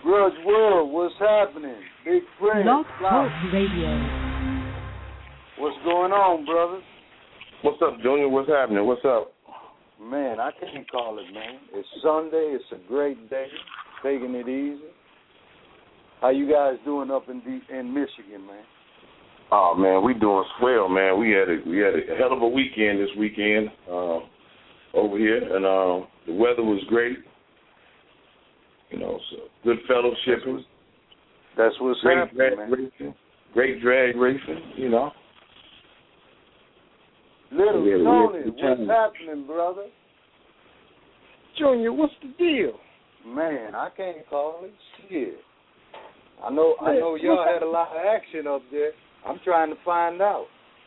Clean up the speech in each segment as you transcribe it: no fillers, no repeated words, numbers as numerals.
Grudge World, what's happening? Big Fred, Blog Talk Radio. What's going on, brother? What's up, Junior? What's happening? What's up? Man, I can't call it, man. It's Sunday. It's a great day. Taking it easy. How you guys doing up in Michigan, man? Oh man, we doing swell, man. We had a hell of a weekend this weekend over here, and the weather was great. You know, so good fellowshipping. That's what's happening, man. Racing, great drag racing, you know. Little Tony, what's happening, brother? Junior, what's the deal? Man, I can't call it shit. I know y'all had a lot of action up there. I'm trying to find out.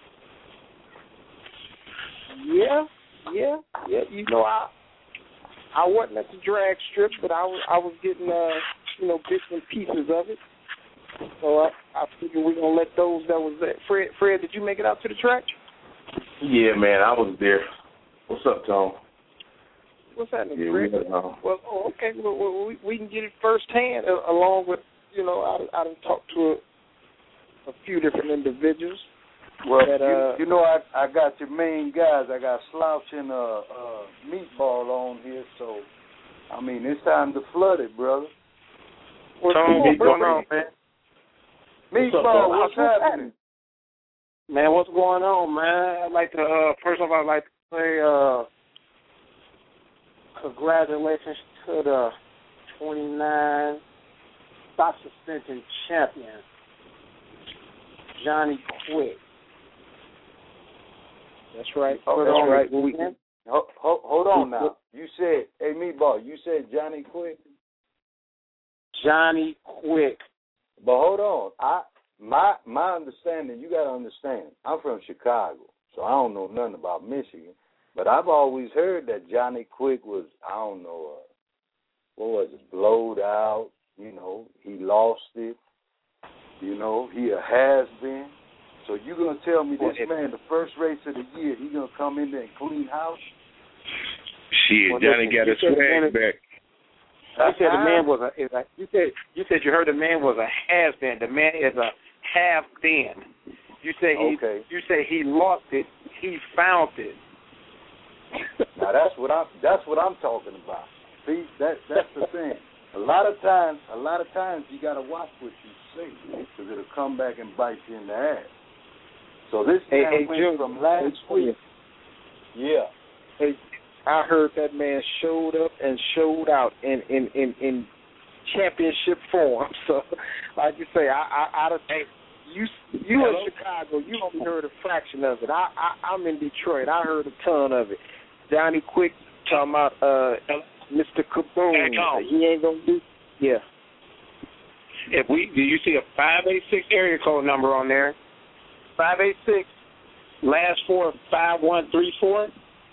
Yeah. You know, I wasn't at the drag strip, but I was getting bits and pieces of it. So I figured we're gonna let those that was there. Fred, did you make it out to the track? Yeah, man, I was there. What's up, Tom? What's happening, Fred? Well, okay. Well, we can get it firsthand, along with, I done talked to a few different individuals. Well, I got your main guys. I got Slouch and Meatball on here, so, I mean, it's time to flood it, brother. What's going on, man? Meatball, what's happening? Man, what's going on, man? I'd like to, first of all, I'd like to say congratulations to the 29 stock suspension champion, Johnny Quick. That's right. Oh, that's right. Hold on now. You said, hey, Meatball, you said Johnny Quick? Johnny Quick. But hold on. My understanding, you got to understand, I'm from Chicago, so I don't know nothing about Michigan. But I've always heard that Johnny Quick was, what was it, blowed out, he lost it, he a has-been. So you going to tell me this man, the first race of the year, he going to come in there and clean house? Shit, Johnny got his swag back. You said the man was you said you heard the man was a has-been. The man is a have-been. You say he lost it. He found it. Now that's what I'm talking about. See, that's the thing. A lot of times you got to watch what you say because it'll come back and bite you in the ass. So this man went from last week. Yeah. Hey, I heard that man showed up and showed out in championship form. So, like you say, you in Chicago, you only heard a fraction of it. I'm in Detroit. I heard a ton of it. Johnny Quick talking about Mr. Kaboom. He ain't gonna do. Yeah. Do you see a 586 area code number on there? 586. Last four 5134.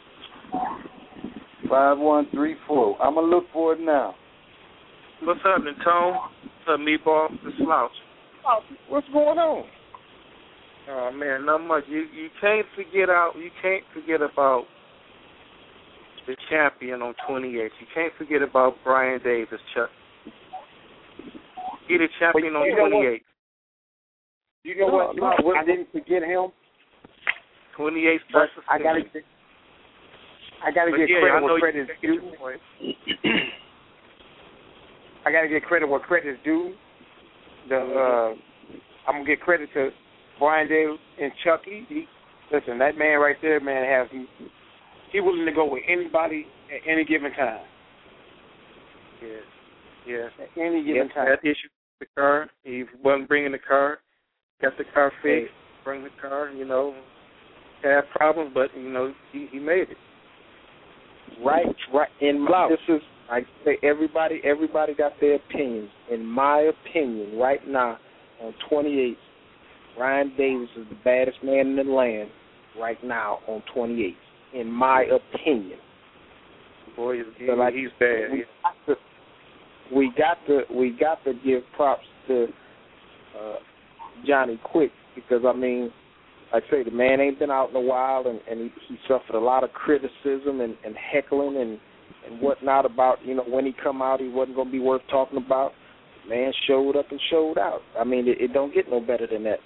5134. I'm gonna look for it now. What's happening, Tone? What's up, Meatball? The Slouch. Oh, what's going on? Oh man, not much. You can't forget about the champion on 28th. You can't forget about Brian Davis, Chuck. He the champion on 28th. You know what? I didn't forget him. 28th. I gotta get credit where credit is due. I gotta get credit where credit is due. I'm gonna get credit to Brian Davis and Chucky. Listen, that man right there, man, he willing to go with anybody at any given time. Yeah. At any given time. Had issue with the car. He wasn't bringing the car. Got the car fixed. Bring the car. Had problems, but he made it. Right. This is, I say, everybody got their opinions. In my opinion, right now on 28, Brian Davis is the baddest man in the land right now on 28. In my opinion. Boy, he's bad. We got to give props to Johnny Quick because like I say, the man ain't been out in a while, and he suffered a lot of criticism and heckling and whatnot about, when he come out, he wasn't going to be worth talking about. Man showed up and showed out. I mean, it don't get no better than that.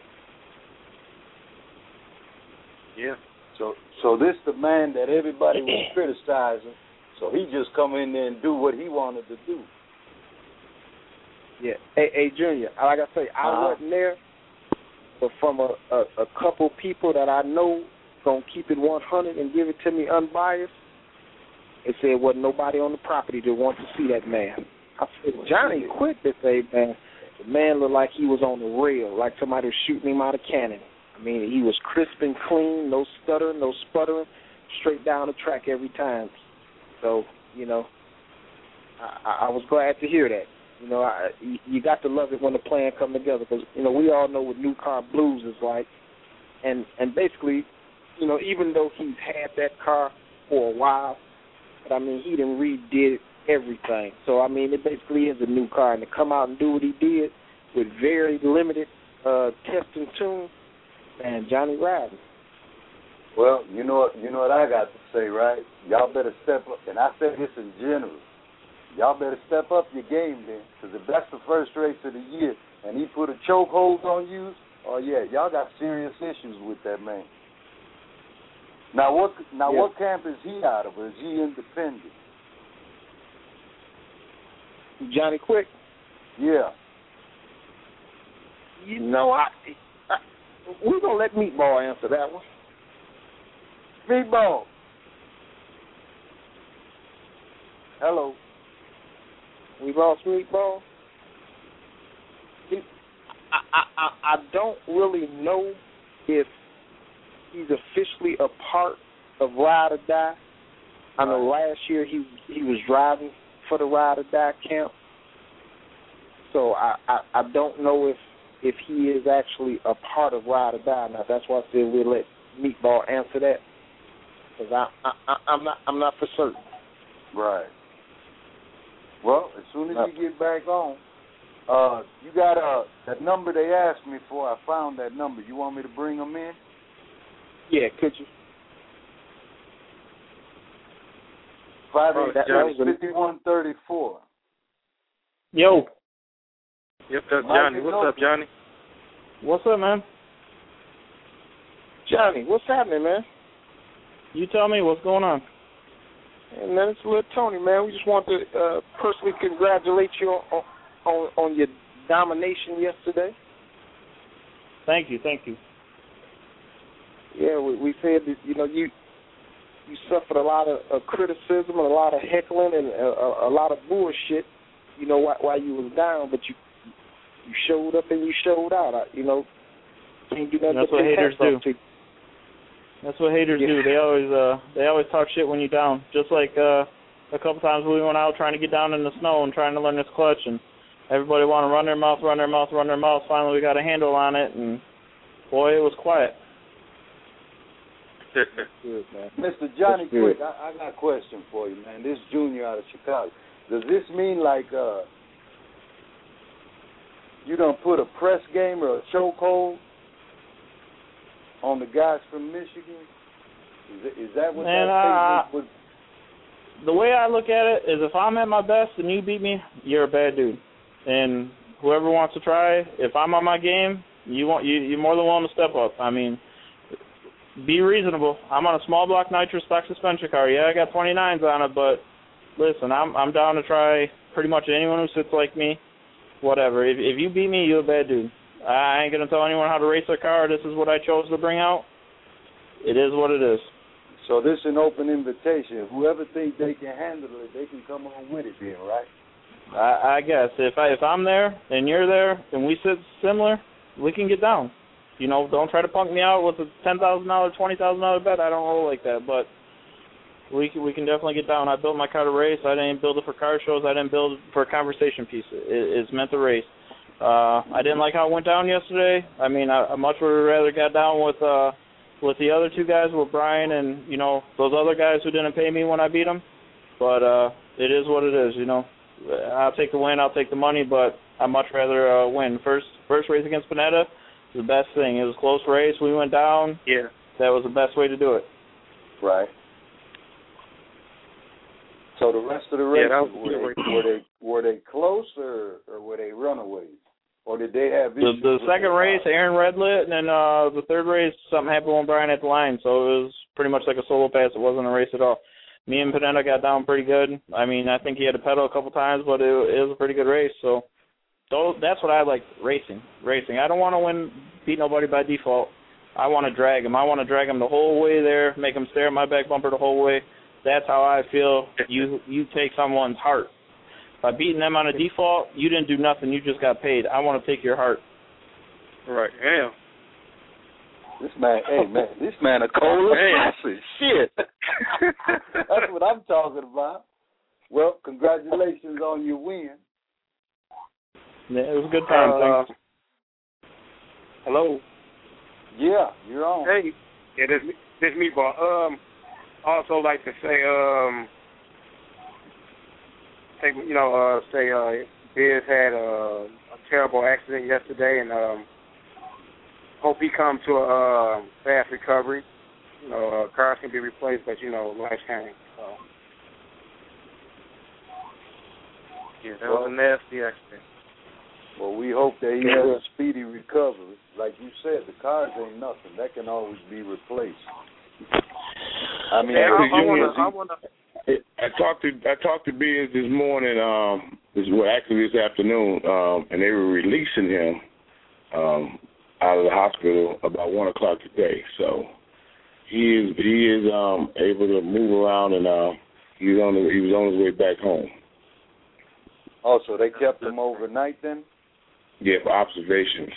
Yeah. So this the man that everybody was criticizing. So he just come in there and do what he wanted to do. Yeah. Hey, Junior, like I say, I wasn't there, but from a couple people that I know gonna keep it 100 and give it to me unbiased, it said wasn't nobody on the property that wanted to see that man. I said, Johnny Quick, they say, man, the man looked like he was on the rail, like somebody was shooting him out of cannon. I mean, he was crisp and clean, no stuttering, no sputtering, straight down the track every time. So, you know, I was glad to hear that. You know, you got to love it when the plan come together because, you know, we all know what New Car Blues is like. And basically, you know, even though he's had that car for a while, but, I mean, he done redid everything. So, I mean, it basically is a new car. And to come out and do what he did with very limited test and tune, man, Johnny riding. Well, you know what I got to say, right? Y'all better step up, and I say this in general. Y'all better step up your game then, because if that's the first race of the year and he put a chokehold on you, oh yeah, y'all got serious issues with that man. Now what camp is he out of? Or is he independent? Johnny Quick? Yeah. You know, we're going to let Meatball answer that one. Meatball. Hello. We lost Meatball? I don't really know if he's officially a part of Ride or Die. I know last year he was driving for the Ride or Die camp. So I don't know if he is actually a part of Ride or Die. Now that's why I said we'll let Meatball answer that, because I'm not for certain. Right. Well, as soon as you get back on, you got that number they asked me for. I found that number. You want me to bring them in? Yeah, could you? 586-5134. Yo. Yep, that's Johnny. What's up, Johnny? What's up, man? Johnny, what's happening, man? You tell me what's going on. Hey, man, it's little Tony, man. We just want to personally congratulate you on your domination yesterday. Thank you. Yeah, we said that, you know, you suffered a lot of criticism and a lot of heckling and a lot of bullshit, you know, while you was down, but you showed up and you showed out. You know, can't do nothing. That's what haters do. That's what haters do. They always talk shit when you're down. Just like a couple times we went out trying to get down in the snow and trying to learn this clutch, and everybody want to run their mouth. Finally, we got a handle on it, and boy, it was quiet. Good, man. Mr. Johnny Quick, I got a question for you, man. This Junior out of Chicago. Does this mean like you done put a press game or a chokehold on the guys from Michigan? Is that what that was? The way I look at it is if I'm at my best and you beat me, you're a bad dude. And whoever wants to try, if I'm on my game, you're more than willing to step up. I mean, be reasonable. I'm on a small block nitro stock suspension car. Yeah, I got 29s on it, but listen, I'm down to try pretty much anyone who sits like me, whatever. If you beat me, you're a bad dude. I ain't going to tell anyone how to race their car. This is what I chose to bring out. It is what it is. So this is an open invitation. Whoever thinks they can handle it, they can come on with it then, right? I guess. If I'm there and you're there and we sit similar, we can get down. You know, don't try to punk me out with a $10,000, $20,000 bet. I don't roll like that, but we can definitely get down. I built my car to race. I didn't build it for car shows. I didn't build it for a conversation piece. It's meant to race. I didn't like how it went down yesterday. I mean, I much would have rather got down with the other two guys, with Brian and, you know, those other guys who didn't pay me when I beat them. But it is what it is, you know. I'll take the win. I'll take the money, but I'd much rather win. First race against Panetta was the best thing. It was a close race. We went down. Yeah. That was the best way to do it. Right. So the rest of the race, were they close or were they runaways? Or did they have issues? The second race, Aaron Redlit, and then the third race, something happened with Brian at the line, so it was pretty much like a solo pass. It wasn't a race at all. Me and Panetta got down pretty good. I mean, I think he had to pedal a couple times, but it was a pretty good race. So that's what I like, racing. I don't want to beat nobody by default. I want to drag him. I want to drag him the whole way there, make him stare at my back bumper the whole way. That's how I feel. You take someone's heart. By beating them on a default, you didn't do nothing. You just got paid. I want to take your heart. Right. Yeah. This man a cold assassin. Shit. That's what I'm talking about. Well, congratulations on your win. Yeah, it was a good time. Thanks. Hello. Yeah, you're on. Hey. Yeah, this me, boss. Also like to say, Biz had a terrible accident yesterday, and hope he comes to a fast recovery. Cars can be replaced, but life changing. So. Yeah, that was a nasty accident. Well, we hope that he has a speedy recovery. Like you said, the cars ain't nothing. That can always be replaced. I mean, I talked to Biz this morning. Actually this afternoon, and they were releasing him out of the hospital about 1:00 today. So he is able to move around, and he was on his way back home. Oh, so they kept him overnight then? Yeah, for observations.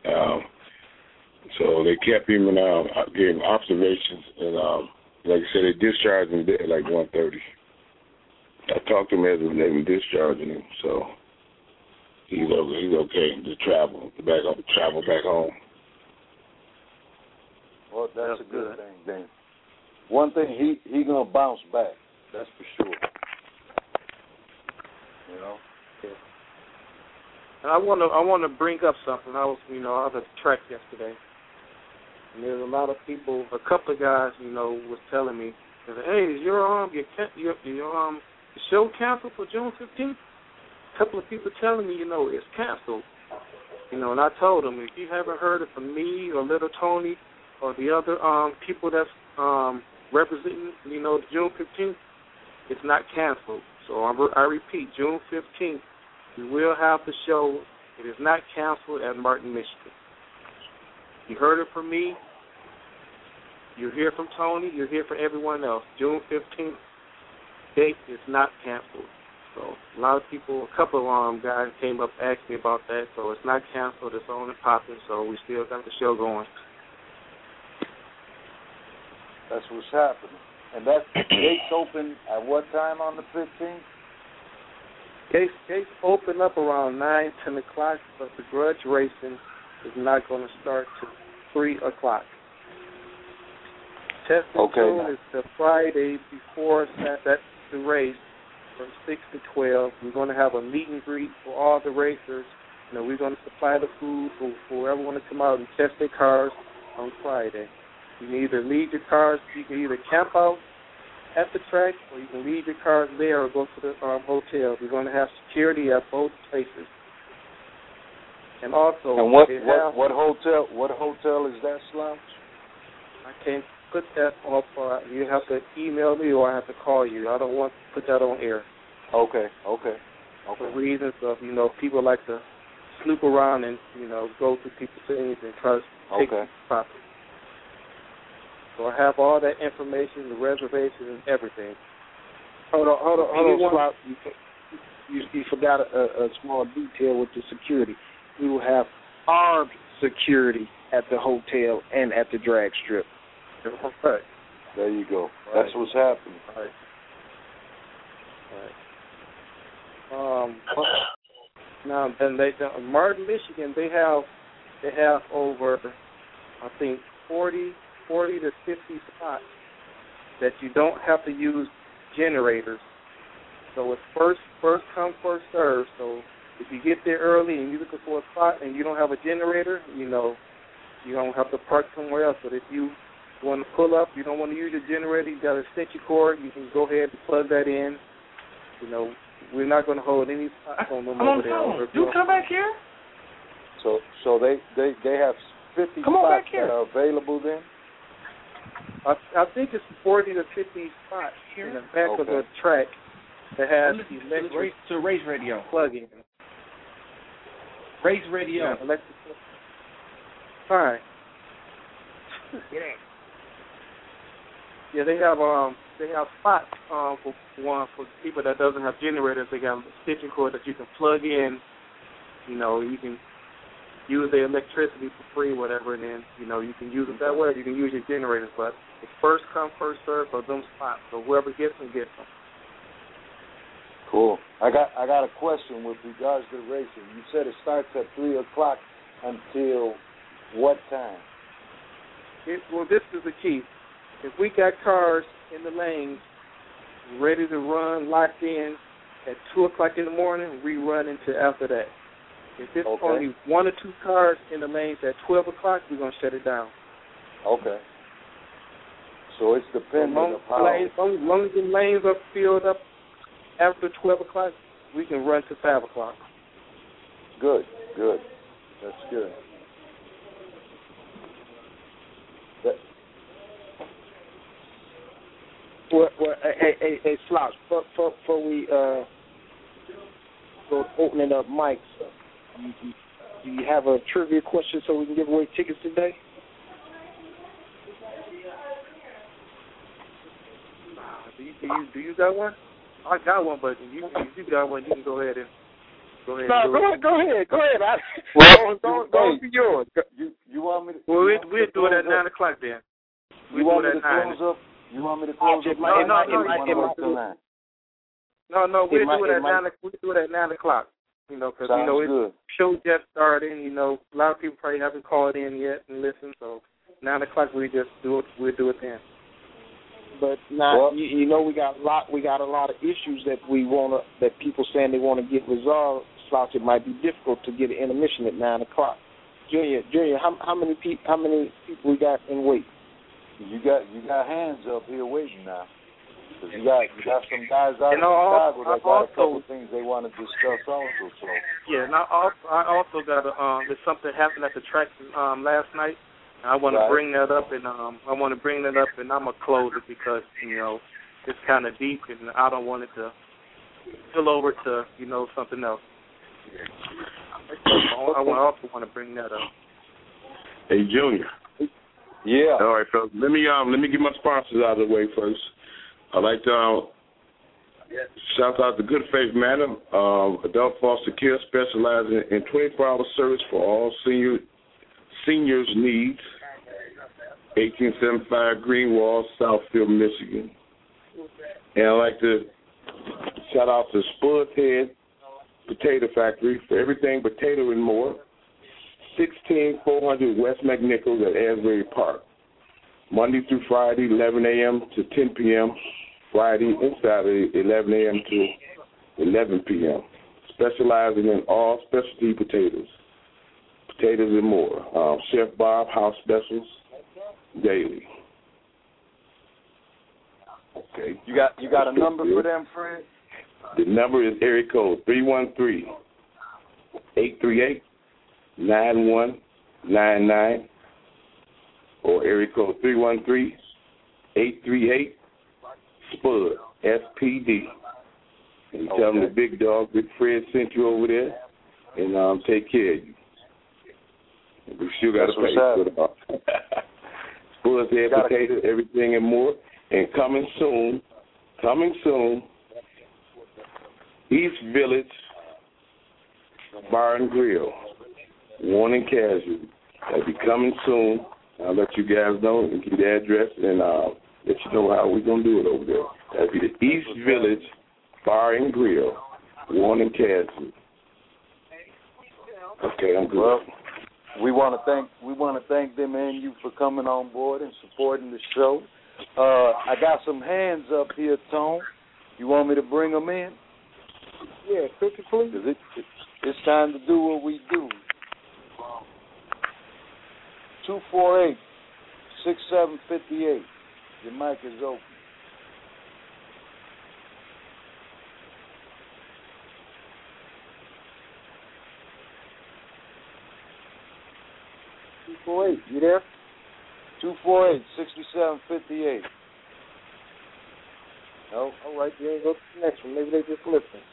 So they kept him and gave him observations, and like I said, they discharged him at like 1:30. I talked to him as they were discharging him, so he's okay to travel back home. Well, that's a good thing, then. One thing, he gonna bounce back. That's for sure. And I want to bring up something. I was at the track yesterday, and there's a lot of people. A couple of guys, was telling me, "Hey, is your show canceled for June 15th?" A couple of people telling me, it's canceled. And I told them, if you haven't heard it from me or Little Tony or the other people that's representing, the June 15th, it's not canceled. So I repeat, June 15th. We will have the show. It is not canceled at Martin, Michigan. You heard it from me. You hear from Tony. You hear from everyone else. June 15th date is not canceled. So a lot of people, a couple of guys came up and asked me about that. So it's not canceled. It's on and popping. So we still got the show going. That's what's happening. And that gates open at what time on the 15th? Gates open up around 9, 10 o'clock, but the grudge racing is not going to start till 3 o'clock. Testing soon is the Friday before that's the race from 6 to 12. We're going to have a meet and greet for all the racers. We're going to supply the food for whoever want to come out and test their cars on Friday. You can either leave your cars, you can either camp out at the track, or you can leave your cars there or go to the hotel. We're going to have security at both places. And also, what hotel is that, Slouch? I can't put that off. You have to email me, or I have to call you. I don't want to put that on air. Okay. For reasons of people like to sloop around and go through people's things and try to take property. So I have all that information, the reservation, and everything. Hold on. You forgot a small detail with the security. We will have armed security at the hotel and at the drag strip. Right. There you go. Right. That's what's happening. Right. Now, then Martin, Michigan, they have over, I think, 40 to 50 spots that you don't have to use generators. So it's first come, first serve. So if you get there early and you're looking for a spot and you don't have a generator, you don't have to park somewhere else. But if you want to pull up, you don't want to use your generator, you got a extension cord, you can go ahead and plug that in You know, we're not going to hold any spots on them I'm over on the there. phone. You come back here. So they have 50 spots that are available then? I think it's 40 to 50 spots in the back of the track that has electric to Race Radio plug-in. Race Radio. Yeah, electric. Fine. Yeah, they have spots for people that doesn't have generators. They got a stitching cord that you can plug in. You know, you can use the electricity for free, whatever, and then you can use it that way. Or you can use your generators, but it's first come, first serve for them spots. So whoever gets them, gets them. Cool. I got a question with regards to the racing. You said it starts at 3:00 until what time? Well, this is the key. If we got cars in the lanes ready to run, locked in at 2:00 in the morning, we run into after that. If it's only 1 or 2 cars in the lanes at 12:00, we're gonna shut it down. Okay. So it's dependent on how. As long as the lanes are filled up after 12:00, we can run to 5:00. Good. That's good. Well, hey, Slouch, before we go opening up mics, do you have a trivia question so we can give away tickets today? Do you got one? I got one, but if you got one, you can go ahead and go ahead. Go ahead. Don't be yours. You want me to? Well, we'll do it at 9:00 then. You want me to close up? You want me to close up? No. We'll do it at 9. We'll do it at 9:00. You know, because it's show just starting. You know, a lot of people probably haven't called in yet and listened. So 9:00 we just do it. We'll do it then. But now you know we got a lot of issues that people saying they want to get resolved. Slouch, it might be difficult to get an intermission at 9:00. Junior, how many people we got in wait? You got hands up here waiting now. Cause you got some guys out in Chicago that got a couple things they want to discuss also. So. Yeah, and I also got there's something happened at the track last night. I want to bring that up, and I'm gonna close it because it's kind of deep, and I don't want it to spill over to something else. I also want to bring that up. Hey, Junior. Yeah. All right, fellas. Let me get my sponsors out of the way first. I'd like to shout out to Good Faith Manor, adult foster care specializing in 24-hour service for all seniors' needs. 1875 Greenwald, Southfield, Michigan. And I'd like to shout out to Spud's Head Potato Factory for everything potato and more. 16400 West McNichols at Asbury Park. Monday through Friday, 11 a.m. to 10 p.m. Friday and Saturday, 11 a.m. to 11 p.m. Specializing in all specialty potatoes and more. Chef Bob House Specials daily. Okay. You got a number for them, Fred? The number is area code 313-838-9199 or area code 313-838-SPUD, SPD. And tell them the big dog, Big Fred, sent you over there, and take care of you. We still got to pay for it. Spud's Head Potato, everything and more. And coming soon, East Village Bar and Grill, Warning Casual. That'll be coming soon. I'll let you guys know and give you the address and let you know how we're going to do it over there. That'll be the East Village Bar and Grill, Warning Casual. Okay, I'm good. Well, we want to thank them and you for coming on board and supporting the show. I got some hands up here, Tone. You want me to bring them in? Yeah, quickly, please. It's time to do what we do. 248-6758. Your mic is open. 248. You there? 248-6758. No, all right. You ain't go to the next one. Maybe they just listening.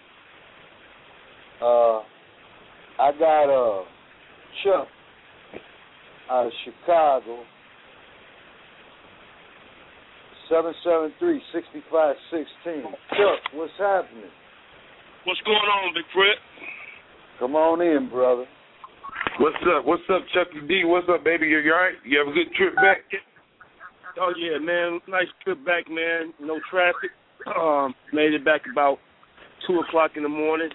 I got Chuck out of Chicago. 773-6516. Chuck, what's happening? What's going on, Big Fred? Come on in, brother. What's up? What's up, Chucky D? What's up, baby? You all right? You have a good trip back? Oh, yeah, man. Nice trip back, man. No traffic. Made it back about 2 o'clock in the morning.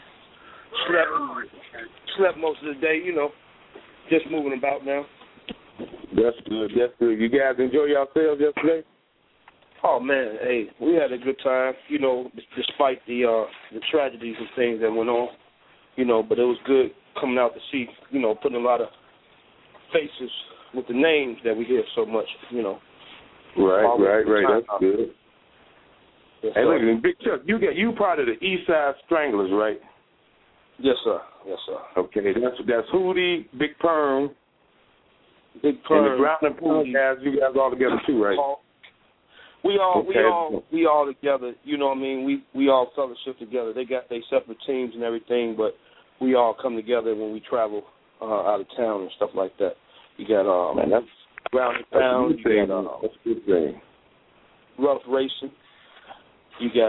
Slept most of the day, you know. Just moving about now. That's good. That's good. You guys enjoy yourselves yesterday? Oh, man, hey, we had a good time, you know, despite the tragedies and things that went on, you know, but it was good coming out to see, you know, putting a lot of faces with the names that we hear so much, you know. Right. That's good. Yes, hey, sir. look, Big Chuck, you part of the East Side Stranglers, right? Yes, sir. Yes, sir. Okay, that's Hootie, Big Perm, Big Perm, and the Ground and Pool guys. You guys all together too, right? We all together. You know what I mean? We all fellowship together. They got their separate teams and everything, but we all come together when we travel out of town and stuff like that. You got man, that's Ground and Pound. You got that's a good thing. Rough Racing. You got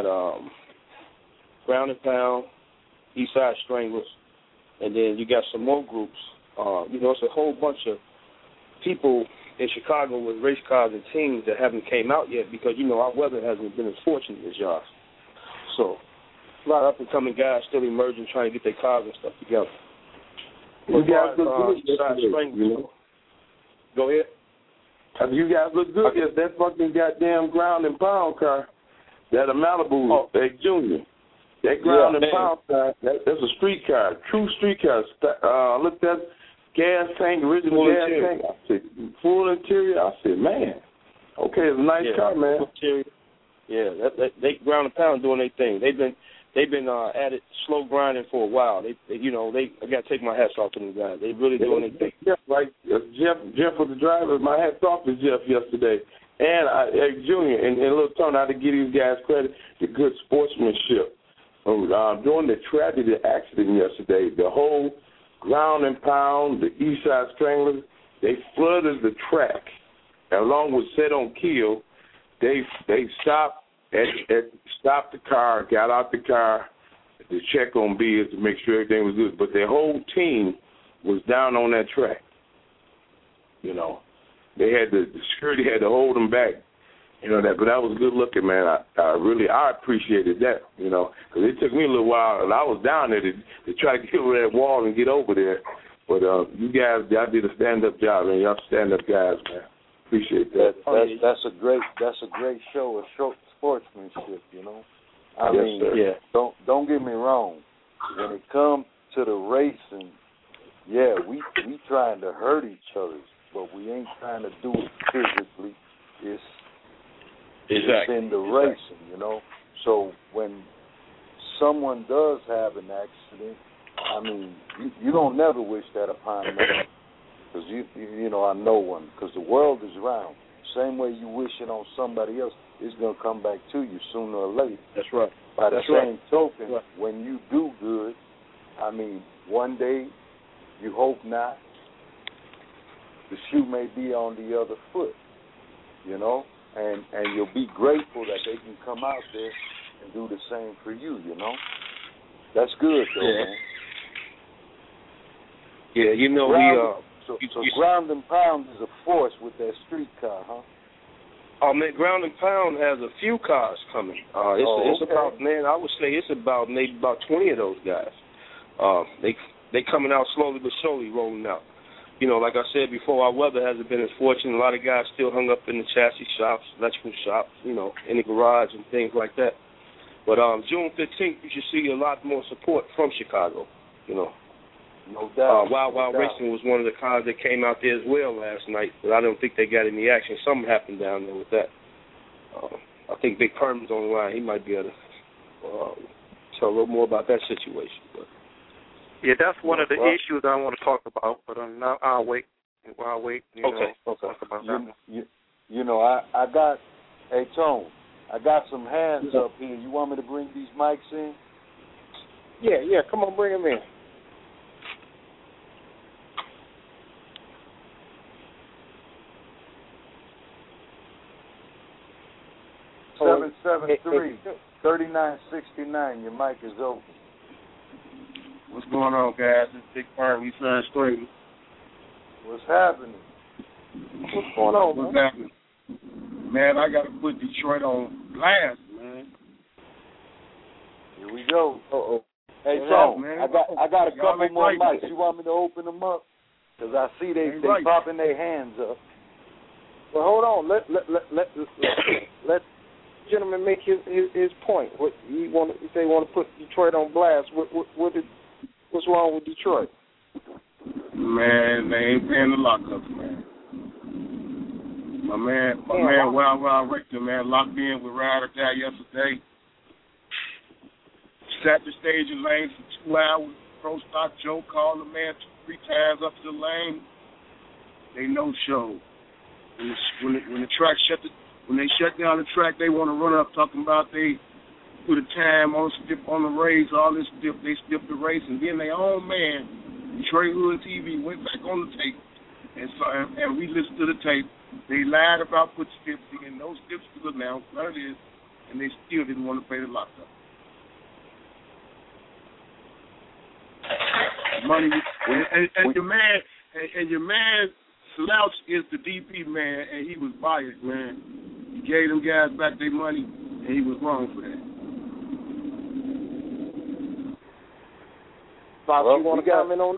Ground and Pound, East Side Stranglers, and then you got some more groups. You know, it's a whole bunch of people in Chicago with race cars and teams that haven't came out yet because, you know, our weather hasn't been as fortunate as y'all. So a lot of up-and-coming guys still emerging, trying to get their cars and stuff together. You guys look good yesterday, you know? Go ahead. You guys look good. Yes, that fucking goddamn Ground and Pound car, that a Malibu, that Junior. That Ground and Pound car, that's a street car, true street car. Looked at gas tank, original full gas interior. tank. I said, full interior. I said, man, okay, it's a nice car, man. Interior. Yeah, they Ground and Pound doing their thing. They've been at it slow grinding for a while. I got to take my hats off to them guys. They really doing their thing. Jeff, like Jeff was the driver. My hats off to Jeff yesterday, and Junior and Little Tony. I had to give these guys credit for good sportsmanship. During the tragedy accident yesterday, the whole Ground and Pound, the East Side Stranglers, they flooded the track. Along with Set on Kill, they stopped stopped the car, got out the car to check on Biz to make sure everything was good. But their whole team was down on that track. You know, they had the security had to hold them back. You know that, but that was good looking, man. I appreciated that. You know, because it took me a little while, and I was down there to try to get over that wall and get over there. But you guys, y'all did a stand-up job, man. Y'all stand-up guys, man. Appreciate that. That's a great show of sportsmanship. You know, I mean, sir. Don't get me wrong. When it comes to the racing, yeah, we trying to hurt each other, but we ain't trying to do it physically. It's in the racing, you know. So when someone does have an accident, I mean, you don't never wish that upon them, because you know I know one. Because the world is round. Same way you wish it on somebody else, it's gonna come back to you sooner or later. That's right. By the same token, when you do good, I mean, one day, you hope not, the shoe may be on the other foot, you know. And you'll be grateful that they can come out there and do the same for you, you know? That's good, though, man. Yeah, you know, So Ground and Pound is a force with that street car, huh? Oh, man, Ground and Pound has a few cars coming. It's about, man, I would say it's about maybe about 20 of those guys. They coming out slowly but surely, rolling out. You know, like I said before, our weather hasn't been as fortunate. A lot of guys still hung up in the chassis shops, electrical shops, you know, in the garage and things like that. But June 15th, you should see a lot more support from Chicago, you know. No doubt. Wild Racing was one of the cars that came out there as well last night, but I don't think they got any action. Something happened down there with that. I think Big Perman's on the line. He might be able to tell a little more about that situation. But yeah, that's one of the issues I want to talk about, but I'll wait. while I wait. Okay. Talk about that one. You know, I got, hey, Tone, I got some hands up here. You want me to bring these mics in? Yeah, come on, bring them in. Oh, 773-3969. Your mic is open. What's going on, guys? It's Big Bird. We signed straight. What's happening? What's going on, What's happening? Man, I got to put Detroit on blast, man. Here we go. Uh-oh. Hey, What's Tone, man? I got a couple ain't more right. mics. You want me to open them up? Because I see they right. popping their hands up. Well, hold on. Let gentleman make his point. What he want? If they want to put Detroit on blast, what's wrong with Detroit? Man, they ain't paying the lockups, man. My man, Wild Richter, man, locked in with Ride or Die yesterday. Sat the stage in lane for 2 hours. Pro Stock Joe called the man 2-3 times up to the lane. They no show. When the track when they shut down the track, they want to run up talking about they put a time on the race, all this dip. They skipped the race, and then their own man, Detroit Hood TV, went back on the tape and we listened to the tape. They lied about putting skips in. No skips was announced, none of this, and they still didn't want to pay the lockup. Money and your man Slouch is the DP man, and he was biased, man. He gave them guys back their money, and he was wrong for that. Bob, you want to comment on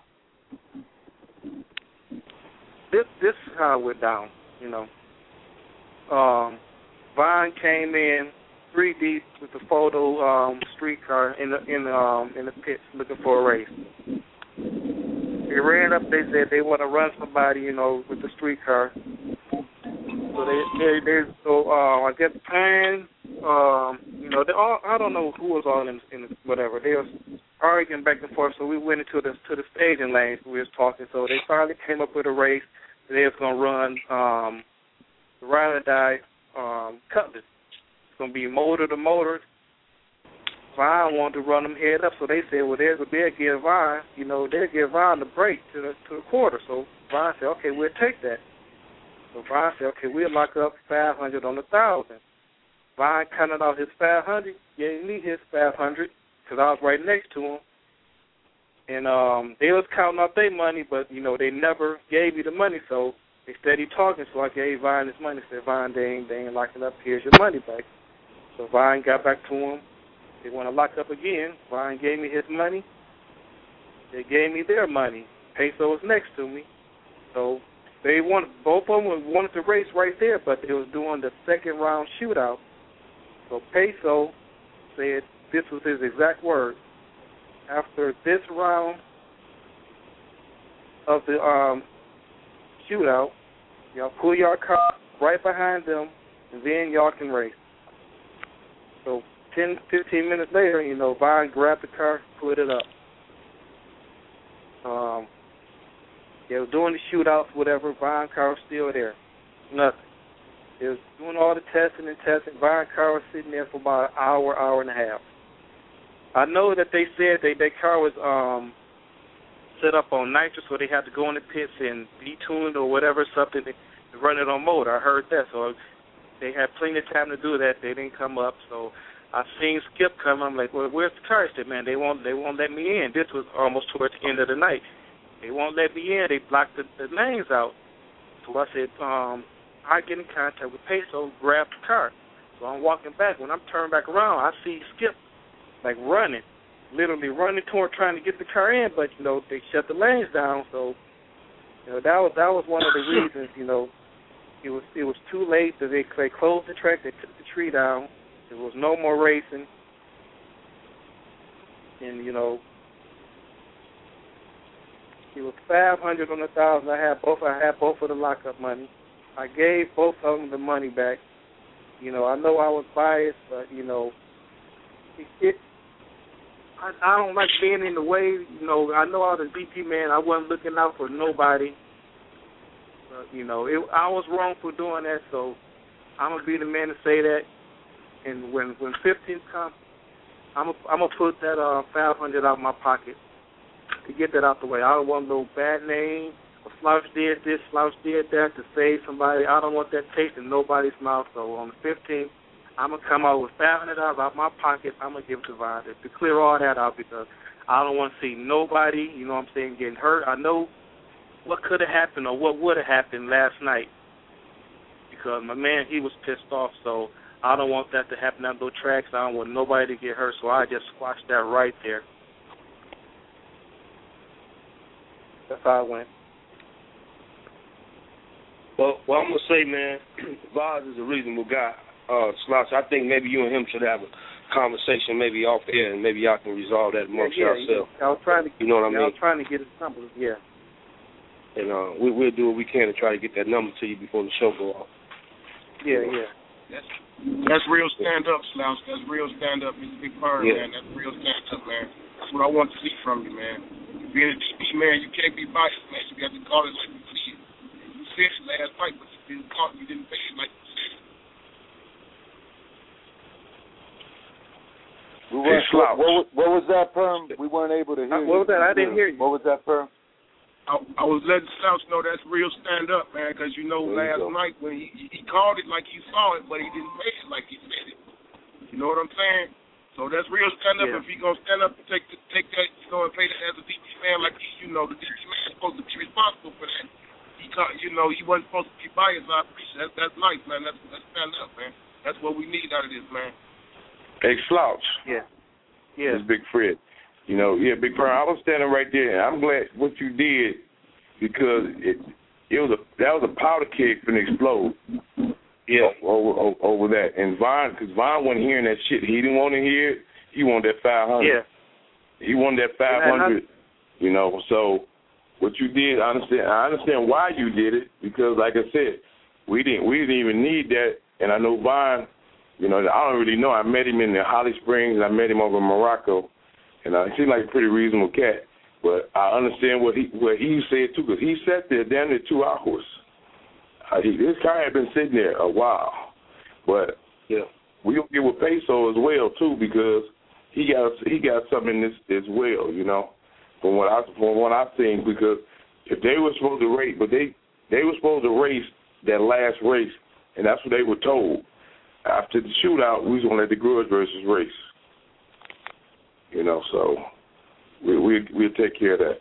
This is how it went down, you know. Vine came in 3 deep with the photo streetcar in the pits looking for a race. They ran up. They said they want to run somebody, you know, with the streetcar. So I guess Pan, you know, they all, I don't know who was all in whatever. They was arguing back and forth. So we went into the staging lanes. We was talking. So they finally came up with a race. They was gonna run the Ride or Die Cutlass. It's gonna be motor to motor. Vine wanted to run them head up, so they said, well, they'll give Vine, you know, they'll give Vine the break to the quarter. So Vine said, okay, we'll take that. So Vine said, okay, we'll lock up 500 on 1,000. Vine counted off his 500, gave me his 500 because I was right next to him. And they was counting off their money, but, you know, they never gave me the money. So they steady talking, so I gave Vine his money. Said, Vine, they ain't locking up. Here's your money back. So Vine got back to him. They want to lock up again. Vine gave me his money. They gave me their money. Peso was next to me. So both of them wanted to race right there, but they was doing the second round shootout. So Peso said, this was his exact word. After this round of the shootout, y'all pull your car right behind them, and then y'all can race. So 10, 15 minutes later, you know, Vine grabbed the car, put it up. They were doing the shootouts, whatever. Vine car was still there. Nothing. They was doing all the testing. Vine car was sitting there for about an hour and a half. I know that they said their car was set up on nitrous, so they had to go in the pits and detune it or whatever, something to run it on motor. I heard that. So they had plenty of time to do that. They didn't come up, so I seen Skip come. I'm like, well, where's the car? I said, man, they won't let me in. This was almost towards the end of the night. They won't let me in. They blocked the lanes out. So I said, I get in contact with Peso, grab the car. So I'm walking back. When I'm turning back around, I see Skip like running, literally running toward trying to get the car in, but you know they shut the lanes down. So you know that was one of the reasons. You know, it was too late that they closed the track. They took the tree down. There was no more racing, and you know it was 500 on 1,000. I had both of the lockup money. I gave both of them the money back. You know, I know I was biased, but you know, I don't like being in the way. You know, I know I was a BP man. I wasn't looking out for nobody. I was wrong for doing that, so I'm gonna be the man to say that. And when 15 comes, I'm gonna put that $500 out of my pocket to get that out the way. I don't want no bad name. Slouch did this, Slouch did that to save somebody. I don't want that taste in nobody's mouth. So on the 15th, I'm gonna come out with $500 out of my pocket. I'm gonna give it to Von to clear all that out because I don't want to see nobody, getting hurt. I know what could have happened or what would have happened last night because my man, he was pissed off. So I don't want that to happen on those tracks. I don't want nobody to get hurt. So I just squashed that right there. That's how I went. Well, I'm going to say, man, Vaz is a reasonable guy. Slouch, I think maybe you and him should have a conversation maybe off air, and maybe y'all can resolve that amongst yourselves. I was trying to, you know what I mean? I was trying to get his number, yeah. And we'll do what we can to try to get that number to you before the show go off. Yeah. That's real stand-up, Slouch. That's real stand-up. It's Big Bird, man. That's real stand-up, man. That's what I want to see from you, man. Being a DB, man, you can't be biased, man. You got to call it like you see it. You said it last night, but you didn't talk. You didn't say it like you said it. What was that, Perm? We weren't able to hear you. What was that? I didn't hear you. What was that, Perm? I was letting Slouch know that's real stand-up, man, because last night when he called it like he saw it, but he didn't say it like he said it. You know what I'm saying? So that's real stand-up. Yeah. If he going to stand up and take that, and play that as a DB fan like the DB man is supposed to be responsible for that. He wasn't supposed to be biased. I appreciate that. That's nice, man. That's stand-up, man. That's what we need out of this, man. Hey, Slouch. Yeah. It's Big Fred. Big Fred, I was standing right there, and I'm glad what you did because that was a powder keg finna explode. Yeah. Over that. And because Von wasn't hearing that shit. He didn't want to hear it. He wanted that 500. Yeah. He wanted that 500, So what you did, I understand why you did it because, like I said, we didn't even need that. And I know Von, I don't really know. I met him in the Holly Springs. I met him over in Morocco. And he seemed like a pretty reasonable cat. But I understand what he said, too, because he sat there damn near 2 hours. This car had been sitting there a while. But we going to get with Peso as well, too, because he got something in this as well, from what I've seen. Because if they were supposed to race, but they were supposed to race that last race, and that's what they were told. After the shootout, we was going to let the grudge versus race. So we'll take care of that.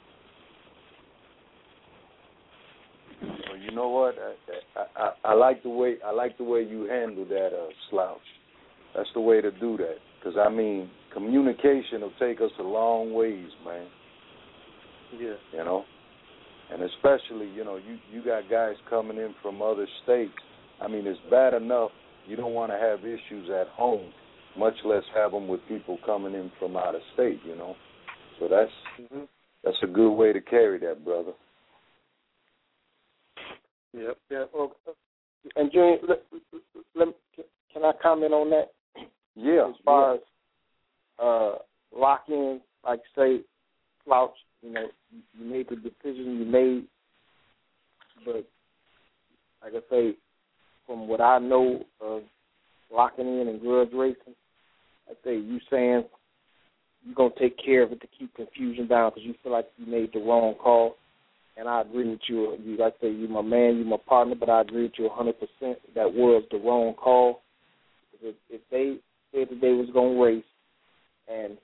Well, you know what? I like the way you handle that, Slouch. That's the way to do that. Because communication will take us a long ways, man. Yeah. And especially, you got guys coming in from other states. It's bad enough you don't want to have issues at home, much less have them with people coming in from out of state, So that's a good way to carry that, brother. Yep. Yeah. Well, and Junior, can I comment on that? Yeah. As far as lock-in, like say, Slouch, you made the decision you made, but like I say, from what I know of locking in and grudge racing, I say you saying you're going to take care of it to keep confusion down because you feel like you made the wrong call. And I agree with you. Like I say, you're my man, you're my partner, but I agree with you 100%. That was the wrong call. If they said that they was going to race and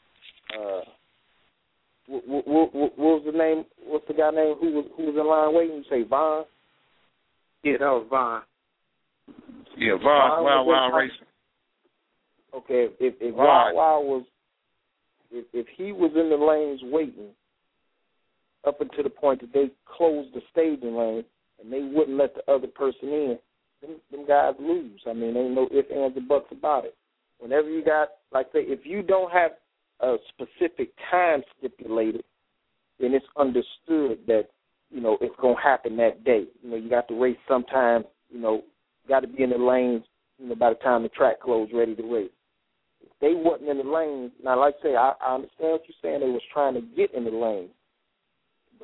what was the name? What's the guy name who was in line waiting? You say Von? Yeah, that was Von. Yeah, Von Wild Racing. Okay, if Wild was, if he was in the lanes waiting up until the point that they closed the staging lane and they wouldn't let the other person in, them guys lose. Ain't no ifs, ands, or buts about it. Whenever you got, like say, if you don't have a specific time stipulated, then it's understood that, it's going to happen that day. You got to race sometime, got to be in the lanes, by the time the track closed, ready to race. If they wasn't in the lanes, now like I say, I understand what you're saying, they was trying to get in the lanes. The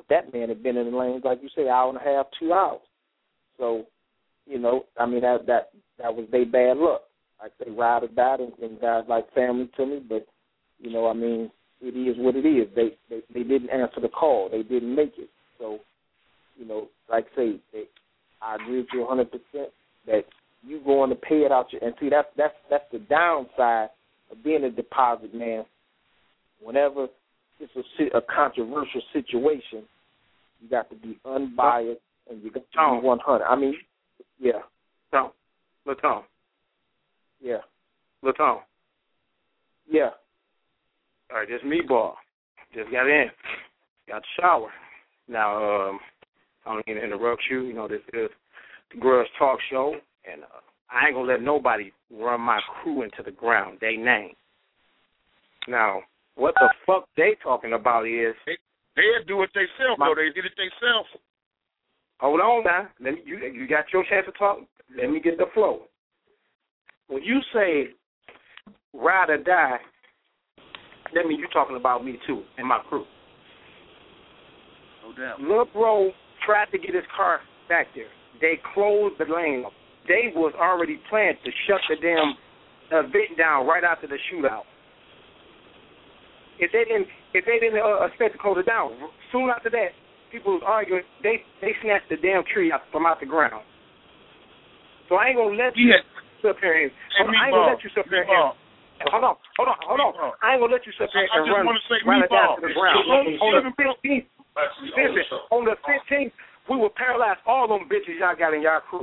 that man had been in the lanes, like you say, hour and a half, 2 hours. So, I mean, that was their bad luck. Like they ride or die, and guys like family to me, but, I mean, it is what it is. They didn't answer the call. They didn't make it. So, like I say, I agree with you 100% that you going to pay it out. And see, that's the downside of being a deposit man. Whenever it's a controversial situation, you got to be unbiased and you got to be 100. I mean, yeah. Latom. Yeah. Latom. Yeah. All right, this meatball. Just got in. Got the shower. Now, I don't mean to interrupt you. This is the Grudge Talk Show, and I ain't going to let nobody run my crew into the ground. They name. Now, what the fuck they talking about is... They'll do it themselves, though. They did it themselves. Hold on now. You got your chance to talk. Let me get the flow. When you say ride or die, that means you're talking about me, too, and my crew. No doubt. Lil Bro tried to get his car back there. They closed the lane. They was already planned to shut the damn event down right after the shootout. If they didn't expect to close it down, soon after that, people was arguing. They snatched the damn tree from out the ground. So I ain't gonna let you sit up here and I ain't gonna let you sit up here and hold on. I ain't gonna let you sit up here and run right down to the ground. On the 15th, we will paralyze all them bitches y'all got in y'all crew.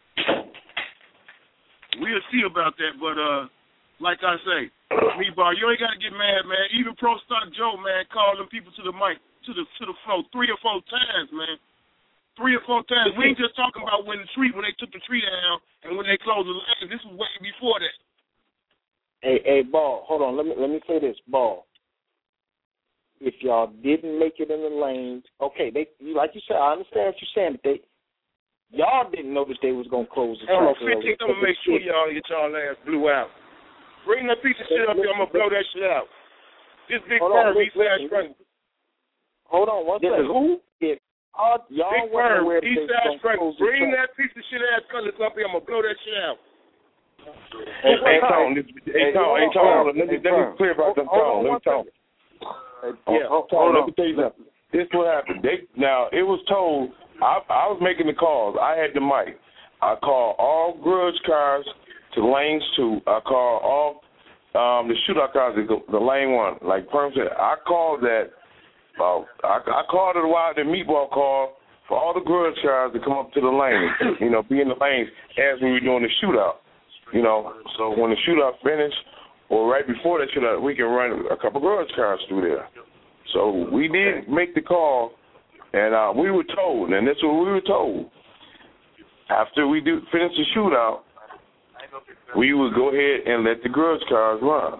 We'll see about that, but like I say, Meatball, you ain't got to get mad, man. Even Pro Stock Joe, man, called them people to the mic, to the floor 3 or 4 times, man. 3 or 4 times. We ain't just talking about when they took the tree down and when they closed the lane. This was way before that. Hey, Ball, hold on. Let me say this, Ball. If y'all didn't make it in the lanes, okay, like you said, I understand what you're saying, but y'all didn't know that they was gonna close the track. Hold on, 15, I'm gonna make sure y'all get y'all ass blew out. Bring that piece of shit up here, I'm gonna blow that shit out. This big firm, Eastside Strength. Hold on, one second. Who? Big firm, Eastside Strength. Bring that piece of shit ass colors up here, I'm gonna blow that shit out. Hey, Tom, let me clear about them, Tom. Let me talk. Let me tell you something. This is what happened. Now, it was told, I was making the calls. I had the mic. I called all grudge cars to lanes 2. I called all the shootout cars to the lane 1. Like Perm said, I called that. I called it a while. The Meatball called for all the grudge cars to come up to the lane, be in the lanes as we were doing the shootout. So when the shootout finished, or right before that shootout, we can run a couple grudge cars through there. So we did make the call, and we were told, and this is what we were told. After we finish the shootout, we would go ahead and let the grudge cars run.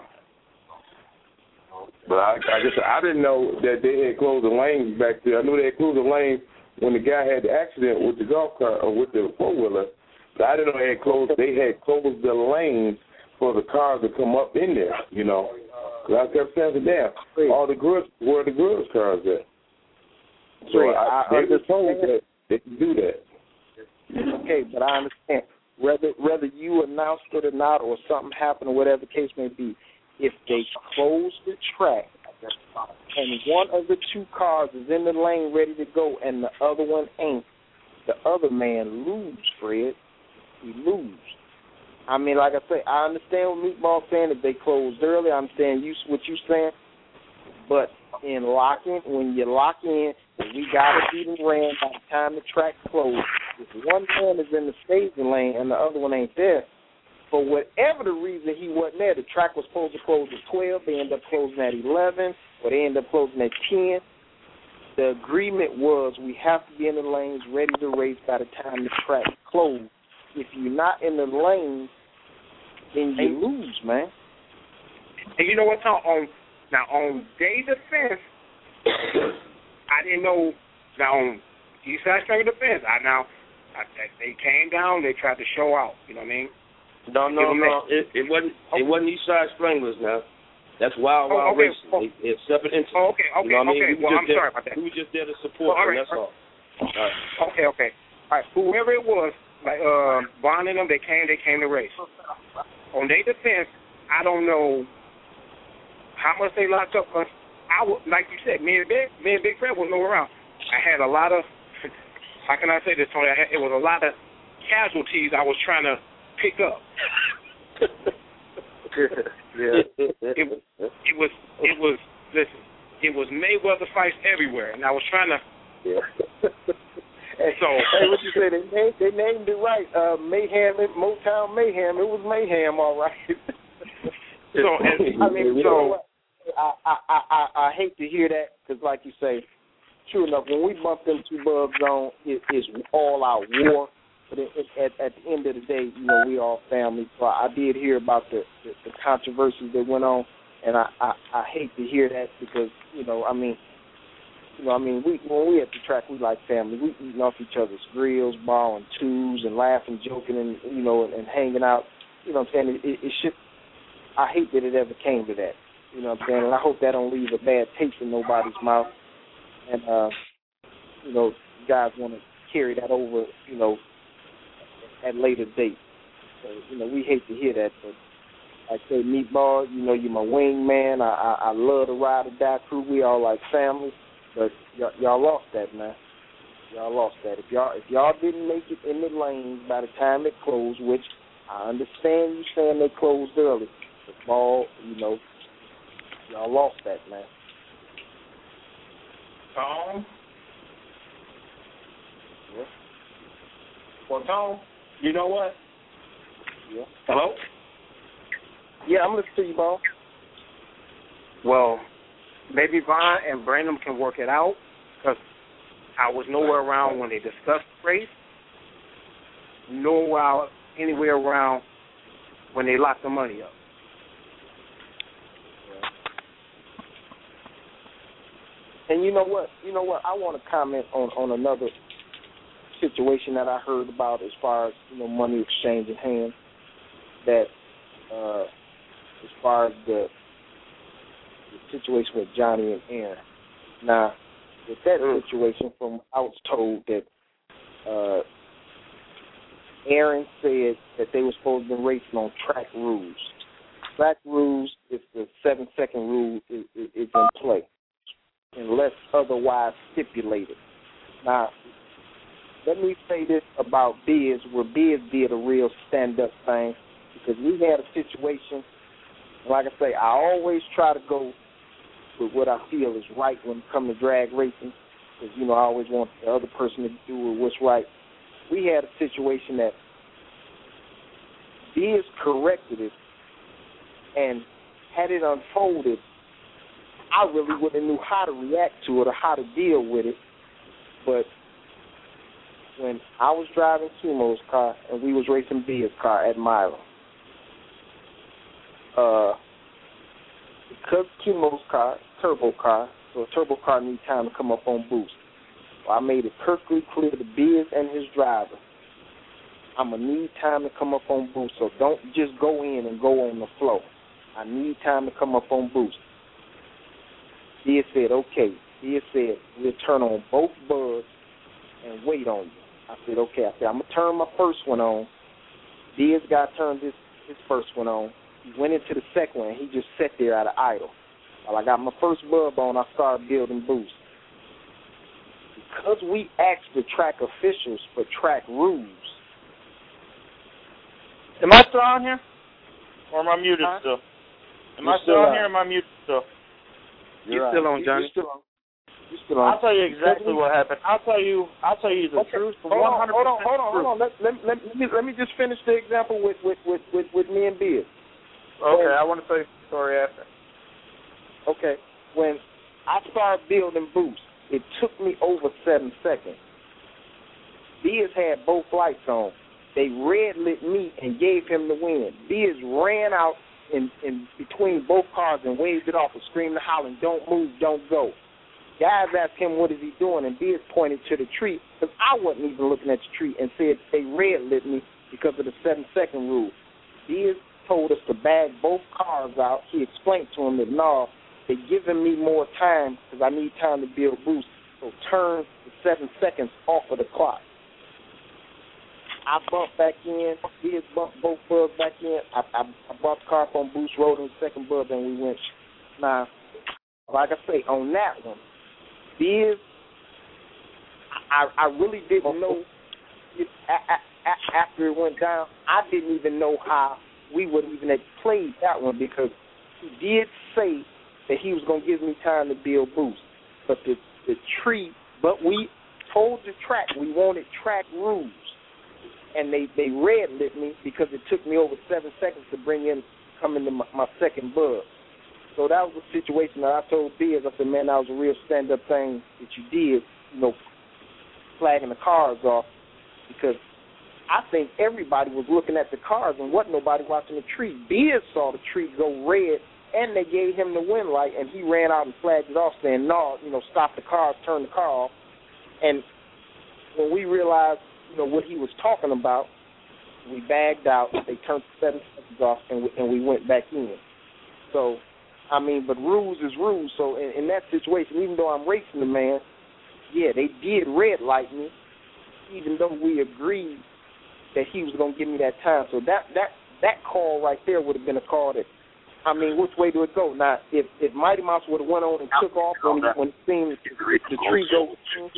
But I didn't know that they had closed the lanes back there. I knew they had closed the lanes when the guy had the accident with the golf cart or with the four-wheeler. But I didn't know they had closed the lanes for the cars to come up in there, Because I kept saying, damn, all the grudge, where are the grudge cars at? So they were told that they can do that. Okay, but I understand. Whether you announced it or not, or something happened, or whatever the case may be, if they close the track and one of the 2 cars is in the lane ready to go and the other one ain't, the other man lose, Fred. He lose. I mean, like I say, I understand what Meatball saying. If they closed early, I understand what you saying. But when you lock in, we got to be ran by the time the track closed. If one man is in the staging lane and the other one ain't there, for whatever the reason he wasn't there, the track was supposed to close at 12, they end up closing at 11, or they end up closing at 10. The agreement was we have to be in the lanes ready to race by the time the track closed. If you're not in the lanes, then you lose, man. And you know what, Tom? On day defense, I didn't know. Now on Eastside Strength defense, they came down. They tried to show out. You know what I mean? No. It wasn't Eastside Stranglers now. That's wild racing. It's separate entities. Oh, okay. You know what I mean? Well, I'm sorry about that. We were just there to support them, that's all. All right. Okay. All right, whoever it was, like Bond and them, they came to race. On their defense, I don't know how much they locked up. Like you said, me and Big Fred was no around. I had a lot of, how can I say this, Tony? It was a lot of casualties I was trying to pick up. Yeah. It was Mayweather fights everywhere, and I was trying to. Yeah. Hey, what you say? They named it right. Mayhem, Motown Mayhem. It was Mayhem, all right. I hate to hear that because, like you say, true enough, when we bump them two bubs on, it's all out war. But at the end of the day, we all family. So I did hear about the controversies that went on, and I hate to hear that because, when we at the track, we like family. We eating off each other's grills, borrowing tubes, and laughing, joking, and and hanging out. You know what I'm saying? It should. I hate that it ever came to that. You know what I'm saying? And I hope that don't leave a bad taste in nobody's mouth. And you guys want to carry that over, at later date. So, we hate to hear that, but like I say, Meatball, you're my wingman. I love the Ride or Die crew. We all like family. But y'all lost that, man. Y'all lost that. If y'all didn't make it in the lanes by the time it closed, which I understand you saying they closed early, the ball, y'all lost that, man. Tom? Yeah. Well, Tom, you know what? Yeah. Hello? Yeah, I'm listening to you, Ball. Well, maybe Vaughn and Brandon can work it out because I was nowhere around when they discussed the race, nor anywhere around when they locked the money up. And you know what? I want to comment on another situation that I heard about as far as money exchange in hand. That as far as the situation with Johnny and Aaron. Now, with that situation, I was told that Aaron said that they were supposed to be racing on track rules. Track rules, if the 7-second rule is in play, unless otherwise stipulated. Now, let me say this about Biz, where Biz did a real stand-up thing, because we had a situation, like I say, I always try to go with what I feel is right when it comes to drag racing, because, I always want the other person to do what's right. We had a situation that Biz corrected it, and had it unfolded, I really wouldn't have knew how to react to it or how to deal with it. But when I was driving Kimo's car and we was racing Biz's car at Milan, because Kimo's car, turbo car, so a turbo car needs time to come up on boost. So I made it perfectly clear to Biz and his driver, I'm going to need time to come up on boost, so don't just go in and go on the flow. I need time to come up on boost. Biz said, okay. Biz said, we'll turn on both bugs and wait on you. I said, okay. I said, I'm going to turn my first one on. Biz got turned his first one on. He went into the second one, and he just sat there at an idle. While I got my first bulb on, I started building boost. Because we asked the track officials for track rules. Am I still on here? Or am I muted still? Am I still on here or am I muted still? You're still on, Johnny. You're still on. I'll tell you exactly what happened. I'll tell you the truth. Hold on. Let me just finish the example with me and Biz. Okay, I want to tell you the story after. Okay, when I started building boost, it took me over 7 seconds. Biz had both lights on. They red lit me and gave him the win. Biz ran out in between both cars and waved it off and screamed and hollering, don't move, don't go. Guys asked him, what is he doing? And Biz pointed to the tree, because I wasn't even looking at the tree, and said they red lit me because of the 7-second rule. Biz told us to bag both cars out. He explained to him that, no, they're giving me more time because I need time to build boost. So turn the 7 seconds off of the clock. I bumped back in. Biz bumped both bubs back in. I brought the car up on boost, rolled in the second bub, and we went. Now, like I say, on that one, Biz, I really didn't know. After it went down, I didn't even know how we would even have played that one because he did say that he was going to give me time to build boost. But but we told the track we wanted track rules. And they red lit me because it took me over 7 seconds to come into my second bug. So that was the situation that I told Biz. I said, man, that was a real stand-up thing that you did, flagging the cars off because I think everybody was looking at the cars and wasn't nobody watching the tree. Biz saw the tree go red, and they gave him the win light, and he ran out and flagged it off saying, no, stop the cars, turn the car off. And when we realized, what he was talking about, we bagged out, they turned 7 seconds off, and we went back in. So, but rules is rules. So in that situation, even though I'm racing the man, yeah, they did red light me, even though we agreed that he was going to give me that time. So that call right there would have been a call that, which way do it go? Now, if Mighty Mouse would have went on and took off when it seemed the tree go,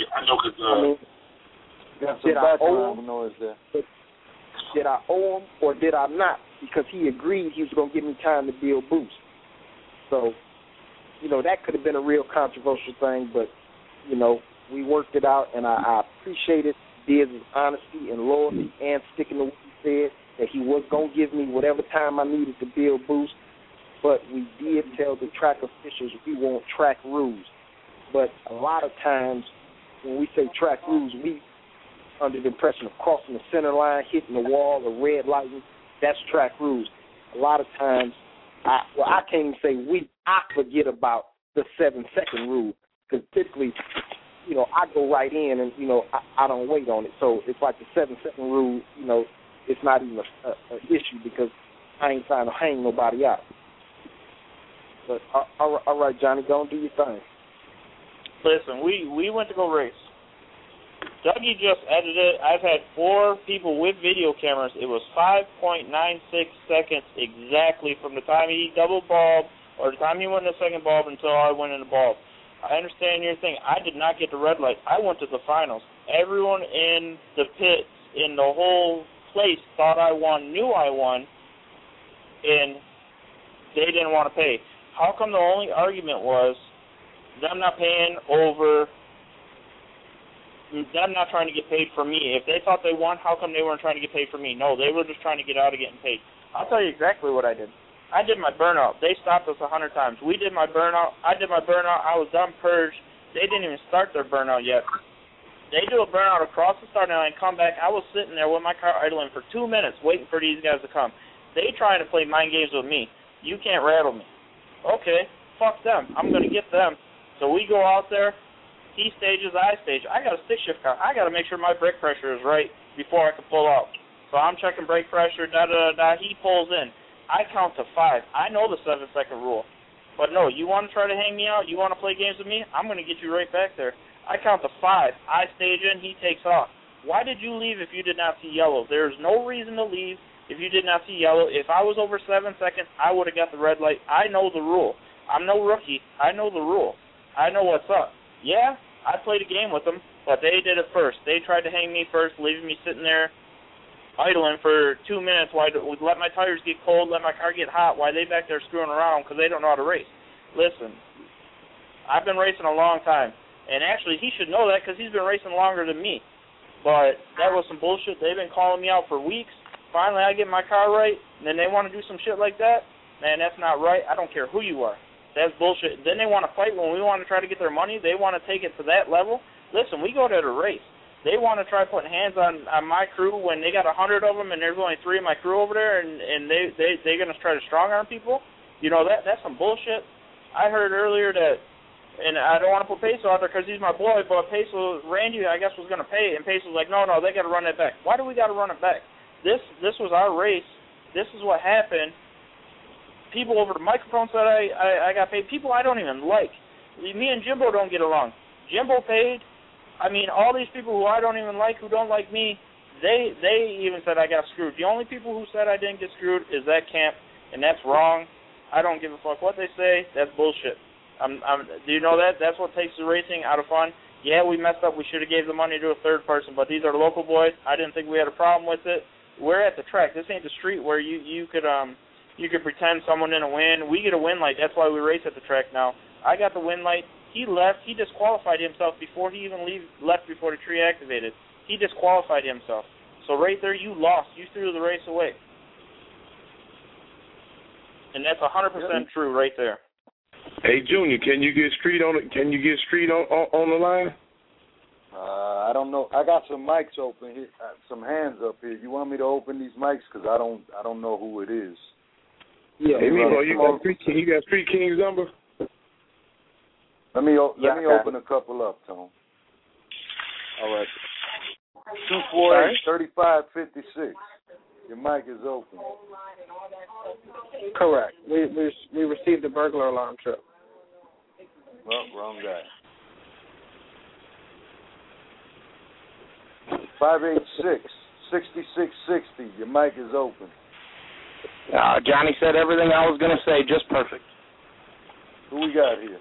did I owe him? Did I owe him or did I not? Because he agreed he was going to give me time to build boost. So, that could have been a real controversial thing, but, we worked it out, and I appreciated Biz's honesty and loyalty and sticking to what he said, that he was going to give me whatever time I needed to build boost. But we did tell the track officials we want track rules. But a lot of times when we say track rules, we under the impression of crossing the center line, hitting the wall, or red lighting. That's track rules. A lot of times, I can't even say I forget about the 7 second rule because typically, I go right in and, I don't wait on it. So it's like the 7 second rule, it's not even an issue because I ain't trying to hang nobody out. But all right, Johnny, go and do your thing. Listen, we went to go race. Dougie just edited. I've had 4 people with video cameras. It was 5.96 seconds exactly from the time he double bulb or the time he went in the second bulb until I went in the bulb. I understand your thing. I did not get the red light. I went to the finals. Everyone in the pits, in the whole place, thought I won, knew I won, and they didn't want to pay. How come the only argument was them not paying over, them not trying to get paid for me? If they thought they won, how come they weren't trying to get paid for me? No, they were just trying to get out of getting paid. I'll tell you exactly what I did. I did my burnout. They stopped us 100 times. We did my burnout. I did my burnout. I was done purged. They didn't even start their burnout yet. They do a burnout across the starting line, come back. I was sitting there with my car idling for 2 minutes waiting for these guys to come. They trying to play mind games with me. You can't rattle me. Okay, fuck them. I'm going to get them. So we go out there. He stages, I stage. I got a stick-shift car. I got to make sure my brake pressure is right before I can pull out. So I'm checking brake pressure, da-da-da-da. He pulls in. I count to 5. I know the 7 second rule. But no, you want to try to hang me out? You want to play games with me? I'm going to get you right back there. I count to 5. I stage in. He takes off. Why did you leave if you did not see yellow? There's no reason to leave if you did not see yellow. If I was over 7 seconds, I would have got the red light. I know the rule. I'm no rookie. I know the rule. I know what's up. Yeah, I played a game with them, but they did it first. They tried to hang me first, leaving me sitting there idling for 2 minutes while I let my tires get cold, let my car get hot, while they back there screwing around because they don't know how to race. Listen, I've been racing a long time, and actually he should know that because he's been racing longer than me. But that was some bullshit. They've been calling me out for weeks. Finally, I get my car right, and then they want to do some shit like that? Man, that's not right. I don't care who you are. That's bullshit. Then they want to fight when we want to try to get their money. They want to take it to that level. Listen, we go there to race. They want to try putting hands on my crew when they got 100 of them and there's only 3 of my crew over there, and they're going to try to strong-arm people. That's some bullshit. I heard earlier that, and I don't want to put Peso out there because he's my boy, but Randy, I guess, was going to pay, and Peso was like, no, they got to run it back. Why do we got to run it back? This was our race. this is what happened. People over the microphone said I got paid. People I don't even like. Me and Jimbo don't get along. Jimbo paid. I mean, all these people who I don't even like, who don't like me, they even said I got screwed. The only people who said I didn't get screwed is that camp, and that's wrong. I don't give a fuck what they say. That's bullshit. Do you know that? That's what takes the racing out of fun. Yeah, we messed up. We should have gave the money to a third person, but these are local boys. I didn't think we had a problem with it. We're at the track. This ain't the street where you could pretend someone didn't win. We get a win light. That's why we race at the track now. I got the win light. He left. He disqualified himself before he even left before the tree activated. He disqualified himself. So right there, you lost. You threw the race away. And that's 100% true right there. Hey, Junior, can you get Street on it? Can you get Street on the line? I don't know. I got some mics open here, some hands up here. You want me to open these mics? Because I don't know who it is. Yeah. Hey, you got Street King's number? Let me open a couple up, Tom. All right. 248-3556. Your mic is open. Correct. We received a burglar alarm trip. Well, wrong guy. 586-6660. Your mic is open. Johnny said everything I was going to say, just perfect. Who we got here?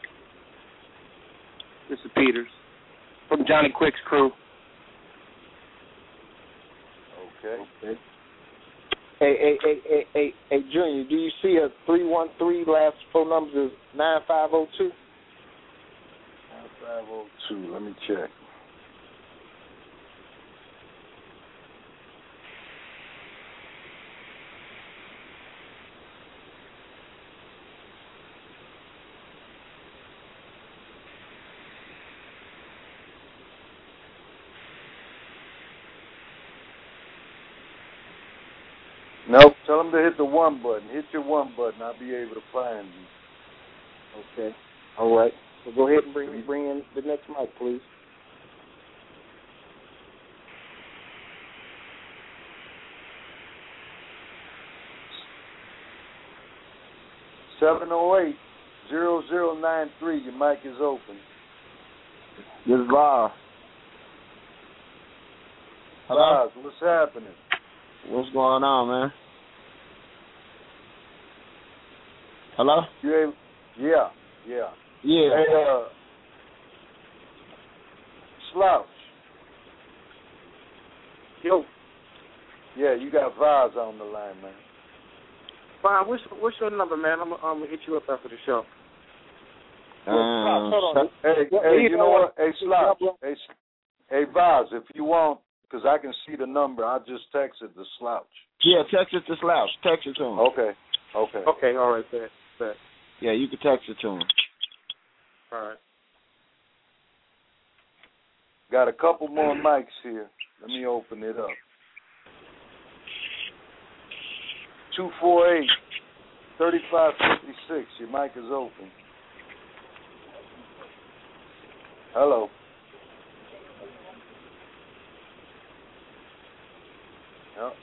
This is Peters from Johnny Quick's crew. Okay. Hey, Junior, do you see a 313 last phone number is 9502? 9502, let me check. Nope. Tell them to hit the 1 button. Hit your 1 button. I'll be able to find you. Okay. All right. So go ahead and bring in the next mic, please. $708-0093. Your mic is open. This is Bob. Hello? What's happening? What's going on, man? Hello? Yeah. Hey, Slouch. Yo. Yeah, you got Vaz on the line, man. Fine. What's your number, man? I'm gonna hit you up after the show. Hold on. Hey, you know what? Hey, Slouch. Hey, Vaz, if you want, because I can see the number, I'll just text it to Slouch. Yeah, text it to Slouch. Text it to him. Okay. Okay, all right, bet. Yeah, you can text it to him. All right. Got a couple more mics here. Let me open it up. 248-3556. Your mic is open. Hello. Yep.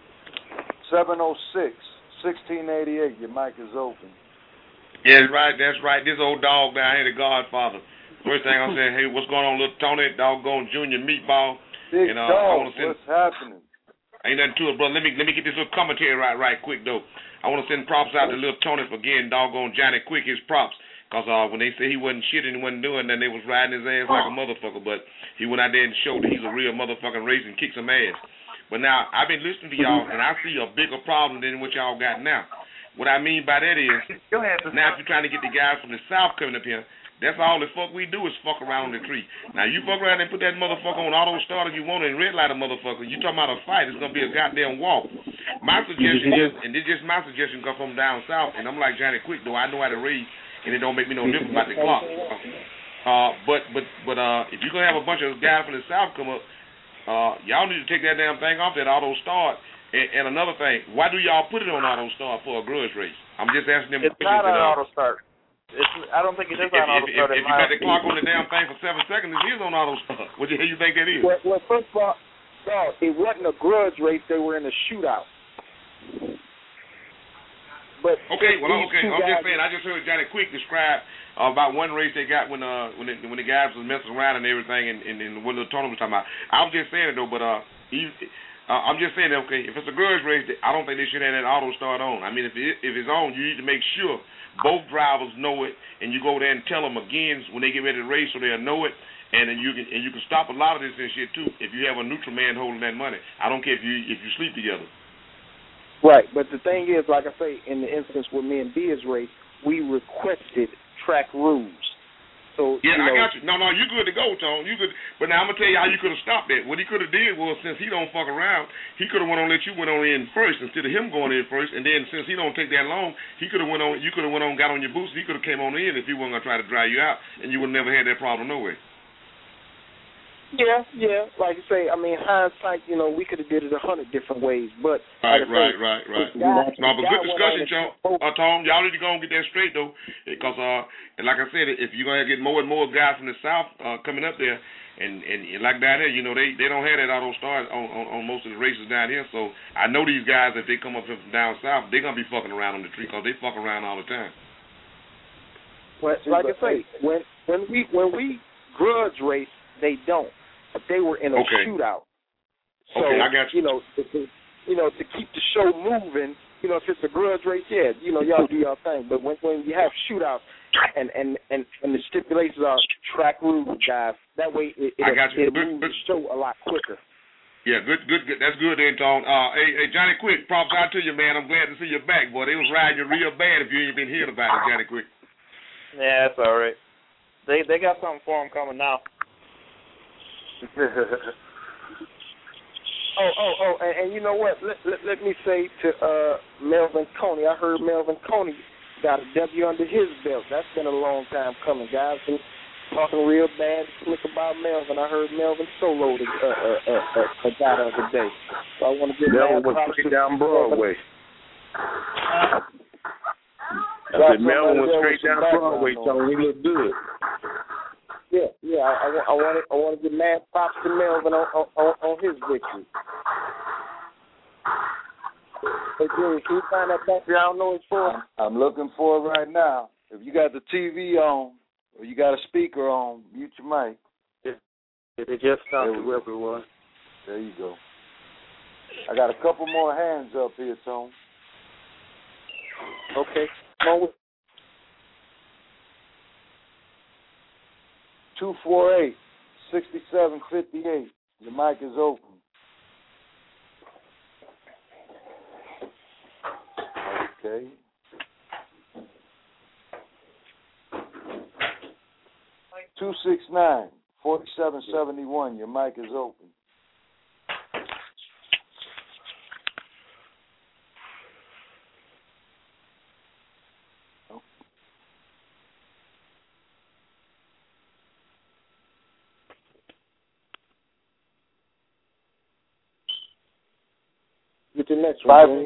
706-1688. Your mic is open. Yeah, that's right. This old dog down here, the Godfather. First thing I'm saying, hey, what's going on, little Tony, doggone Junior Meatball? Big dog, what's happening? Ain't nothing to it, brother. Let me get this little commentary right quick, though. I want to send props out to little Tony for getting doggone Johnny Quick his props. Because when they said he wasn't shit and he wasn't doing nothing, they was riding his ass like a motherfucker. But he went out there and showed that he's a real motherfucking race and kicked some ass. But now, I've been listening to y'all, and I see a bigger problem than what y'all got now. What I mean by that is, now if you're trying to get the guys from the South coming up here, that's all the fuck we do is fuck around on the tree. Now, you fuck around and put that motherfucker on auto start if you want and red light a motherfucker. You talking about a fight, it's going to be a goddamn walk. My suggestion is, and this is just my suggestion come from down south, and I'm like Johnny Quick, though. I know how to race, and it don't make me no difference about the clock. But if you're going to have a bunch of guys from the South come up, y'all need to take that damn thing off that auto start. And another thing, why do y'all put it on auto start for a grudge race? I'm just asking them. It's not on auto start. I don't think it is on auto start. If you got the clock on the damn thing for 7 seconds, it is on auto start. What the hell you think that is? Well, first of all, it wasn't a grudge race. They were in a shootout. But okay, I'm just saying. I just heard Johnny Quick describe about one race they got when the guys was messing around and everything, and what the tournament was talking about. I was just saying it though, but I'm just saying that, okay, if it's a grudge race, I don't think they should have that auto start on. I mean, if it's on, you need to make sure both drivers know it, and you go there and tell them again when they get ready to race, so they'll know it. And then you can stop a lot of this and shit too if you have a neutral man holding that money. I don't care if you sleep together. Right, but the thing is, like I say, in the instance with me and Biz race, we requested track rules. So yeah, I got you. No, you good to go, Tone. You good. But now I'm gonna tell you how you could have stopped that. What he could have did was, since he don't fuck around, he could have went on let you went on in first instead of him going in first. And then since he don't take that long, he could have went on. You could have went on, got on your boots. He could have came on in if he wasn't gonna try to dry you out, and you would have never had that problem no way. Yeah. Like you say, I mean, hindsight, we could have did it 100 different ways, but right. No, but good discussion, Tom. Y'all need to go and get that straight though, because and like I said, if you're gonna get more and more guys from the South coming up there, and like down there, they don't have that auto start on most of the races down here. So I know these guys, if they come up from down south, they're gonna be fucking around on the tree because they fuck around all the time. Well, like I say, when we grudge race, they don't. But they were in a shootout. So, okay, I got you. To keep the show moving, if it's a grudge race, y'all do y'all thing. But when you have shootouts and the stipulations are track rules, guys, that way it moves the show a lot quicker. Yeah, good. That's good, then, Tone. Hey, Johnny Quick, props out to you, man. I'm glad to see you back, boy. They was riding you real bad if you ain't been hearing about it, Johnny Quick. Yeah, that's all right. They got something for him coming now. And you know what? Let me say to Melvin Coney. I heard Melvin Coney got a W under his belt. That's been a long time coming, guys. Been talking real bad, slick about Melvin. I heard Melvin soloed a guy the other day. So I want to give Melvin went straight down Broadway. I said Melvin went straight down Broadway, so he looked good. Yeah. I want to give mad props to Melvin on his victory. Hey, Jerry, can you find that background noise for us? I'm looking for it right now. If you got the TV on or you got a speaker on, mute your mic. It just stopped whoever it was. There you go. I got a couple more hands up here, Tone. Okay. Come on with 248-6758. Your mic is open. Okay. Like 269-4771. Your mic is open. Get the next one.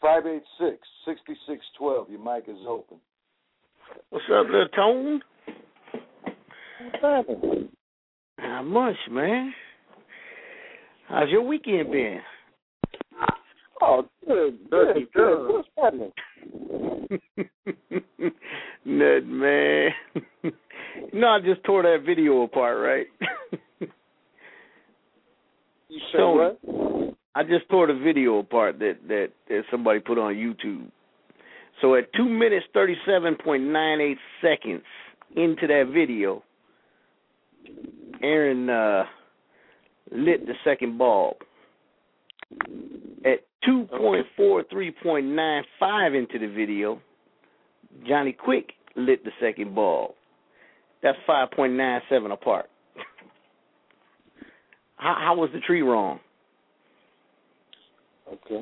586-6612. Your mic is open. What's up, little Tone? What's happening? Not much, man. How's your weekend been? Oh, good. What's happening? Nothing, man. I just tore that video apart, right? You said what? I just tore the video apart that somebody put on YouTube. So at 2 minutes 37.98 seconds into that video, Aaron lit the second bulb. At 2.43.95 into the video, Johnny Quick lit the second bulb. That's 5.97 apart. How was the tree wrong? Okay.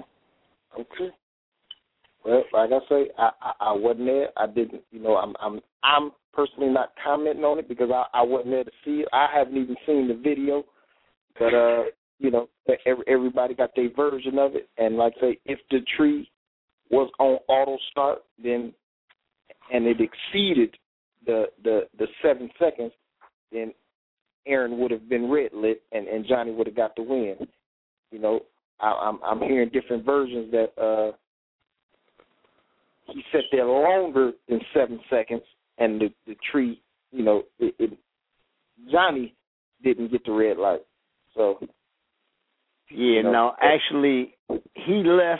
Well, like I say, I wasn't there. I didn't. I'm personally not commenting on it because I wasn't there to see it. I haven't even seen the video, but everybody got their version of it. And like I say, if the tree was on auto start, then and it exceeded the 7 seconds, then Aaron would have been red lit and Johnny would have got the win. I'm hearing different versions that he sat there longer than 7 seconds, and the tree, Johnny didn't get the red light. So no, actually he left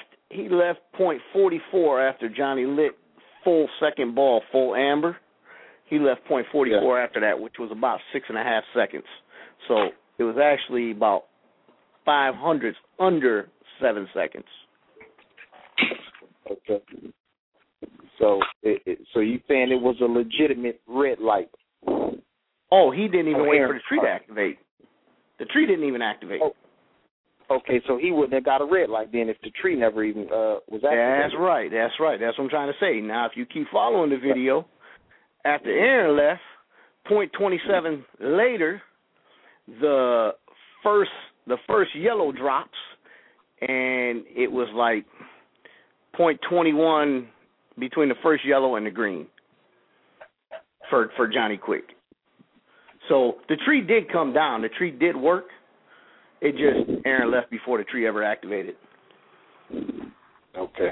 .44 after Johnny lit full second ball, full amber. He left .44 after that, which was about 6.5 seconds. So it was actually about 0.05 under 7 seconds. Okay. So so you saying it was a legitimate red light? Oh, he didn't even wait for the tree to activate. The tree didn't even activate. Oh. Okay, so he wouldn't have got a red light then if the tree never even was activated. That's right. That's what I'm trying to say. Now, if you keep following the video, after Aaron left, 0.27 later, the first yellow drops, and it was like 0.21 between the first yellow and the green for Johnny Quick. So the tree did come down. The tree did work. It just Aaron left before the tree ever activated. Okay.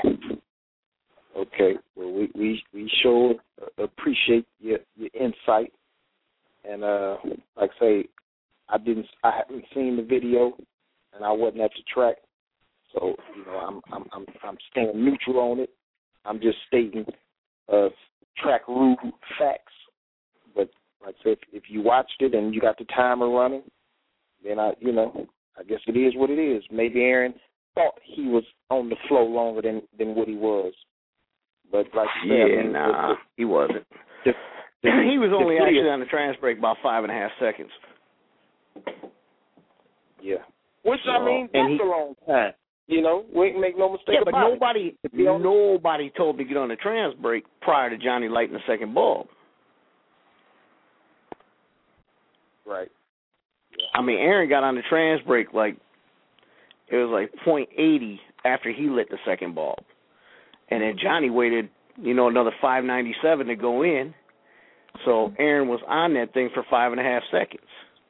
Well, we sure appreciate your insight, and like I say, I haven't seen the video, and I wasn't at the track, so I'm staying neutral on it. I'm just stating track rule facts. But like I said, if you watched it and you got the timer running, then I guess it is what it is. Maybe Aaron thought he was on the flow longer than what he was. But like you said, he wasn't. He was only actually on the trans break about 5.5 seconds. Yeah. Which, that's a long time. We ain't make no mistake about it. Yeah, but nobody told me to get on the trans break prior to Johnny lighting the second bulb. Right. Yeah. Aaron got on the trans break it was like 0.80 after he lit the second bulb. And then Johnny waited, another 5.97 to go in. So Aaron was on that thing for 5.5 seconds.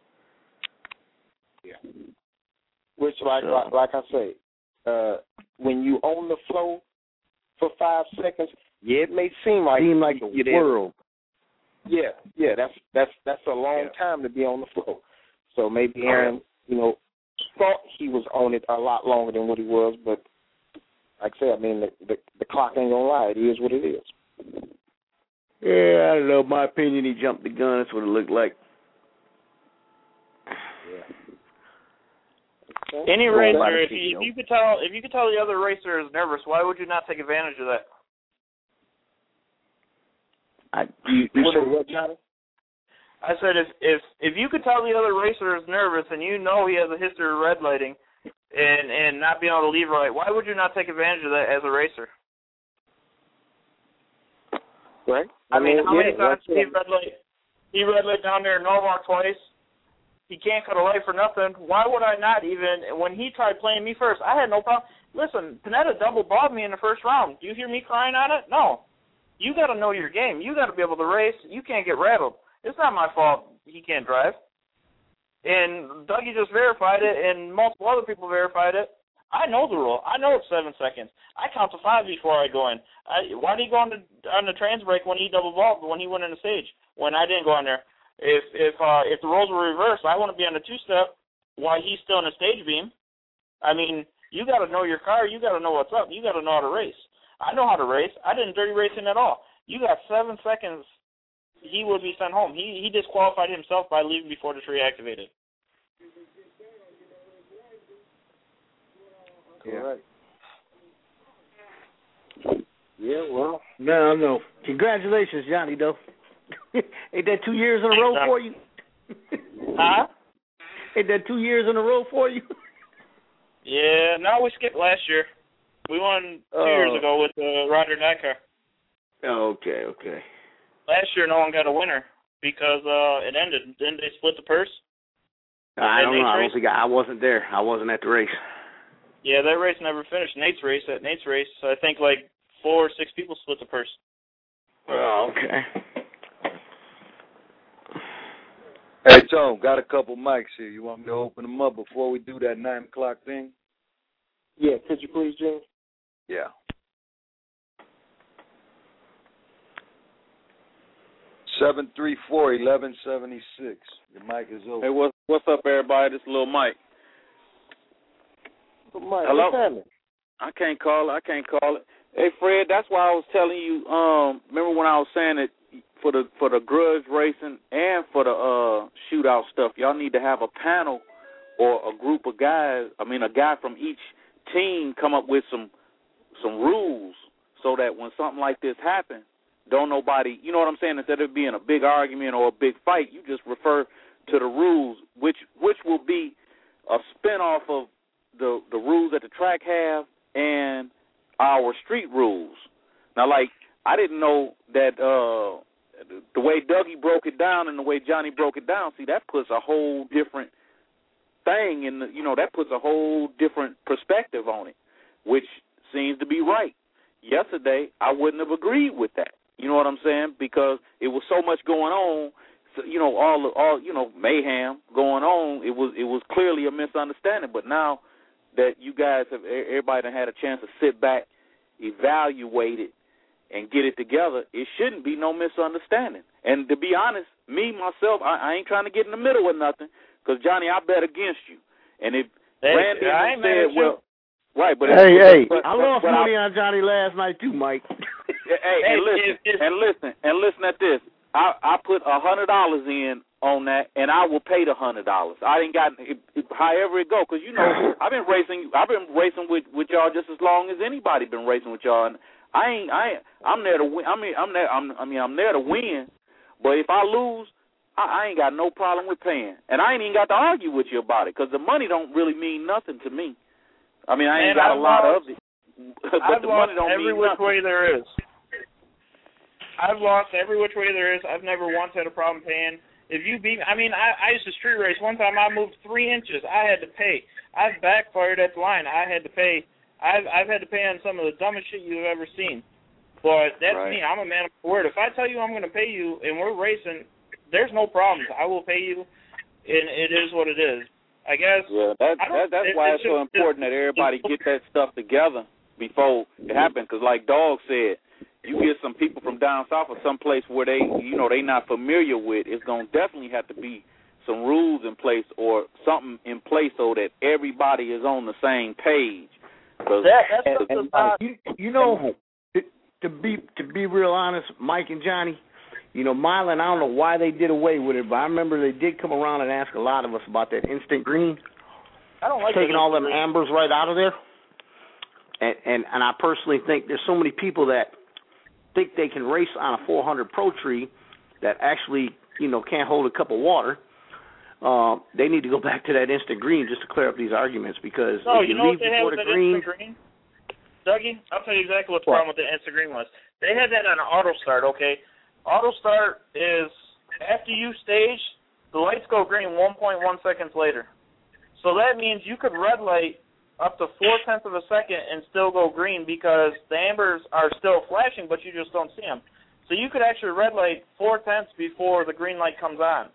Yeah. Which, like I say, when you own the flow for 5 seconds, it may seem like the world. Yeah, that's a long time to be on the flow. So maybe Aaron, thought he was on it a lot longer than what he was, but like I said, the clock ain't gonna lie. It is what it is. Yeah, I don't know. My opinion, he jumped the gun. That's what it looked like. Yeah. Okay. Any racer, if you could tell the other racer is nervous, why would you not take advantage of that? You said what, Johnny? I said if you could tell the other racer is nervous and you know he has a history of red lighting and not being able to leave right, why would you not take advantage of that as a racer? Right. How many times did he red light? He red light down there in Norwalk twice. He can't cut a light for nothing. Why would I not even, when he tried playing me first, I had no problem. Listen, Panetta double bobbed me in the first round. Do you hear me crying on it? No. You got to know your game. You got to be able to race. You can't get rattled. It's not my fault he can't drive. And Dougie just verified it, and multiple other people verified it. I know the rule. I know it's 7 seconds. I count to 5 before I go in. Why did he go on the trans break when he double bobbed when he went in the stage? When I didn't go on there. If the roles were reversed, I want to be on the two-step while he's still in the stage beam. You got to know your car. You got to know what's up. You got to know how to race. I know how to race. I didn't dirty racing at all. You got 7 seconds, he would be sent home. He disqualified himself by leaving before the tree activated. Yeah. Right. Yeah, well. No. Congratulations, Johnny, though. Ain't that 2 years in a row for you? Huh? Ain't that 2 years in a row for you? Yeah, no, we skipped last year. We won 2 years ago with the Ryder Dakar. Okay. Last year, no one got a winner because it ended. Didn't they split the purse? I don't know. I wasn't there. I wasn't at the race. Yeah, that race never finished. Nate's race, I think 4 or 6 people split the purse. Oh, okay. Hey, Tom, got a couple mics here. You want me to open them up before we do that 9 o'clock thing? Yeah, could you please, Jimmy? Yeah. Seven 734-1176. Your mic is open. Hey, what's up, everybody? This is Lil Mike. Mike, hello? What's happening? I can't call it. Hey, Fred, that's why I was telling you. Remember when I was saying that for the grudge racing and for the shootout stuff, y'all need to have a panel or a group of guys. I mean, a guy from each team come up with some rules so that when something like this happens, don't nobody, you know what I'm saying? Instead of being a big argument or a big fight, you just refer to the rules, which will be a spinoff of the rules that the track have and our street rules. Now, like, I didn't know that the way Dougie broke it down and the way Johnny broke it down, see, that puts a whole different thing in that puts a whole different perspective on it, which seems to be right. Yesterday, I wouldn't have agreed with that. You know what I'm saying? Because it was so much going on, all mayhem going on. It was clearly a misunderstanding. But now that you guys have, everybody done had a chance to sit back, evaluate it, and get it together, it shouldn't be no misunderstanding. And to be honest, me, myself, I ain't trying to get in the middle of nothing, because, Johnny, I bet against you. And if Randy said, well, right, but hey, but, I lost but money on Johnny last night too, Mike. Listen at this. I put $100 in on that, and I will pay the $100. I ain't got however it go, because I've been racing with y'all just as long as anybody been racing with y'all. And I'm there to win. I'm there to win. But if I lose, I ain't got no problem with paying, and I ain't even got to argue with you about it, because the money don't really mean nothing to me. I mean, I ain't got a lot of it, but the money don't mean nothing. Every which way there is. I've lost every which way there is. I've never once had a problem paying. If you beat me, I used to street race. One time I moved 3 inches. I had to pay. I've backfired at the line. I had to pay. I've had to pay on some of the dumbest shit you've ever seen. But that's right. Me. I'm a man of my word. If I tell you I'm going to pay you and we're racing, there's no problems. I will pay you, and it is what it is. I guess. Yeah, that's why it's so important that everybody get that stuff together before it happens. Because like Dog said, you get some people from down south or someplace where they not familiar with, it's going to definitely have to be some rules in place or something in place so that everybody is on the same page. To be real honest, Mike and Johnny, Milan, I don't know why they did away with it, but I remember they did come around and ask a lot of us about that instant green. I don't like taking all them ambers right out of there. And I personally think there's so many people that think they can race on a 400 Pro Tree that actually, can't hold a cup of water. They need to go back to that instant green just to clear up these arguments, because if you leave before the green. Dougie, I'll tell you exactly what the problem with the instant green was. They had that on an auto start, okay? Auto start is after you stage, the lights go green 1.1 seconds later. So that means you could red light up to 0.4 of a second and still go green, because the ambers are still flashing, but you just don't see them. So you could actually red light 0.4 before the green light comes on.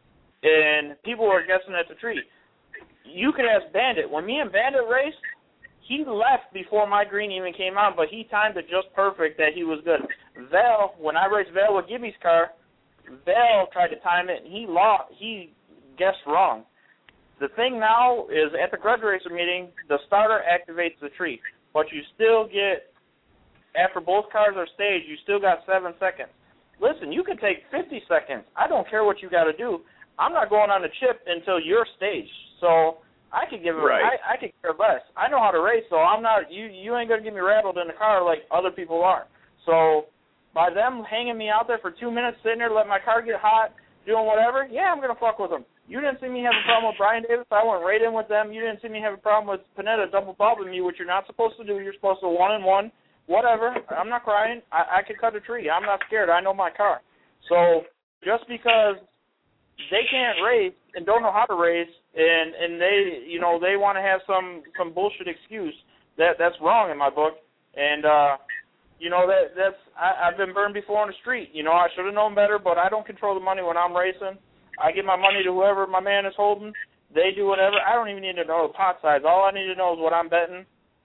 And people were guessing at the tree. You could ask Bandit. When me and Bandit raced, he left before my green even came on, but he timed it just perfect that he was good. Val, when I raced Val with Gibby's car, Val tried to time it, and he guessed wrong. The thing now is, at the Grudge Racer meeting, the starter activates the tree, but you still get, after both cars are staged, you still got 7 seconds. Listen, you can take 50 seconds. I don't care what you got to do. I'm not going on the chip until you're staged. So I could give it. Right. I could care less. I know how to race, so I'm not. You ain't gonna get me rattled in the car like other people are. So by them hanging me out there for 2 minutes, sitting there, letting my car get hot, doing whatever, yeah, I'm gonna fuck with them. You didn't see me have a problem with Brian Davis. I went right in with them. You didn't see me have a problem with Panetta double bobbing me, which you're not supposed to do. You're supposed to 1-and-1. Whatever. I'm not crying. I could cut a tree. I'm not scared. I know my car. So just because they can't race and don't know how to race, and they they want to have some bullshit excuse, that's wrong in my book. And that's I've been burned before on the street. I should have known better, but I don't control the money when I'm racing. I give my money to whoever my man is holding. They do whatever. I don't even need to know the pot size. All I need to know is what I'm betting,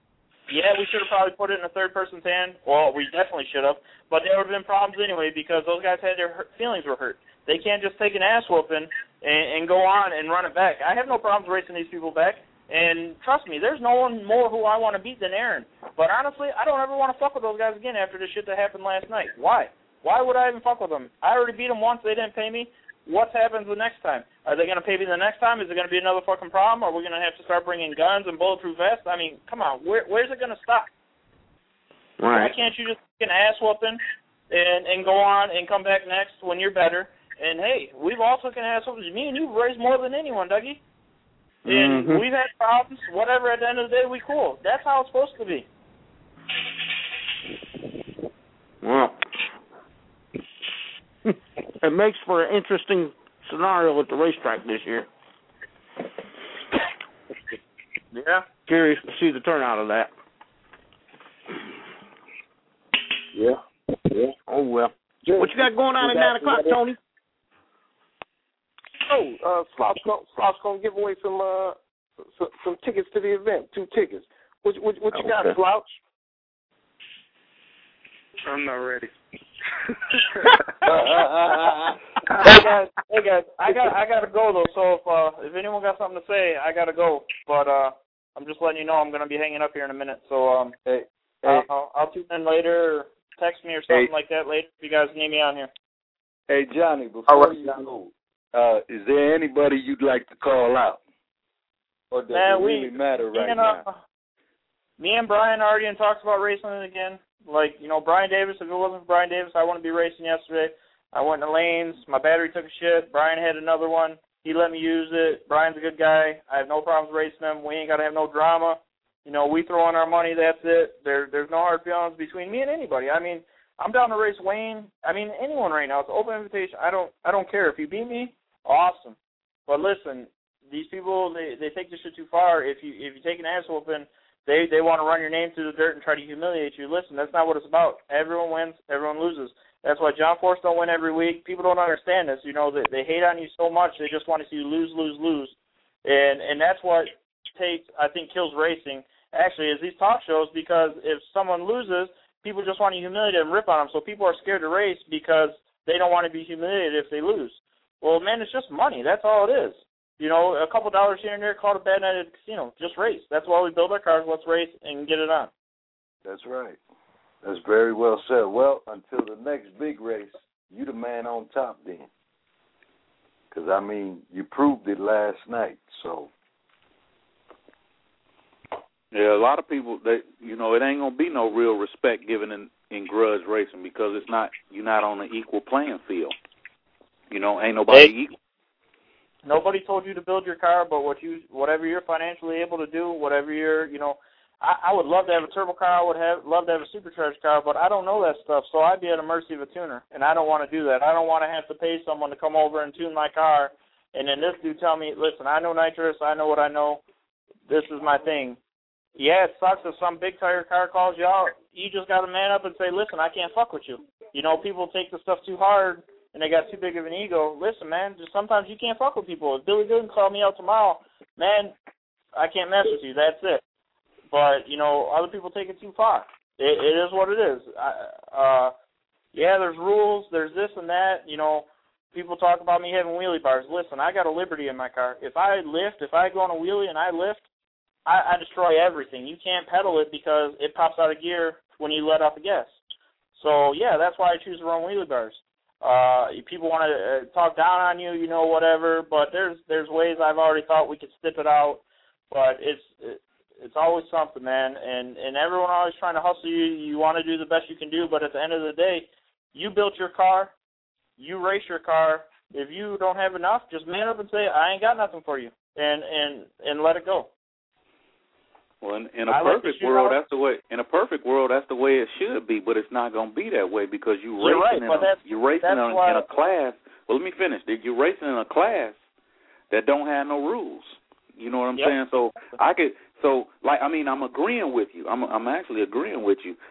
Yeah, we should have probably put it in a third person's hand. Well, we definitely should have. But there would have been problems anyway because those guys had their feelings were hurt. They can't just take an ass whooping and go on and run it back. I have no problems racing these people back. And trust me, there's no one more who I want to beat than Aaron. But honestly, I don't ever want to fuck with those guys again after the shit that happened last night. Why? Why would I even fuck with them? I already beat them once. They didn't pay me. What happens the next time? Are they going to pay me the next time? Is it going to be another fucking problem? Are we going to have to start bringing guns and bulletproof vests? I mean, come on. Where's it going to stop? Right. Why can't you just get an ass whooping and go on and come back next when you're better? And, hey, we've all taken ass whoopings. Me and you've raced more than anyone, Dougie. And we've had problems. Whatever, at the end of the day, we cool. That's how it's supposed to be. Well, it makes for an interesting scenario at the racetrack this year. Yeah. Curious to see the turnout of that. Yeah. Oh, well. What you got going on at 9 o'clock, Tony? Slouch gonna give away some tickets to the event, 2 tickets. What you got, Slouch? I'm not ready. Hey guys, I gotta go though. So if anyone got something to say, I gotta go. But I'm just letting you know I'm gonna be hanging up here in a minute. So I'll tune in later, or text me or something like that later if you guys need me on here. Hey Johnny, before you go, is there anybody you'd like to call out? Or does it really matter right now? Me and Brian already in talks about racing it again. Like, Brian Davis, if it wasn't for Brian Davis, I wouldn't be racing yesterday. I went in the lanes. My battery took a shit. Brian had another one. He let me use it. Brian's a good guy. I have no problems racing him. We ain't got to have no drama. We throw in our money. That's it. There's no hard feelings between me and anybody. I mean, I'm down to race Wayne. I mean, anyone right now. It's an open invitation. I don't care. If you beat me, awesome. But listen, these people, they take this shit too far. If you take an ass whooping, they want to run your name through the dirt and try to humiliate you. Listen, that's not what it's about. Everyone wins, everyone loses. That's why John Force don't win every week. People don't understand this. They hate on you so much, they just want to see you lose. And that's what I think kills racing, actually, is these talk shows, because if someone loses, people just want to humiliate and rip on them. So people are scared to race because they don't want to be humiliated if they lose. Well, man, it's just money. That's all it is. A couple dollars here and there, call it a bad night at the casino. Just race. That's why we build our cars. Let's race and get it on. That's right. That's very well said. Well, until the next big race, you the man on top then. Because, I mean, you proved it last night, so. Yeah, a lot of people, it ain't going to be no real respect given in grudge racing because you're not on an equal playing field. Ain't nobody equal. Nobody told you to build your car, but whatever you're financially able to do, whatever you're, I would love to have a turbo car. I would love to have a supercharged car, but I don't know that stuff, so I'd be at the mercy of a tuner, and I don't want to do that. I don't want to have to pay someone to come over and tune my car, and then this dude tell me, listen, I know nitrous, I know what I know, this is my thing. Yeah, it sucks if some big tire car calls you out. You just got to man up and say, listen, I can't fuck with you. People take the stuff too hard, and they got too big of an ego. Listen, man, just sometimes you can't fuck with people. If Billy Gooden called me out tomorrow, man, I can't mess with you. That's it. But, other people take it too far. It is what it is. Yeah, there's rules. There's this and that. People talk about me having wheelie bars. Listen, I got a Liberty in my car. If I go on a wheelie and I lift, I destroy everything. You can't pedal it because it pops out of gear when you let off the gas. So, yeah, that's why I choose to run wheelie bars. People want to talk down on you, whatever, but there's ways I've already thought we could stip it out, but it's always something, man, and everyone always trying to hustle you. You want to do the best you can do, but at the end of the day, you built your car, you race your car. If you don't have enough, just man up and say, I ain't got nothing for you, and let it go. Well, in a perfect world, that's the way. In a perfect world, that's the way it should be. But it's not going to be that way because you're racing in a class. Well, let me finish. You're racing in a class that don't have no rules. You know what I'm saying? So I'm agreeing with you. I'm actually agreeing with you.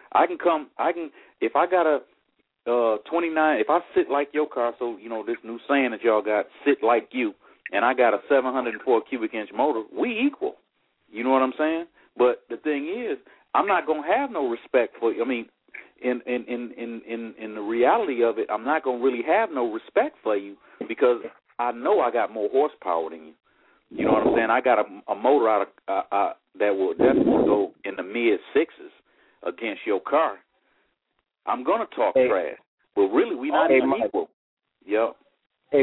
If I got a 29, if I sit like your car, so this new saying that y'all got, sit like you, and I got a 704 cubic inch motor, we equal. You know what I'm saying? But the thing is, I'm not gonna have no respect for you. I mean, in the reality of it, I'm not gonna really have no respect for you because I know I got more horsepower than you. You know what I'm saying? I got a motor out of that will definitely go in the mid-6s against your car. I'm gonna talk trash, but really we not even equal. Yep. Hey,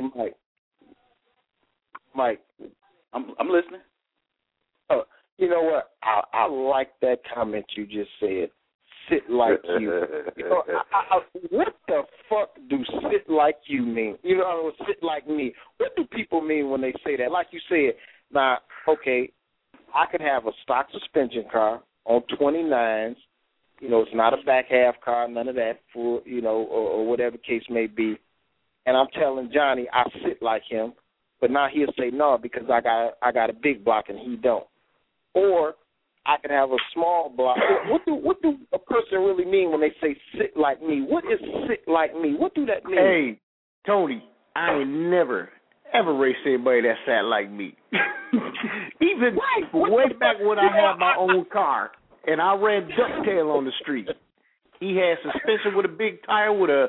Mike. I'm listening. Oh, you know what? I like that comment you just said. Sit like you. You know, what the fuck do sit like you mean? You know, sit like me. What do people mean when they say that? Like you said, now, okay, I could have a stock suspension car on 29s. You know, it's not a back half car, none of that, for you know, or whatever case may be. And I'm telling Johnny I sit like him, but now he'll say no because I got a big block and he don't. Or I could have a small block. What do a person really mean when they say sit like me? What is sit like me? What do that mean? Hey, Tony, I ain't never, ever raced anybody that sat like me. Even way back when I had my own car and I ran ducktail on the street. He had suspension with a big tire with a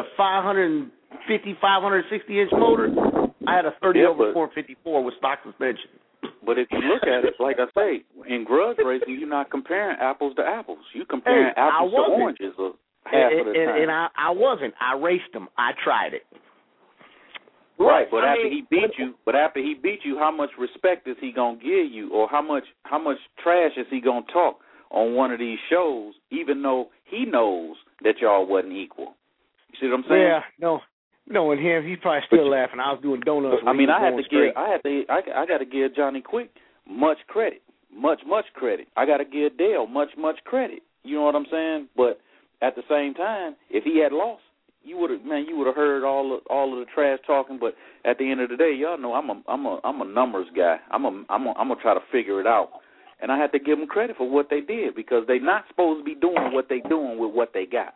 550, 560-inch motor. I had a 30/454 with stock suspension. But if you look at it, like I say, in grudge racing, you're not comparing apples to apples. You're comparing apples to oranges half of the time. And I wasn't. I raced them. I tried it. Right, but after he beat you, how much respect is he gonna give you, or how much trash is he gonna talk on one of these shows, even though he knows that y'all wasn't equal? You see what I'm saying? Yeah, no. Knowing him, he's probably still laughing. I was doing donuts. I mean, I got to give Johnny Quick much credit, much credit. I got to give Dale much credit. You know what I'm saying? But at the same time, if he had lost, you would have heard all of the trash talking. But at the end of the day, y'all know I'm a numbers guy. I'm gonna try to figure it out, and I have to give them credit for what they did because they're not supposed to be doing what they doing with what they got.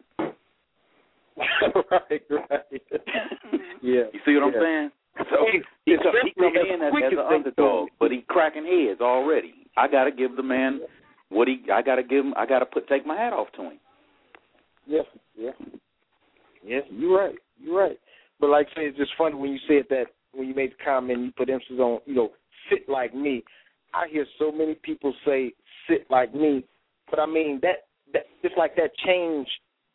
right. Yeah. You see what I'm saying? So he come in as an underdog, but he cracking heads already. I got to give the man what I got to give him. I got to take my hat off to him. Yes. You're right. But like I say, it's just funny when you said that, when you made the comment, you put emphasis on, sit like me. I hear so many people say sit like me, but I mean that it's like that change.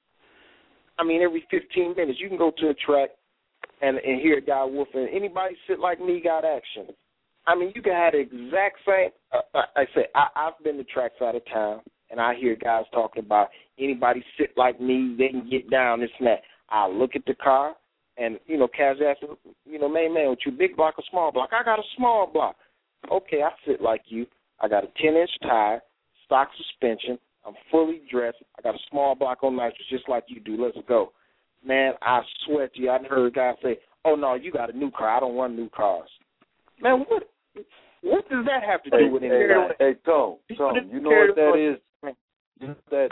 I mean, every 15 minutes, you can go to a track and hear a guy woofing. Anybody sit like me got action. I mean, you can have the exact same. I say I've been to tracks out of town, and I hear guys talking about anybody sit like me, they can get down, this and that. I look at the car, and, Kaz asks, man, with you big block or small block? I got a small block. Okay, I sit like you. I got a 10-inch tire, stock suspension. I'm fully dressed. I got a small block on nitrous just like you do. Let's go. Man, I swear to you, I heard guys say, oh, no, you got a new car. I don't want new cars. Man, what does that have to do with anything? Hey, Tom, you know what that is? That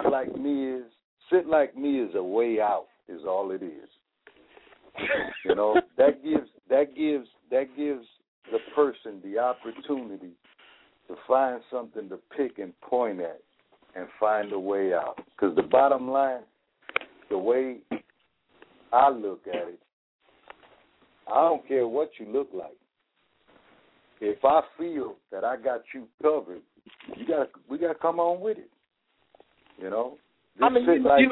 sit like me is a way out is all it is. That gives the person the opportunity to find something to pick and point at and find a way out. Because the bottom line, the way I look at it, I don't care what you look like. If I feel that I got you covered, we gotta come on with it. I mean,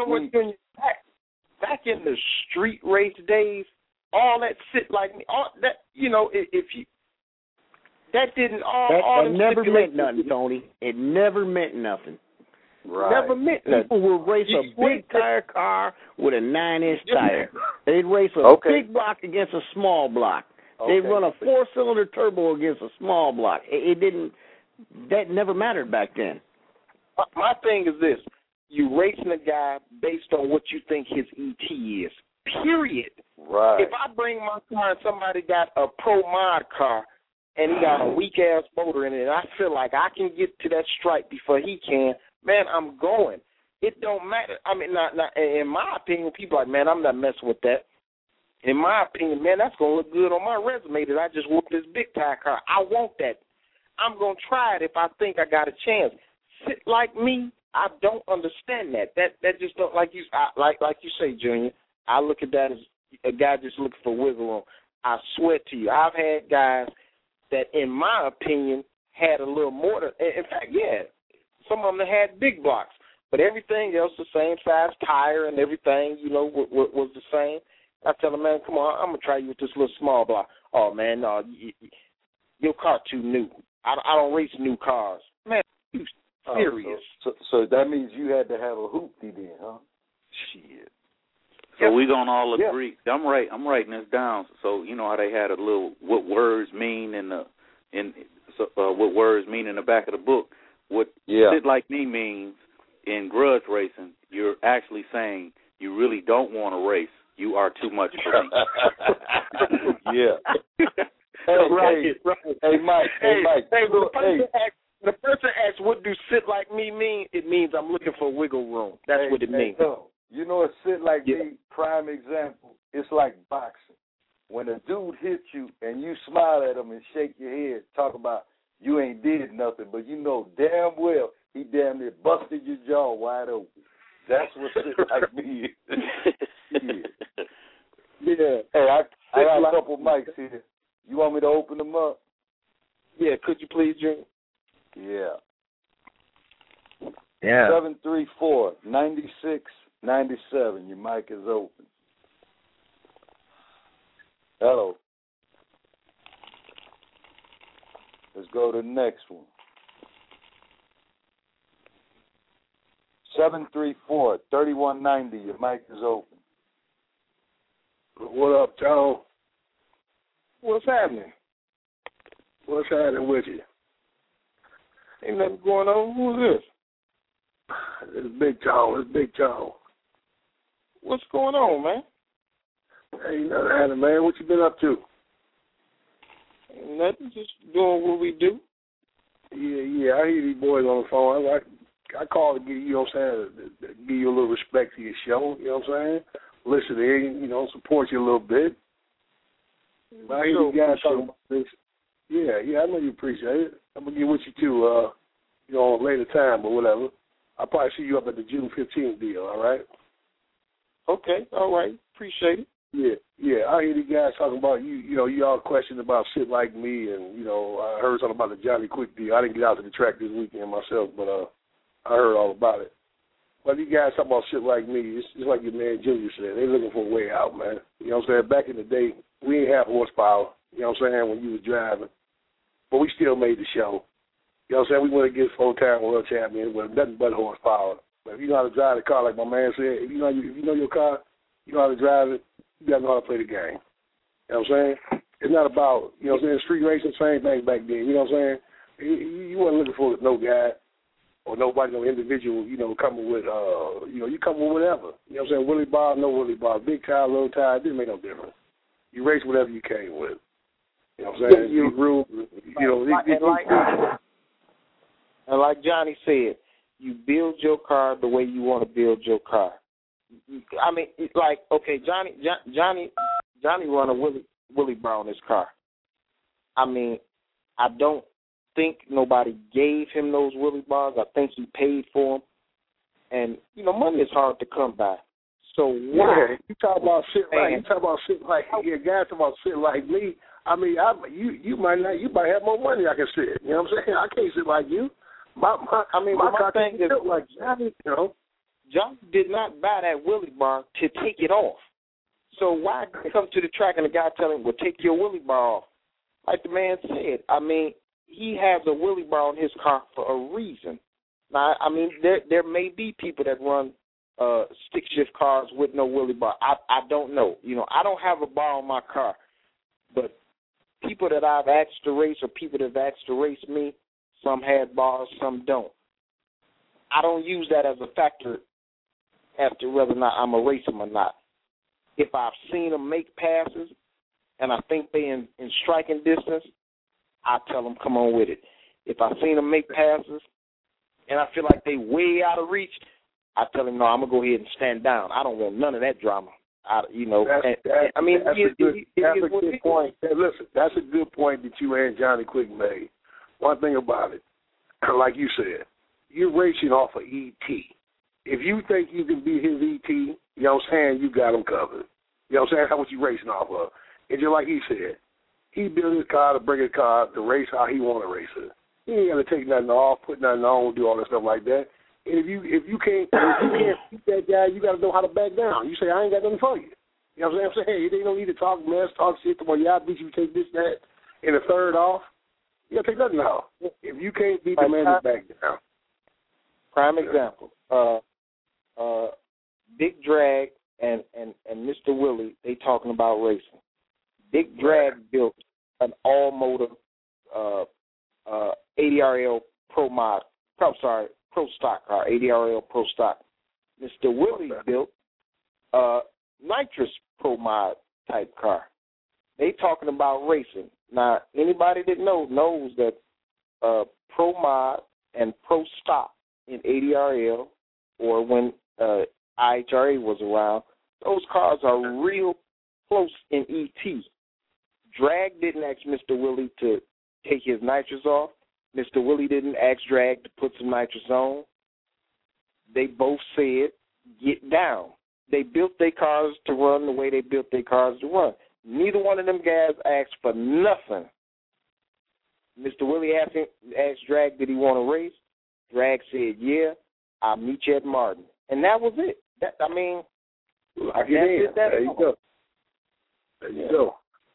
back in the street race days, all that sit like me, all that if you. That didn't all that never meant nothing, Tony. It never meant nothing. Right. Never meant nothing. People will race a big tire car with a 9-inch tire. They'd race a big block against a small block. They'd run a 4-cylinder turbo against a small block. That never mattered back then. My thing is this. You racing a guy based on what you think his ET is, period. Right. If I bring my car and somebody got a Pro Mod car and he got a weak-ass motor in it, and I feel like I can get to that stripe before he can, man, I'm going. It don't matter. I mean, not in my opinion, people are like, man, I'm not messing with that. In my opinion, man, that's going to look good on my resume that I just whooped this big tire car. I want that. I'm going to try it if I think I got a chance. sit like me, I don't understand that. That just don't like you say, Junior. I look at that as a guy just looking for wiggle room. I swear to you, I've had guys that, in my opinion, had a little more than. In fact, yeah, some of them had big blocks, but everything else the same size tire and everything, was the same. I tell them, man, come on, I'm gonna try you with this little small block. Oh man, no, your car too new. I don't race new cars, man. You serious? So that means you had to have a hoopty then, huh? Shit. So we gonna all agree. Yeah. I'm writing this down. So you know how they had a little what words mean what words mean in the back of the book. What sit like me means in grudge racing, you're actually saying you really don't want to race. You are too much for me. Yeah. Right. Hey, Mike. The person asks, what do sit like me mean? It means I'm looking for wiggle room. That's what it means. You know, a sit like me, prime example, it's like boxing. When a dude hits you and you smile at him and shake your head, talk about you ain't did nothing, but you know damn well he damn near busted your jaw wide open. That's what sit like me is. Yeah. Hey, I got a couple mics here. You want me to open them up? Yeah, could you please, Junior? Yeah. 734-9697. Your mic is open. Hello. Let's go to the next one. 734-3190. Your mic is open. What up, Joe? What's happening? What's happening with you? Ain't nothing going on. Who's this? It's Big Joe. What's going on, man? Ain't nothing happening, man. What you been up to? Ain't nothing. Just doing what we do. Yeah. I hear these boys on the phone. I call to give you, know what I'm saying, give you a little respect to your show, you know what I'm saying? Listen in, support you a little bit. I hear you guys talking about this. Yeah, I know you appreciate it. I'm going to get with you too, on a later time or whatever. I'll probably see you up at the June 15th deal, all right? Okay, all right. Appreciate it. Yeah. I hear these guys talking about, you all questioned about shit like me, and, I heard something about the Johnny Quick deal. I didn't get out to the track this weekend myself, but I heard all about it. But these guys talking about shit like me, it's just like your man Junior said. They looking for a way out, man. You know what I'm saying? Back in the day, we ain't have horsepower, you know what I'm saying, when you was driving. But we still made the show. You know what I'm saying? We went against 4-time world champions with nothing but horsepower. But if you know how to drive the car, like my man said, if you know your car, you know how to drive it, you got to know how to play the game. You know what I'm saying? It's not about, you know what I'm saying, street racing, same thing back then. You know what I'm saying? You wasn't looking for no guy or nobody, no individual, coming with, you come with whatever. You know what I'm saying? Willie Bob, no Willie Bob, big tire, low tire, it didn't make no difference. You race whatever you came with. You know what I'm saying? You grew, and like Johnny said, you build your car the way you want to build your car. I mean, Johnny run a Willie Brown his car. I mean, I don't think nobody gave him those Willie bars. I think he paid for them. And, money is hard to come by. So why? Yeah, you talk about shit like guys talk about shit like me. I mean, you might have more money I can sit. You know what I'm saying? I can't sit like you. My thing is like Johnny, Johnny did not buy that Willie bar to take it off. So why come to the track and the guy tell him, well, take your Willie bar off? Like the man said, I mean, he has a Willie bar on his car for a reason. Now, I mean, there may be people that run stick shift cars with no Willie bar. I don't know. I don't have a bar on my car, but people that I've asked to race or people that have asked to race me, some had bars, some don't. I don't use that as a factor as to whether or not I'm a racer or not. If I've seen them make passes and I think they're in striking distance, I tell them, come on with it. If I've seen them make passes and I feel like they way out of reach, I tell them, no, I'm going to go ahead and stand down. I don't want none of that drama. That's a good point. Listen, that's a good point that you and Johnny Quick made. One thing about it, like you said, you're racing off of ET. If you think you can beat his ET, you know what I'm saying, you got him covered. You know what I'm saying? How what you racing off of. And just like he said, he built his car to bring his car to race how he want to race it. He ain't got to take nothing off, put nothing on, do all that stuff like that. And if you can't beat that guy, you got to know how to back down. You say, I ain't got nothing for you. You know what I'm saying? Hey, they don't need to talk mess, talk shit. Come on, yeah, I beat you, take this, that, and the third off. You got to take nothing off. If you can't beat the man, just back down. Prime example. Big Drag and Mr. Willie, they talking about racing. Big Drag built an all-motor 80RL Pro Stock car, 80RL Pro Stock. Mr. Willie built a Nitrous Pro Mod type car. They talking about racing. Now, anybody that knows that Pro Mod and Pro Stock in 80RL, or when IHRA was around, those cars are real close in ET. Drag didn't ask Mr. Willie to take his nitrous off. Mr. Willie didn't ask Drag to put some nitrous on. They both said, get down. They built their cars to run the way they built their cars to run. Neither one of them guys asked for nothing. Mr. Willie asked Drag, did he want to race? Drag said, yeah, I'll meet you at Martin. And that was it. There you go. There you go.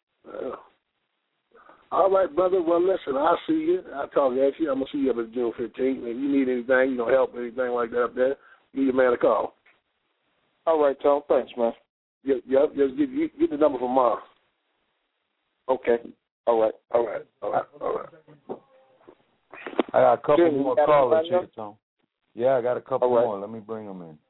All right, brother. Well, listen, I'll see you. I'll talk at you. I'm going to see you up at June 15th. If you need anything, help, anything like that up there, give your man a call. All right, Tom. Thanks, man. Yep. Just get the number from Mom. Okay. All right. I got a couple more callers here, Tom. Yeah, I got a couple more. Let me bring them in.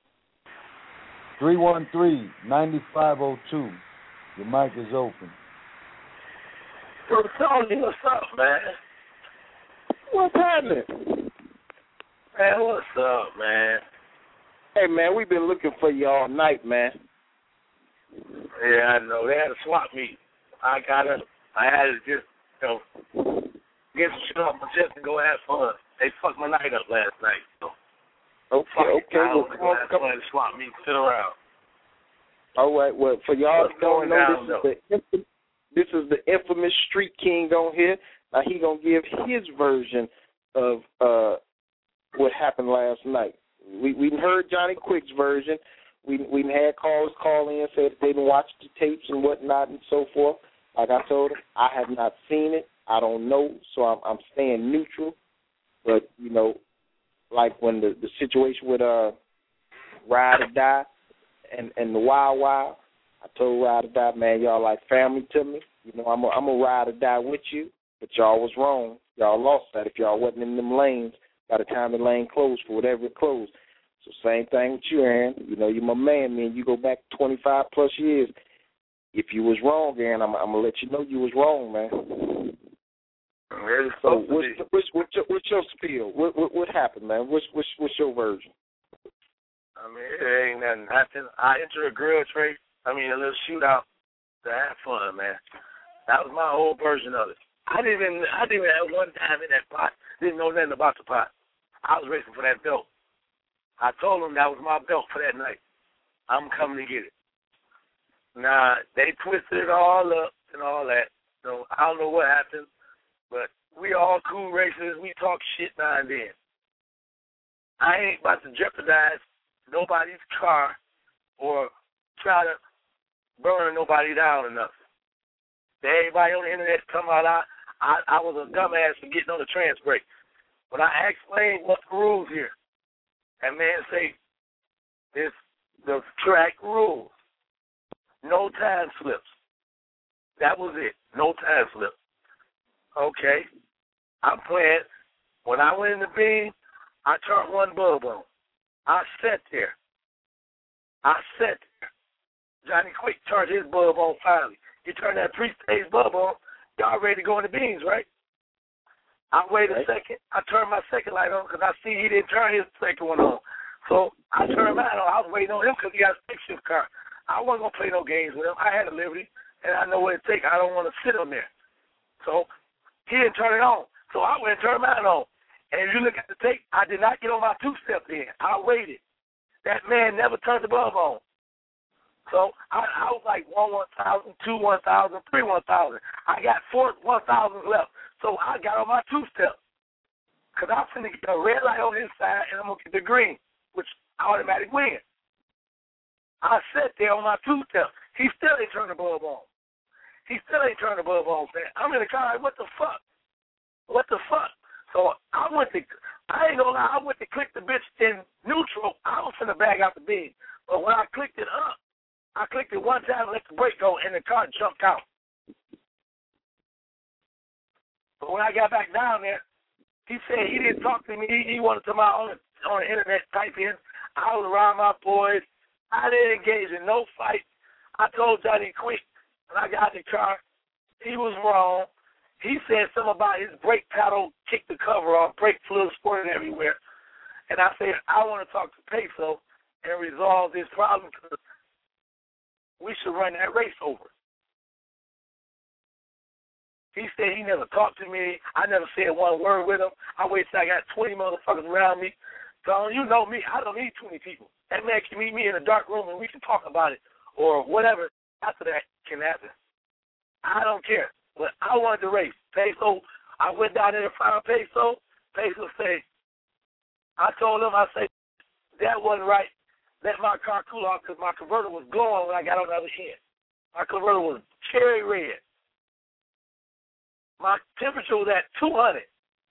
313-9502. Your mic is open. Bro, Tony, what's up, man? What's happening? Man, what's up, man? Hey, man, we've been looking for you all night, man. Yeah, I know. They had to swap me. I had to just, get some shit off my chest and go have fun. They fucked my night up last night, so. Okay. Well, come on, swap me, sit around. All right, well, for y'all who don't know, this is the infamous Street King on here. Now, he going to give his version of what happened last night. We heard Johnny Quick's version. We had callers call in and say that they didn't watch the tapes and whatnot and so forth. Like I told him, I have not seen it. I don't know, so I'm staying neutral. But, like when the situation with Ride or Die and the Wild Wild, I told Ride or Die, man, y'all like family to me. I'm a Ride or Die with you, but y'all was wrong. Y'all lost that if y'all wasn't in them lanes by the time the lane closed for whatever it closed. So same thing with you, Aaron. You're my man, man. You go back 25 plus years. If you was wrong, Aaron, I'm gonna let you know you was wrong, man. So what's your spiel? What happened, man? What's your version? I mean, it ain't nothing happened. I entered a grudge race. A little shootout to have fun, man. That was my whole version of it. I didn't even have one time in that pot. Didn't know nothing about the pot. I was racing for that belt. I told them that was my belt for that night. I'm coming to get it. Now, they twisted it all up and all that. So I don't know what happened, but we all cool racers. We talk shit now and then. I ain't about to jeopardize nobody's car or try to burn nobody down or nothing. Everybody on the internet come out, I was a dumbass for getting on the trans brake. When I explained what's the rules here, and man say, it's the track rules. No time slips. That was it. No time slip. Okay. I'm playing. When I went in the beam, I turned one bulb on. I sat there. Johnny Quick turned his bulb on finally. He turned that three-stage bulb on. Y'all ready to go in the beams, right? I waited a second. I turned my second light on because I see he didn't turn his second one on. So I turned mine on. I was waiting on him because he got a stick-shift car. I wasn't going to play no games with him. I had a liberty, and I know what it takes. I don't want to sit on there. So he didn't turn it on. So I went and turned mine on. And if you look at the tape, I did not get on my two-step then. I waited. That man never turned the bulb on. So I was like 1,000, 2 1,000, 3 1,000. I got 4 1,000 left. So I got on my two-step. Because I'm finna get a red light on his side and I'm going to get the green, which automatic win. I sat there on my two-step. He still ain't turned the bulb on. Man. I'm in the car like, what the fuck? So I ain't gonna lie, I went to click the bitch in neutral. I was finna bag out the beam. But when I clicked it up, I clicked it one time and let the brake go, and the car jumped out. But when I got back down there, he said he didn't talk to me. He wanted to on the internet type in. I was around my boys. I didn't engage in no fight. I told Johnny Quick when I got in the car, he was wrong. He said something about his brake paddle kicked the cover off, brake fluid squirted everywhere. And I said, I want to talk to Peso and resolve this problem because we should run that race over. He said he never talked to me. I never said one word with him. I waited till I got 20 motherfuckers around me. So you know me, I don't need 20 people. That man can meet me in a dark room and we can talk about it or whatever after that can happen. I don't care. But I wanted to race. Peso, I went down there to find Peso. Peso said, I told him, I said, that wasn't right. Let my car cool off because my converter was glowing when I got on the other end. My converter was cherry red. My temperature was at 200.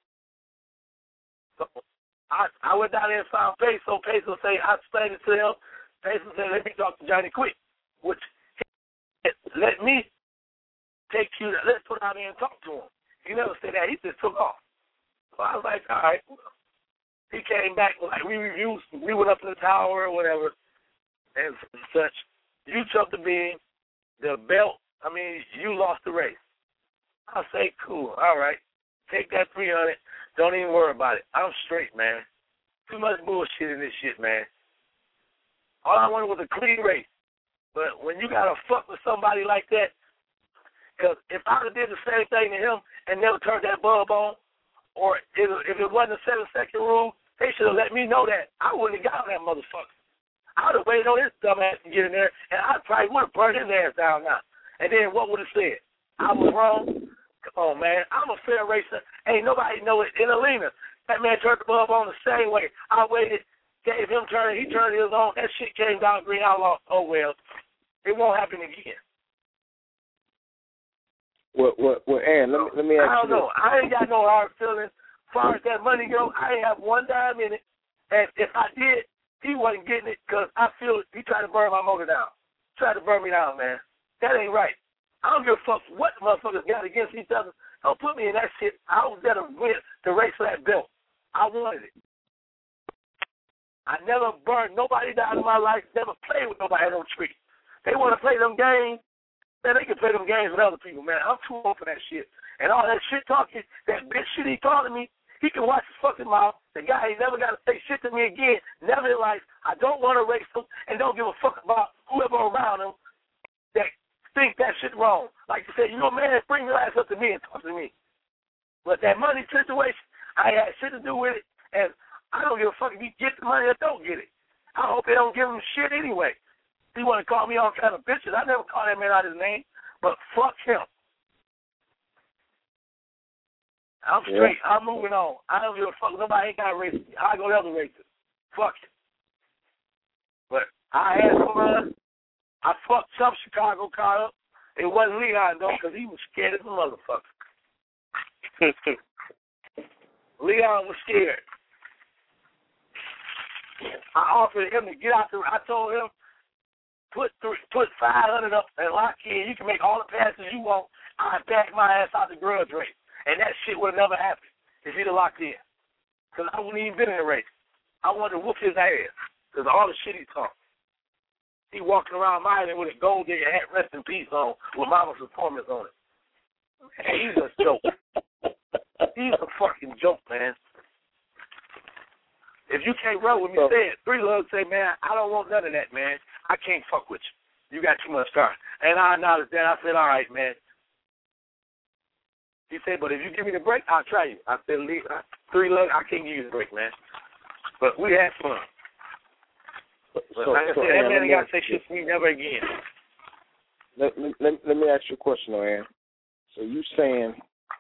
So I went down there and found Peso. Peso said, I explained it to him. Peso said, let me talk to Johnny Quick, which let me let's put out there and talk to him. He never said that. He just took off. So I was like, all right. He came back, like we reviewed, we went up to the tower or whatever, and such. You jumped the beam, the belt, you lost the race. I say, cool, all right. Take that 300. Don't even worry about it. I'm straight, man. Too much bullshit in this shit, man. All I wanted was a clean race. But when you got to fuck with somebody like that, because if I would have did the same thing to him and never turned that bulb on, or if it wasn't a 7-second rule, they should have let me know that. I wouldn't have got on that motherfucker. I would have waited on his dumb ass to get in there, and I probably would have burned his ass down now. And then what would have said? I was wrong. Come on, man. I'm a fair racer. Ain't nobody know it in Alena. That man turned the bulb on the same way. I waited, gave him turn. He turned his on. That shit came down green. I lost. Oh, well. It won't happen again. Well, Aaron, let me ask you. I don't know. I ain't got no hard feelings. As far as that money go, I ain't have one dime in it. And if I did, he wasn't getting it because I feel he tried to burn my motor down. Tried to burn me down, man. That ain't right. I don't give a fuck what the motherfuckers got against each other. Don't put me in that shit. I was there to win the race for that belt. I wanted it. I never burned nobody down in my life. Never played with nobody on no tree. They want to play them games. Man, they can play them games with other people, man. I'm too old for that shit. And all that shit talking, that bitch shit he calling me, he can watch his fucking mouth. The guy ain't never got to say shit to me again. Never in life. I don't want to race him and don't give a fuck about whoever around him that think that shit wrong. Like you said, man, bring your ass up to me and talk to me. But that money situation, I had shit to do with it, and I don't give a fuck if he gets the money or don't get it. I hope they don't give him shit anyway. He want to call me all kind of bitches. I never call that man out his name, but fuck him. I'm straight. Yeah. I'm moving on. I don't give a fuck. Nobody ain't got to race me. I go to other races. Fuck it. But I had fun. I fucked some Chicago car up. It wasn't Leon, though, because he was scared as a motherfucker. Leon was scared. I offered him to get out there. I told him, put 500 up and lock in. You can make all the passes you want. I'd back my ass out the grudge race. And that shit would have never happened if he'd have locked in. Because I wouldn't even been in the race. I wanted to whoop his ass because of all the shit he talked. He walking around my island with a gold digger hat, rest in peace on, with Mama's performance on it. Man, he's a joke. He's a fucking joke, man. If you can't run with me, say it. 3 Lugs say, man, I don't want none of that, man. I can't fuck with you. You got too much car. And I acknowledged that. I said, all right, man. He said, but if you give me the break, I'll try you. I said, 3 lugs, I can't give you the break, man. But we had fun. But like I said, that man ain't got to say shit to me never again. Let me ask you a question, Aaron. So you saying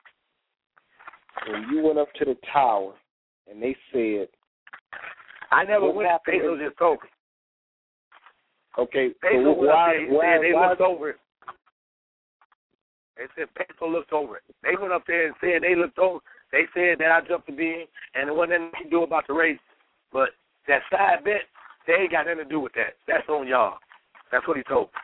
when you went up to the tower and they said, I never went. Peso just told me. Okay, Peso so went up there. He said they looked why? over it. They said Peso looked over it. They went up there and said they looked over. They said that I jumped the beam and there wasn't nothing to do about the race. But that side bet, they ain't got nothing to do with that. That's on y'all. That's what he told me.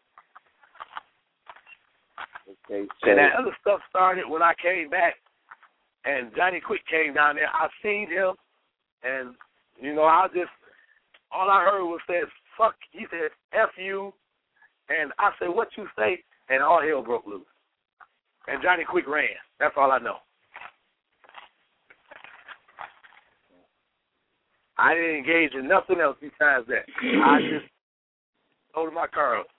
Okay, so and that other stuff started when I came back, and Johnny Quick came down there. I seen him, and, you know, all I heard was said, fuck, he said, F you, and I said, what you say? And all hell broke loose. And Johnny Quick ran. That's all I know. I didn't engage in nothing else besides that. I just loaded my car up.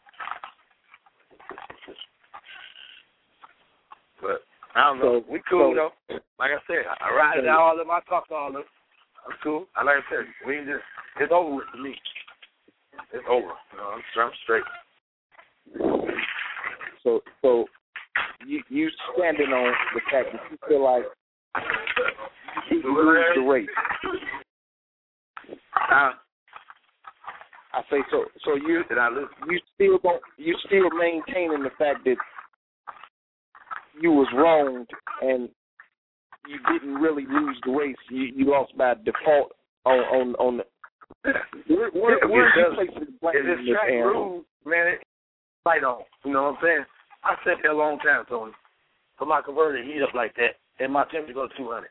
But I don't know. We cool though. Like I said, I ride it out all of them. I talk to all of them. I'm cool. Like I said, it's over with for me. It's over. You know, I'm straight. So you standing on the fact that you feel like you lose the race. I say so. So you still maintaining the fact that you was wronged and you didn't really lose the race. You lost by default on the. Where you placing the blame in this track area? rules, man, it's fight on. You know what I'm saying? I said that a long time, Tony. For my converter to heat up like that, and my temperature go to 200.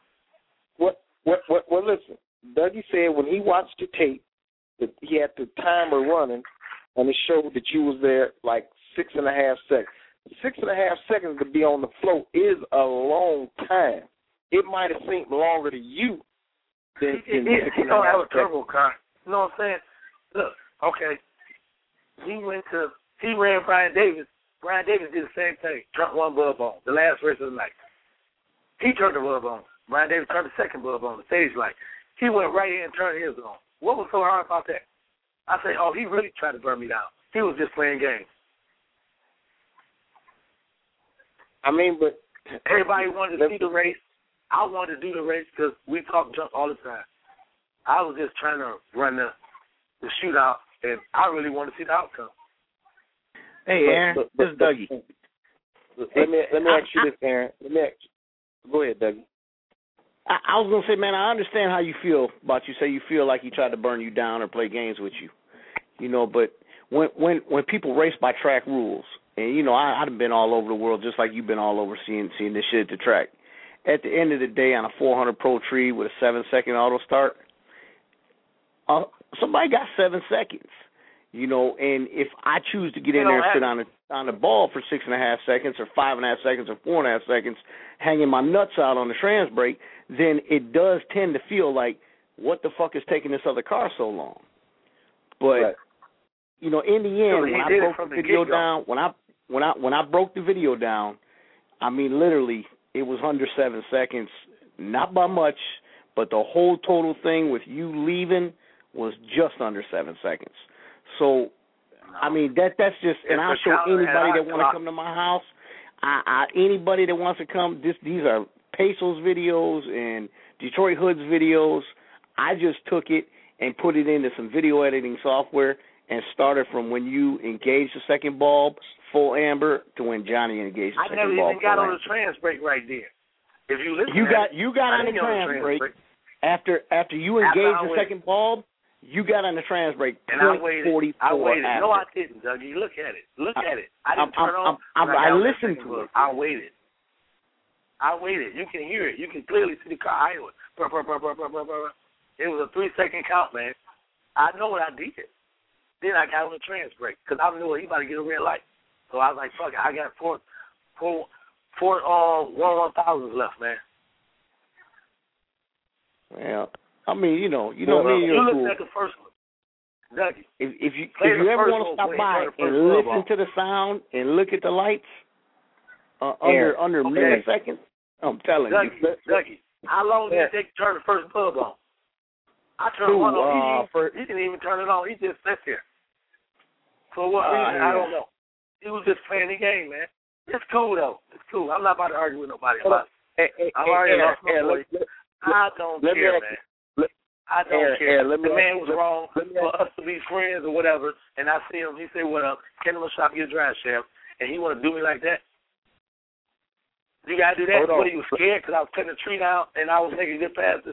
Well, listen. Dougie said when he watched the tape that he had the timer running, and it showed that you was there like 6.5 seconds. 6.5 seconds to be on the float is a long time. It might have seemed longer to you than 6.5 seconds. He don't have a turbo car. You know what I'm saying? Look, okay. He ran Brian Davis. Brian Davis did the same thing. Turned one bulb on. The last race of the night. He turned the bulb on. Brian Davis turned the second bulb on, the stage light. He went right in and turned his on. What was so hard about that? I said, he really tried to burn me down. He was just playing games. I mean, but everybody wanted to see the race. I wanted to do the race because we talk junk all the time. I was just trying to run the shootout, and I really wanted to see the outcome. Hey, Aaron, this is Dougie. Let me ask you this, Aaron. Go ahead, Dougie. I was going to say, man, I understand how you feel about you. Say you feel like he tried to burn you down or play games with you. You know, but when people race by track rules, and, you know, I've been all over the world just like you've been all over seeing this shit at the track. At the end of the day, on a 400 Pro Tree with a 7-second auto start, somebody got 7 seconds. You know, and if I choose to get in there and sit on the ball for 6.5 seconds or 5.5 seconds or 4.5 seconds, hanging my nuts out on the trans brake, then it does tend to feel like, what the fuck is taking this other car so long? But you know, in the end, when I broke the video down, when I broke the video down, I mean, literally, it was under 7 seconds, not by much, but the whole total thing with you leaving was just under 7 seconds. So, I mean, that's just, and I'll show anybody that want to come to my house. Anybody that wants to come, these are Pesos videos and Detroit Hoods videos. I just took it and put it into some video editing software and started from when you engaged the second bulb, full amber, to when Johnny engaged the second bulb. I never even got on the trans brake right there. If you listen, you got on the trans brake after you engaged the second bulb. You got on the trans brake. And I waited. After. No, I didn't, Dougie. Look at it. I didn't turn on. I listened to it. I waited. You can hear it. You can clearly see the car. I hear it. It was a 3-second count, man. I know what I did. Then I got on the trans brake because I knew he about to get a red light. So I was like, fuck it. I got four 1/1000s left, man. Well, I mean, you know me and you're cool. You looked at the first one. Dougie. If you ever want to stop by and listen to the sound and look at the lights, under milliseconds. I'm telling you. Dougie, how long did it take to turn the first bulb on? I turned one on. He didn't even turn it on. He just sat there. For what reason? I don't know. He was just playing the game, man. It's cool, though. It's cool. I'm not about to argue with nobody about it. I already lost my voice. I don't care, man. I don't care. The man was wrong for us to be friends or whatever, and I see him. He said, "What up? Can him shop your drive shaft?" And he want to do me like that. You gotta do that. What, he was scared because I was cutting the tree down and I was making good passes.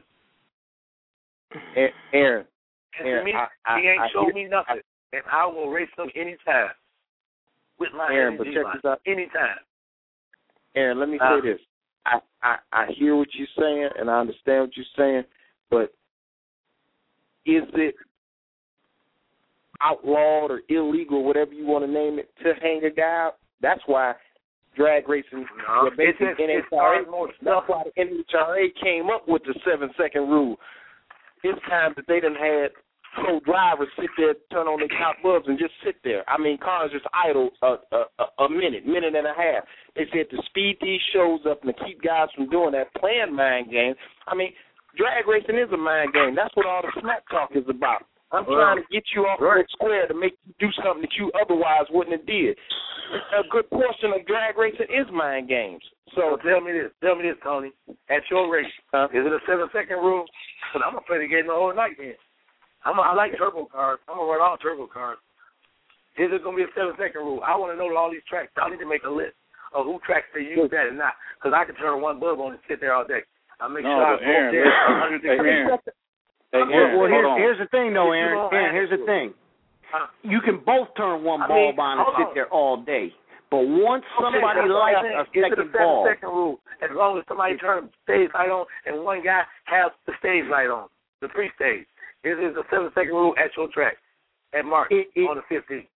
Aaron, to me, he ain't showed me nothing, and I will race him anytime with my Aaron, but check this out. Anytime. Aaron, let me say this. I hear what you're saying, and I understand what you're saying, but is it outlawed or illegal, whatever you want to name it, to hang a guy out? That's why drag racing, that's why the NHRA came up with the 7-second rule. It's time that they done had pro drivers sit there, turn on their top bulbs, and just sit there. I mean, cars just idle a minute and a half. They said to speed these shows up and to keep guys from doing that, playing mind games. I mean, drag racing is a mind game. That's what all the smack talk is about. I'm trying to get you off the square to make you do something that you otherwise wouldn't have did. A good portion of drag racing is mind games. So tell me this, Tony. At your race, is it a 7-second rule? Because I'm going to play the game the whole night, man. I like turbo cars. I'm going to run all turbo cars. Is it going to be a 7-second rule? I want to know all these tracks. I need to make a list of who tracks they use that and not. Because I can turn one bulb on and sit there all day. I make sure I go there 100 degrees. Here's the thing, though, Aaron. Here's the thing. You can both turn one bulb on and sit there all day. But once somebody lights a second bulb, 7-second rule. As long as somebody turns the stage light on and one guy has the stage light on, the pre-stage. It is a 7-second rule at your track at Mark on the 15th.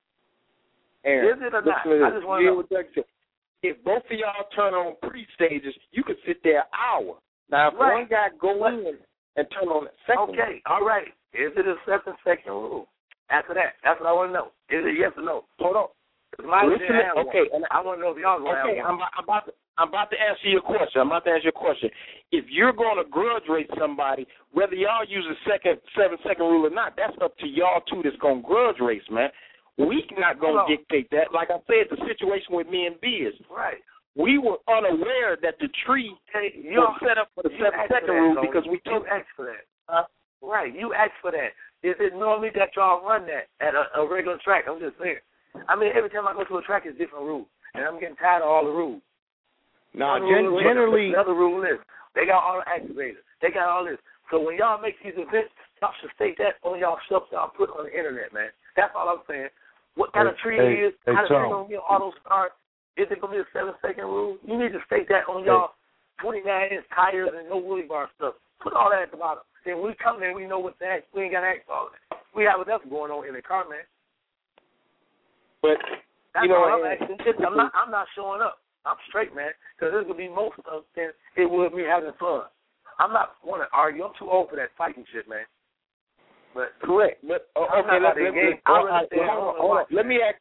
Aaron, is it or not? I just want to know. If both of y'all turn on pre-stages, you could sit there an hour. Now, if one guy go in and turn on the second one. All right. Is it a 7-second rule? After that, that's what I want to know. Is it yes or no? Hold on. And I want to know if y'all going to have one. I'm about to answer your question. If you're going to grudge race somebody, whether y'all use a 7-second rule or not, that's up to y'all two that's going to grudge race, man. We not going to dictate that. Like I said, the situation with me and Biz. Right. We were unaware that the tree was set up for the 7-second rule because we took. You asked for that. Right. You asked for that. Is it normally that y'all run that at a regular track? I'm just saying. I mean, every time I go to a track, it's different rules. And I'm getting tired of all the rules. No, generally. Another rule is they got all the activators. They got all this. So when y'all make these events, y'all should state that on y'all stuff y'all put on the internet, man. That's all I'm saying. What kind of tree it is, how the tree going to be auto start, is it going to be a 7-second rule? You need to state that on y'all 29-inch tires and no wheelie bar stuff. Put all that at the bottom. Then when we come in, we know what to ask. We ain't got to ask all that. We have enough going on in the car, man. But, that's all I'm asking. I'm not showing up. I'm straight, man, because there's going to be more stuff than it would me having fun. I'm not want to argue. I'm too old for that fighting shit, man. But correct. But let me ask.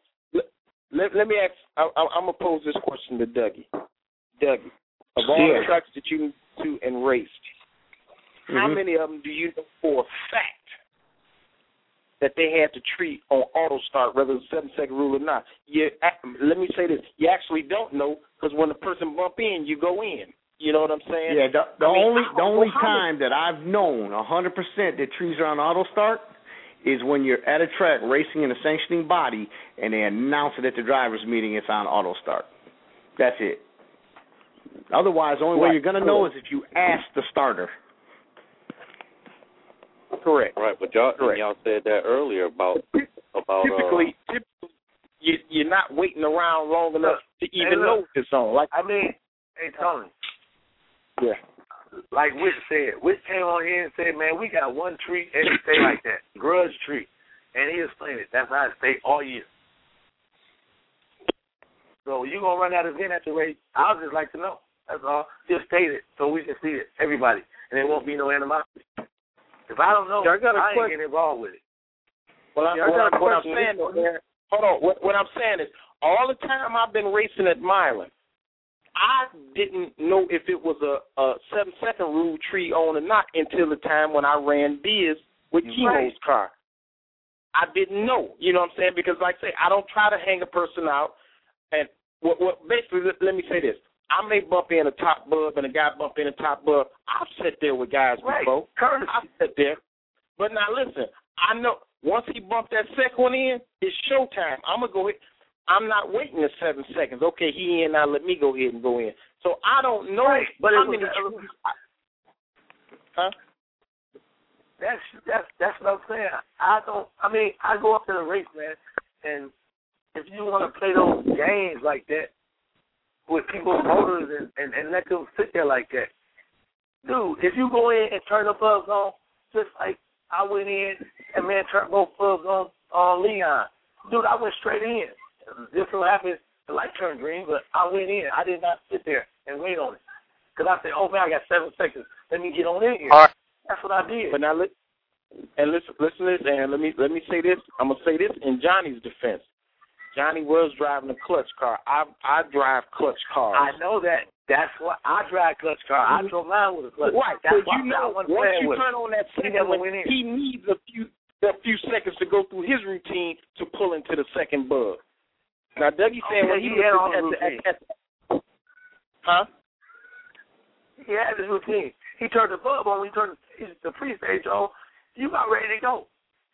I'm gonna pose this question to Dougie. Dougie, of all the tracks that you to and raced, how many of them do you know for a fact that they had to treat on auto start, whether it's a 7-second rule or not? Let me say this: you actually don't know because when the person bump in, you go in. You know what I'm saying? Yeah, the only time that I've known 100% that trees are on auto start is when you're at a track racing in a sanctioning body and they announce it at the driver's meeting it's on auto start. That's it. Otherwise, the only way you're going to know is if you ask the starter. Correct. Right, but y'all said that earlier about typically you're not waiting around long enough to even know it's on. Like hey Tony. Yeah. Like Witt said, Witt came on here and said, man, we got one tree and it stay like that, grudge tree. And he explained it. That's how it stay all year. So you're going to run that event at the race. I would just like to know. That's all. Just state it so we can see it, everybody. And there won't be no animosity. If I don't know, I ain't getting involved with it. Well, what I'm saying is all the time I've been racing at Milan, I didn't know if it was a 7-second rule tree on or not until the time when I ran Diaz with Chemo's car. I didn't know, you know what I'm saying? Because, like I say, I don't try to hang a person out. And basically, let me say this. I may bump in a top bub and a guy bump in a top bub. I've sat there with guys before. I've sat there. But now, listen, I know once he bumped that second one in, it's showtime. I'm going to go ahead. I'm not waiting the 7 seconds. Okay, he in, now let me go ahead and go in. So I don't know how many. Huh? That's what I'm saying. I go up to the race, man, and if you want to play those games like that with people's motors and let them sit there like that, dude, if you go in and turn the plugs on, just like I went in and man turned both plugs on Leon, dude, I went straight in. This will happen. The light turned green, but I went in. I did not sit there and wait on it because I said, "Oh man, I got 7 seconds. Let me get on in here." All right. That's what I did. But now listen, and let me say this. I'm gonna say this in Johnny's defense. Johnny was driving a clutch car. I drive clutch cars. I know that. That's what I drive clutch car. I drove mine with a clutch. Right. That's so you know, once you turn on that second one, he needs a few seconds to go through his routine to pull into the second bug. Now, Dougie's saying when he had on his routine. Huh? He had his routine. He turned the bulb on. He turned the pre-stage on. You about ready to go.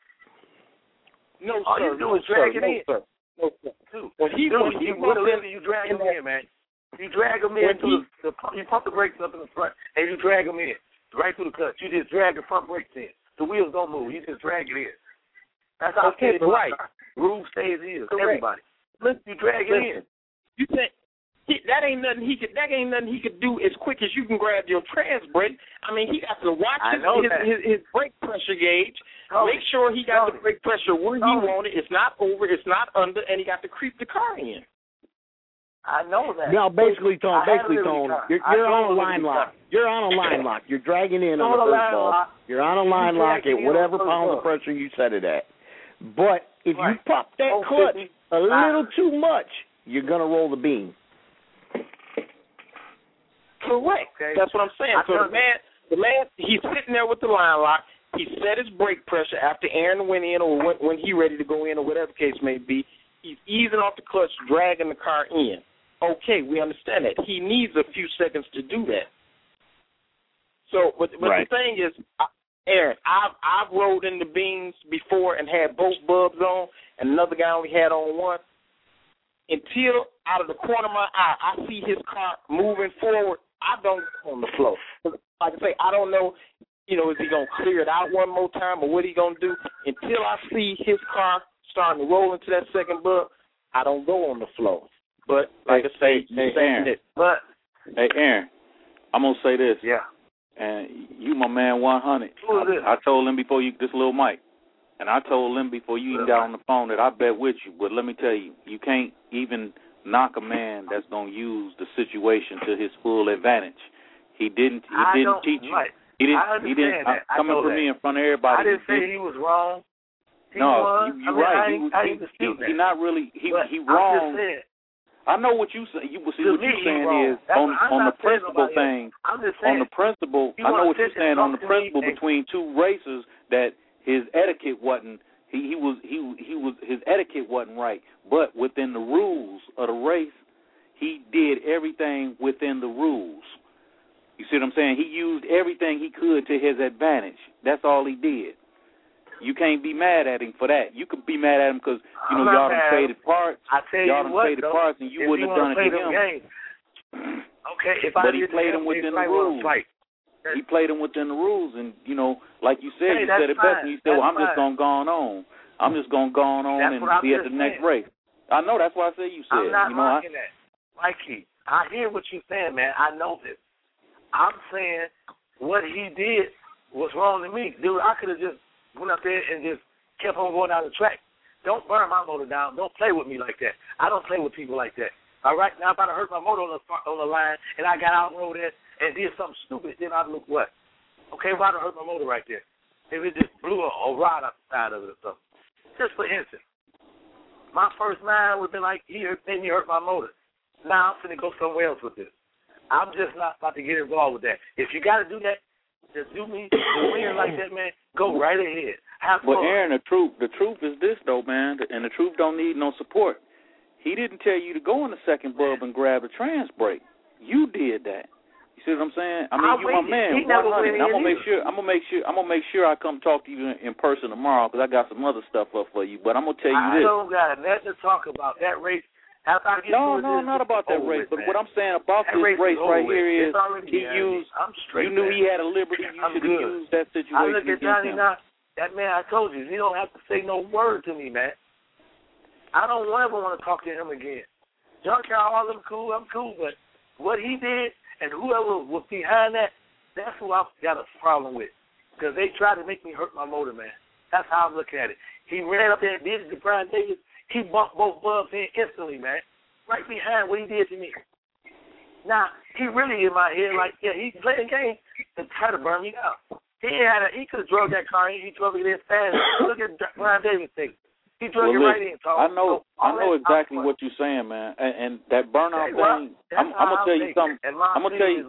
No, all sir. You do is drag it in. Sir. No, sir. When he you drag him in, man. You drag him in you pump the brakes up in the front, and you drag him in right through the clutch. You just drag the front brakes in. The wheels don't move. You just drag it in. That's how okay, right. Groove stays in. Correct. Everybody. Listen, you drag it in. You think that ain't nothing he could do as quick as you can grab your trans brake. I mean, he got to watch his brake pressure gauge, make sure he got the brake pressure where he wanted. It's not over, it's not under, and he got to creep the car in. I know that. No, basically, Tone, you're on a line lock. You're on a line lock. You're dragging in on the first ball. You're on a line lock at whatever pound of pressure you set it at. But if you pop that clutch a little too much, you're going to roll the beam. Correct. Okay. That's what I'm saying. So the man, he's sitting there with the line lock. He set his brake pressure after Aaron went in or when he ready to go in or whatever the case may be. He's easing off the clutch, dragging the car in. Okay, we understand that. He needs a few seconds to do that. So, but the thing is, Aaron, I've rolled in the beams before and had both bulbs on, and another guy only had on one. Until out of the corner of my eye, I see his car moving forward, I don't go on the floor. Like I say, I don't know, is he going to clear it out one more time or what he going to do? Until I see his car starting to roll into that second bug, I don't go on the floor. But like I say, Aaron. Hey, Aaron, I'm going to say this. Yeah. And you my man 100. Who is this? I told him before this little Mike. And I told him before you even got on the phone that I bet with you. But let me tell you, you can't even knock a man that's going to use the situation to his full advantage. He didn't teach you. Right. He didn't coming for me in front of everybody. I didn't say he was wrong. You're right. He's not really he wrong. I know what you say. What you're saying is on the principle thing. I'm just saying, on the principle, I know what you're saying on the principle between two racers that his etiquette wasn't. He was his etiquette wasn't right. But within the rules of the race, he did everything within the rules. You see what I'm saying? He used everything he could to his advantage. That's all he did. You can't be mad at him for that. You could be mad at him because, y'all done traded parts. Y'all done traded parts, and you wouldn't have done it to him. Okay, but he played him within the rules. He played him within the rules, and, like you said, you said it best, and you said, I'm just going to go on. I'm just going to go on and be at the next race. I know, that's why I said you said. I'm not knocking that. Mikey, I hear what you're saying, man. I know this. I'm saying what he did was wrong to me. Dude, I could have just went up there and just kept on going down the track. Don't burn my motor down. Don't play with me like that. I don't play with people like that. All right? Now, if I'd have hurt my motor on the line and I got out and rode it and did something stupid, then I'd look what? Okay, well, I'd have hurt my motor right there. If it just blew a rod out the side of it or something. Just for instance, my first line would have been like, then you hurt my motor. Now I'm going to go somewhere else with this. I'm just not about to get involved with that. If you got to do that, just do me like that, man. Go right ahead. Have fun. But Aaron, the truth is this though, man, and the truth don't need no support. He didn't tell you to go in the second bub and grab a trans brake. You did that. You see what I'm saying? I mean, you my man. 100. I'm gonna make sure I come talk to you in person tomorrow because I got some other stuff up for you. But I'm gonna tell you this. I don't got nothing to talk about that race. No, not about that race. But what I'm saying about this race right here is he used. You knew he had a liberty. You should have used that situation. I look at Johnny now. That man, I told you, he don't have to say no word to me, man. I don't ever want to talk to him again. Junkyard, all them cool, I'm cool, but what he did and whoever was behind that, that's who I've got a problem with. Because they tried to make me hurt my motor, man. That's how I'm looking at it. He ran up there and did it to Brian Davis. He bumped both bubs in instantly, man. Right behind what he did to me. Now, he really in my head like, yeah, he playing games to try to burn me out. He could have drove that car in. He drove it in fast. Look at Brian Davis thing. He drove it right in. I know exactly what you're saying, man. And that burnout thing. I'm gonna tell you something. Let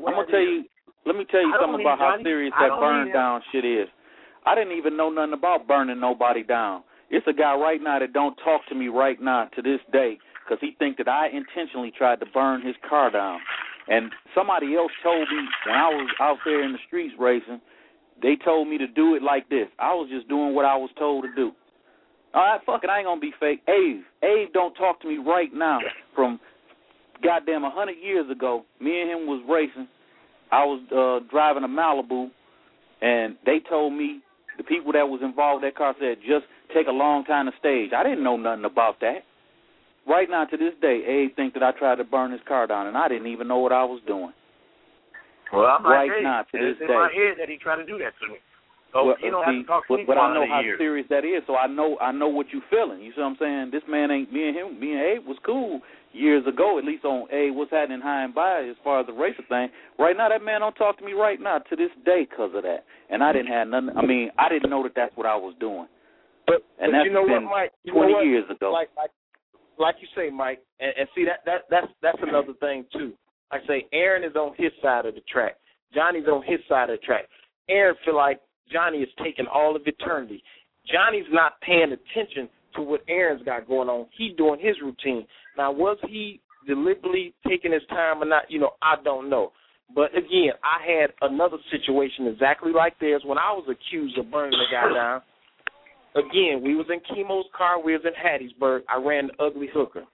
me tell you something about how serious that burn down shit is. I didn't even know nothing about burning nobody down. It's a guy right now that don't talk to me right now to this day because he think that I intentionally tried to burn his car down. And somebody else told me when I was out there in the streets racing, they told me to do it like this. I was just doing what I was told to do. All right, fuck it, I ain't going to be fake. Abe don't talk to me right now from goddamn 100 years ago. Me and him was racing. I was driving a Malibu, and they told me, the people that was involved in that car said, just take a long time to stage. I didn't know nothing about that. Right now, to this day, Abe think that I tried to burn his car down, and I didn't even know what I was doing. Well, I'm right now, to this day. It's in my head that he tried to do that to me. So you don't have to talk to me but for I know how years. serious that is, so I know what you feeling. You see what I'm saying? This man ain't me and Abe was cool years ago, at least on what's happening high and by as far as the racer thing. Right now, that man don't talk to me right now to this day because of that. And I didn't have nothing. I mean, I didn't know that that's what I was doing. But that's you know been what, Mike? 20 years ago. Like you say, Mike, and see that's another thing too. I say Aaron is on his side of the track. Johnny's on his side of the track. Aaron feel like Johnny is taking all of eternity. Johnny's not paying attention to what Aaron's got going on. He's doing his routine. Now, was he deliberately taking his time or not? I don't know. But, again, I had another situation exactly like theirs when I was accused of burning the guy down. Again, we was in Chemo's car. We was in Hattiesburg. I ran the ugly hooker.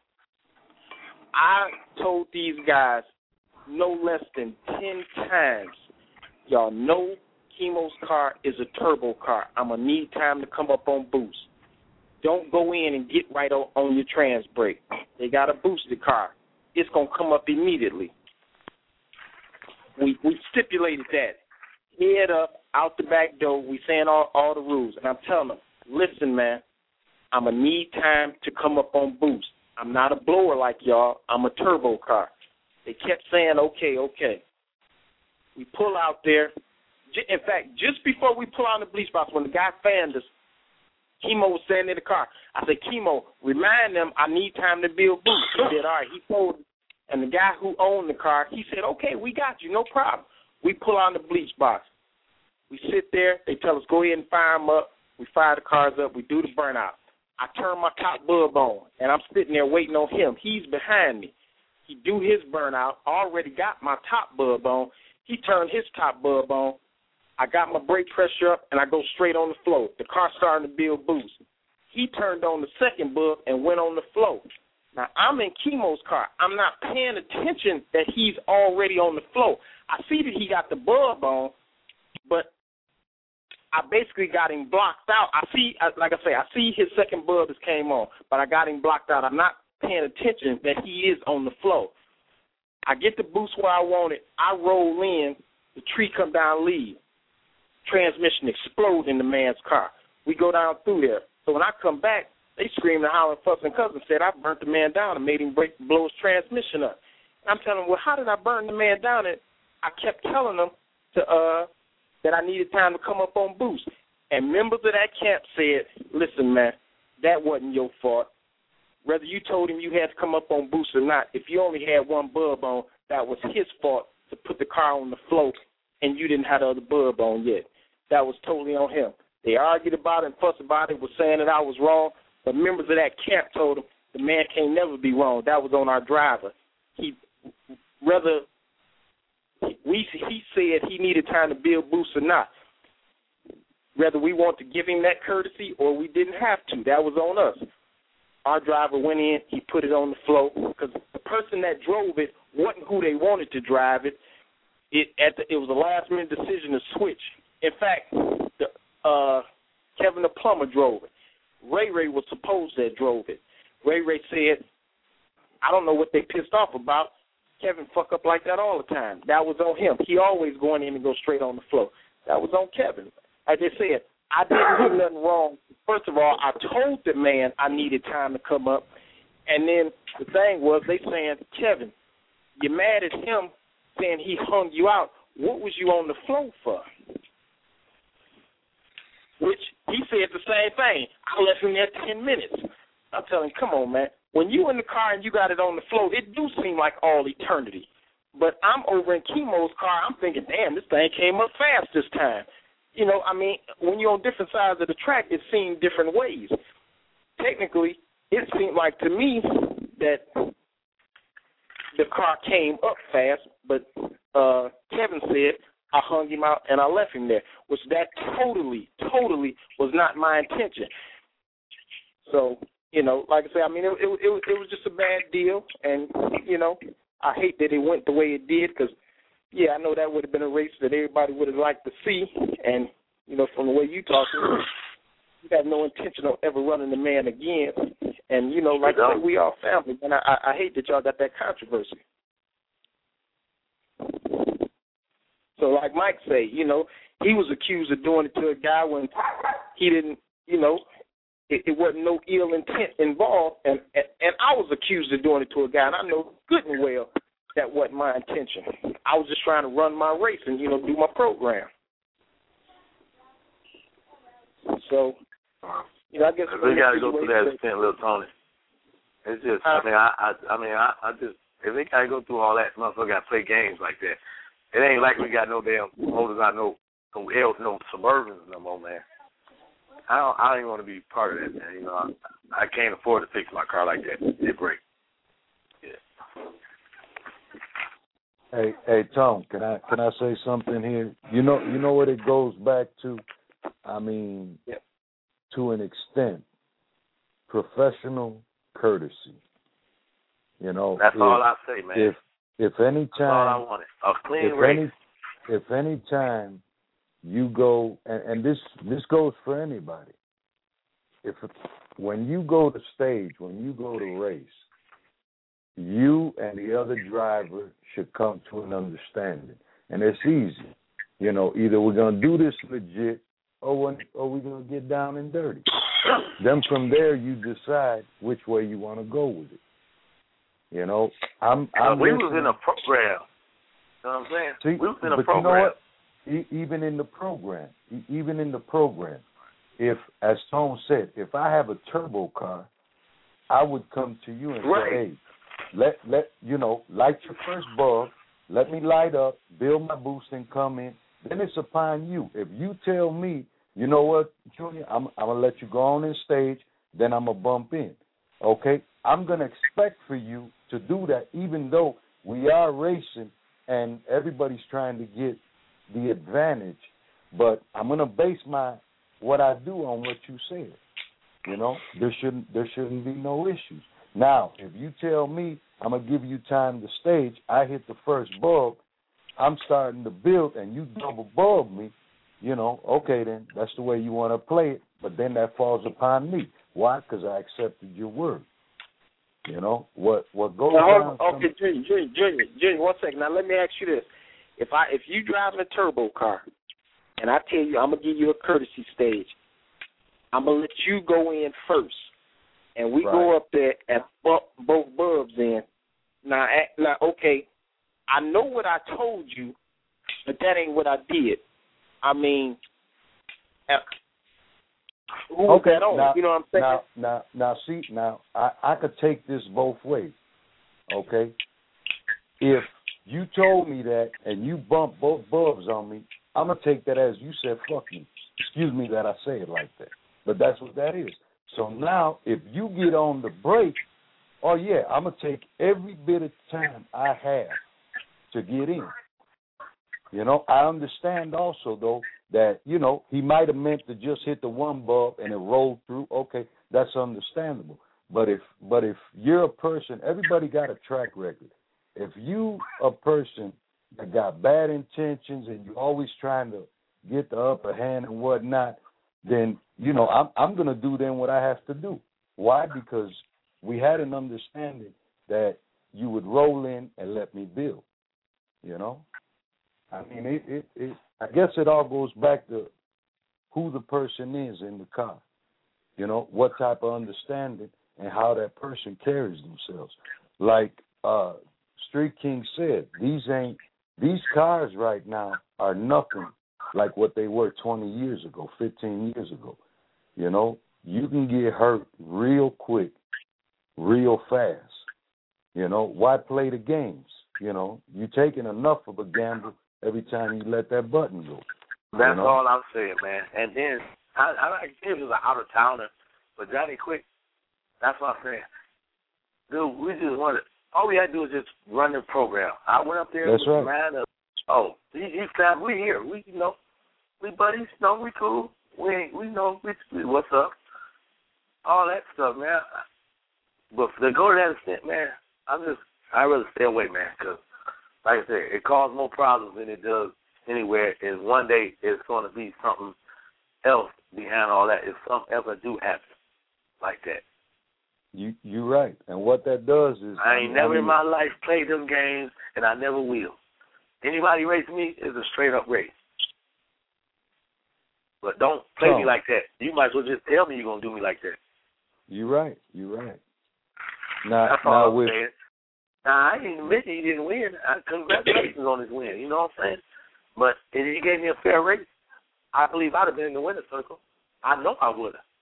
I told these guys no less than 10 times, y'all know Chemo's car is a turbo car. I'm going to need time to come up on boost. Don't go in and get right on your trans brake. They got a boosted car. It's going to come up immediately. We stipulated that. Head up, out the back door. We saying all the rules. And I'm telling them, listen, man, I'm going to need time to come up on boost. I'm not a blower like y'all. I'm a turbo car. They kept saying, okay. We pull out there. In fact, just before we pull out the bleach box, when the guy fanned us, Chemo was standing in the car. I said, Chemo, remind them I need time to build boost. He said, all right. He told him. And the guy who owned the car, he said, okay, we got you, no problem. We pull out the bleach box. We sit there. They tell us, go ahead and fire them up. We fire the cars up. We do the burnout. I turn my top bulb on, and I'm sitting there waiting on him. He's behind me. He do his burnout. Already got my top bulb on. He turned his top bulb on. I got my brake pressure up, and I go straight on the floor. The car starting to build boost. He turned on the second bulb and went on the floor. Now, I'm in Chemo's car. I'm not paying attention that he's already on the floor. I see that he got the bulb on, but I basically got him blocked out. I see his second bulb has came on, but I got him blocked out. I'm not paying attention that he is on the floor. I get the boost where I want it. I roll in. The tree come down, leave. Transmission explode in the man's car. We go down through there. So when I come back, they scream and holler and fuss and cuss and said I burnt the man down and made him blow his transmission up. I'm telling them, well, how did I burn the man down? And I kept telling them that I needed time to come up on boost. And members of that camp said, listen, man, that wasn't your fault. whether you told him you had to come up on boost or not, if you only had one bulb on, that was his fault to put the car on the floor and you didn't have the other bulb on yet. That was totally on him. They argued about it and fussed about it, was saying that I was wrong, but members of that camp told him the man can't never be wrong. That was on our driver. He said he needed time to build boost or not. Whether we want to give him that courtesy or we didn't have to, that was on us. Our driver went in, he put it on the floor, because the person that drove it wasn't who they wanted to drive it. It was a last-minute decision to switch. In fact, Kevin the plumber drove it. Ray was supposed to have drove it. Ray said, I don't know what they pissed off about. Kevin fuck up like that all the time. That was on him. He always going in and go straight on the floor. That was on Kevin. I just said, I didn't do nothing wrong. First of all, I told the man I needed time to come up. And then the thing was, they saying, Kevin, you're mad at him saying he hung you out. What was you on the floor for? Which he said the same thing. I left him there 10 minutes. I'm telling him, come on, man. When you in the car and you got it on the floor, it do seem like all eternity. But I'm over in Chemo's car. I'm thinking, damn, this thing came up fast this time. You know, I mean, when you're on different sides of the track, it seemed different ways. Technically, it seemed like to me that the car came up fast, but Kevin said I hung him out and I left him there, which that totally was not my intention. So, you know, like I said, I mean, it was just a bad deal, and, you know, I hate that it went the way it did because, yeah, I know that would have been a race that everybody would have liked to see, and, you know, from the way you talk, you have no intention of ever running the man again. And, you know, like I said, we all family, and I hate that y'all got that controversy. So like Mike say, you know, he was accused of doing it to a guy when he didn't, you know, it wasn't no ill intent involved, and I was accused of doing it to a guy, and I know good and well that wasn't my intention. I was just trying to run my race and, you know, do my program. So, you know, I guess we got to go through that extent, little Tony. It's just, I just, if we got to go through all that, motherfucker got to play games like that. It ain't like we got no damn motors, no Suburbans no more, man. I don't even want to be part of that, man. You know, I can't afford to fix my car like that. It break. Yeah. Hey, Tom, can I say something here? You know what it goes back to? I mean, to an extent, professional courtesy. You know, that's all I say, man. If any time, that's all I wanted. A clean race. If any time you go, and this goes for anybody. When you go to stage, when you go to race, you and the other driver should come to an understanding, and it's easy. You know, either we're gonna do this legit, or we're gonna get down and dirty. Then from there, you decide which way you want to go with it. You know, we was in a program. You know what I'm saying? See, we was in a but program. You know what? Even in the program, if, as Tone said, if I have a turbo car, I would come to you and say, hey, let you know, light your first bulb, let me light up, build my boost and come in. Then it's upon you. If you tell me, you know what, Junior, I'm going to let you go on in stage, then I'm going to bump in. Okay? I'm going to expect for you to do that, even though we are racing and everybody's trying to get the advantage, but I'm gonna base what I do on what you said. You know, there shouldn't be no issues. Now, if you tell me I'm gonna give you time to stage, I hit the first bulb, I'm starting to build, and you double bulb me. You know, okay, then that's the way you want to play it, but then that falls upon me. Why? Because I accepted your word. You know what goes on? Okay, Junior, 1 second. Now let me ask you this. If you driving a turbo car and I tell you I'm gonna give you a courtesy stage, I'm gonna let you go in first, and we go up there and bump both bulbs in. Now, okay, I know what I told you, but that ain't what I did. I mean, who's that on? Now, you know what I'm saying? Now, I could take this both ways, okay? If you told me that and you bumped both Bubs on me, I'm going to take that as you said, fuck you. Excuse me that I say it like that. But that's what that is. So now, if you get on the break, oh, yeah, I'm going to take every bit of time I have to get in. You know, I understand also, though, that, you know, he might have meant to just hit the one bub and it rolled through. Okay, that's understandable. But if you're a person, everybody got a track record. If you a person that got bad intentions and you're always trying to get the upper hand and whatnot, then, you know, I'm going to do then what I have to do. Why? Because we had an understanding that you would roll in and let me build, you know. I mean, I guess it all goes back to who the person is in the car, you know, what type of understanding and how that person carries themselves. Like Street King said, these cars right now are nothing like what they were 20 years ago, 15 years ago. You know, you can get hurt real quick, real fast. You know, why play the games? You know, you're taking enough of a gamble every time you let that button go. That's all I'm saying, man. And then, I like it was an out-of-towner, but Johnny Quick, that's what I'm saying. Dude, we just wanted, all we had to do was just run the program. I went up there with the man of, he's family, we here. We, you know, we buddies, you know, we cool. We know what's up. All that stuff, man. But to go to that extent, man, I'd rather stay away, man, because, like I said, it causes more problems than it does anywhere. And one day it's going to be something else behind all that. If something ever do happen like that. You're right. And what that does is... I ain't never in my life played them games, and I never will. Anybody race me is a straight-up race. But don't play me like that. You might as well just tell me you're going to do me like that. You're right. That's all I'm saying. Now, I didn't mention he didn't win. Congratulations on his win. You know what I'm saying? But if he gave me a fair race, I believe I'd have been in the winner's circle. I know I would have.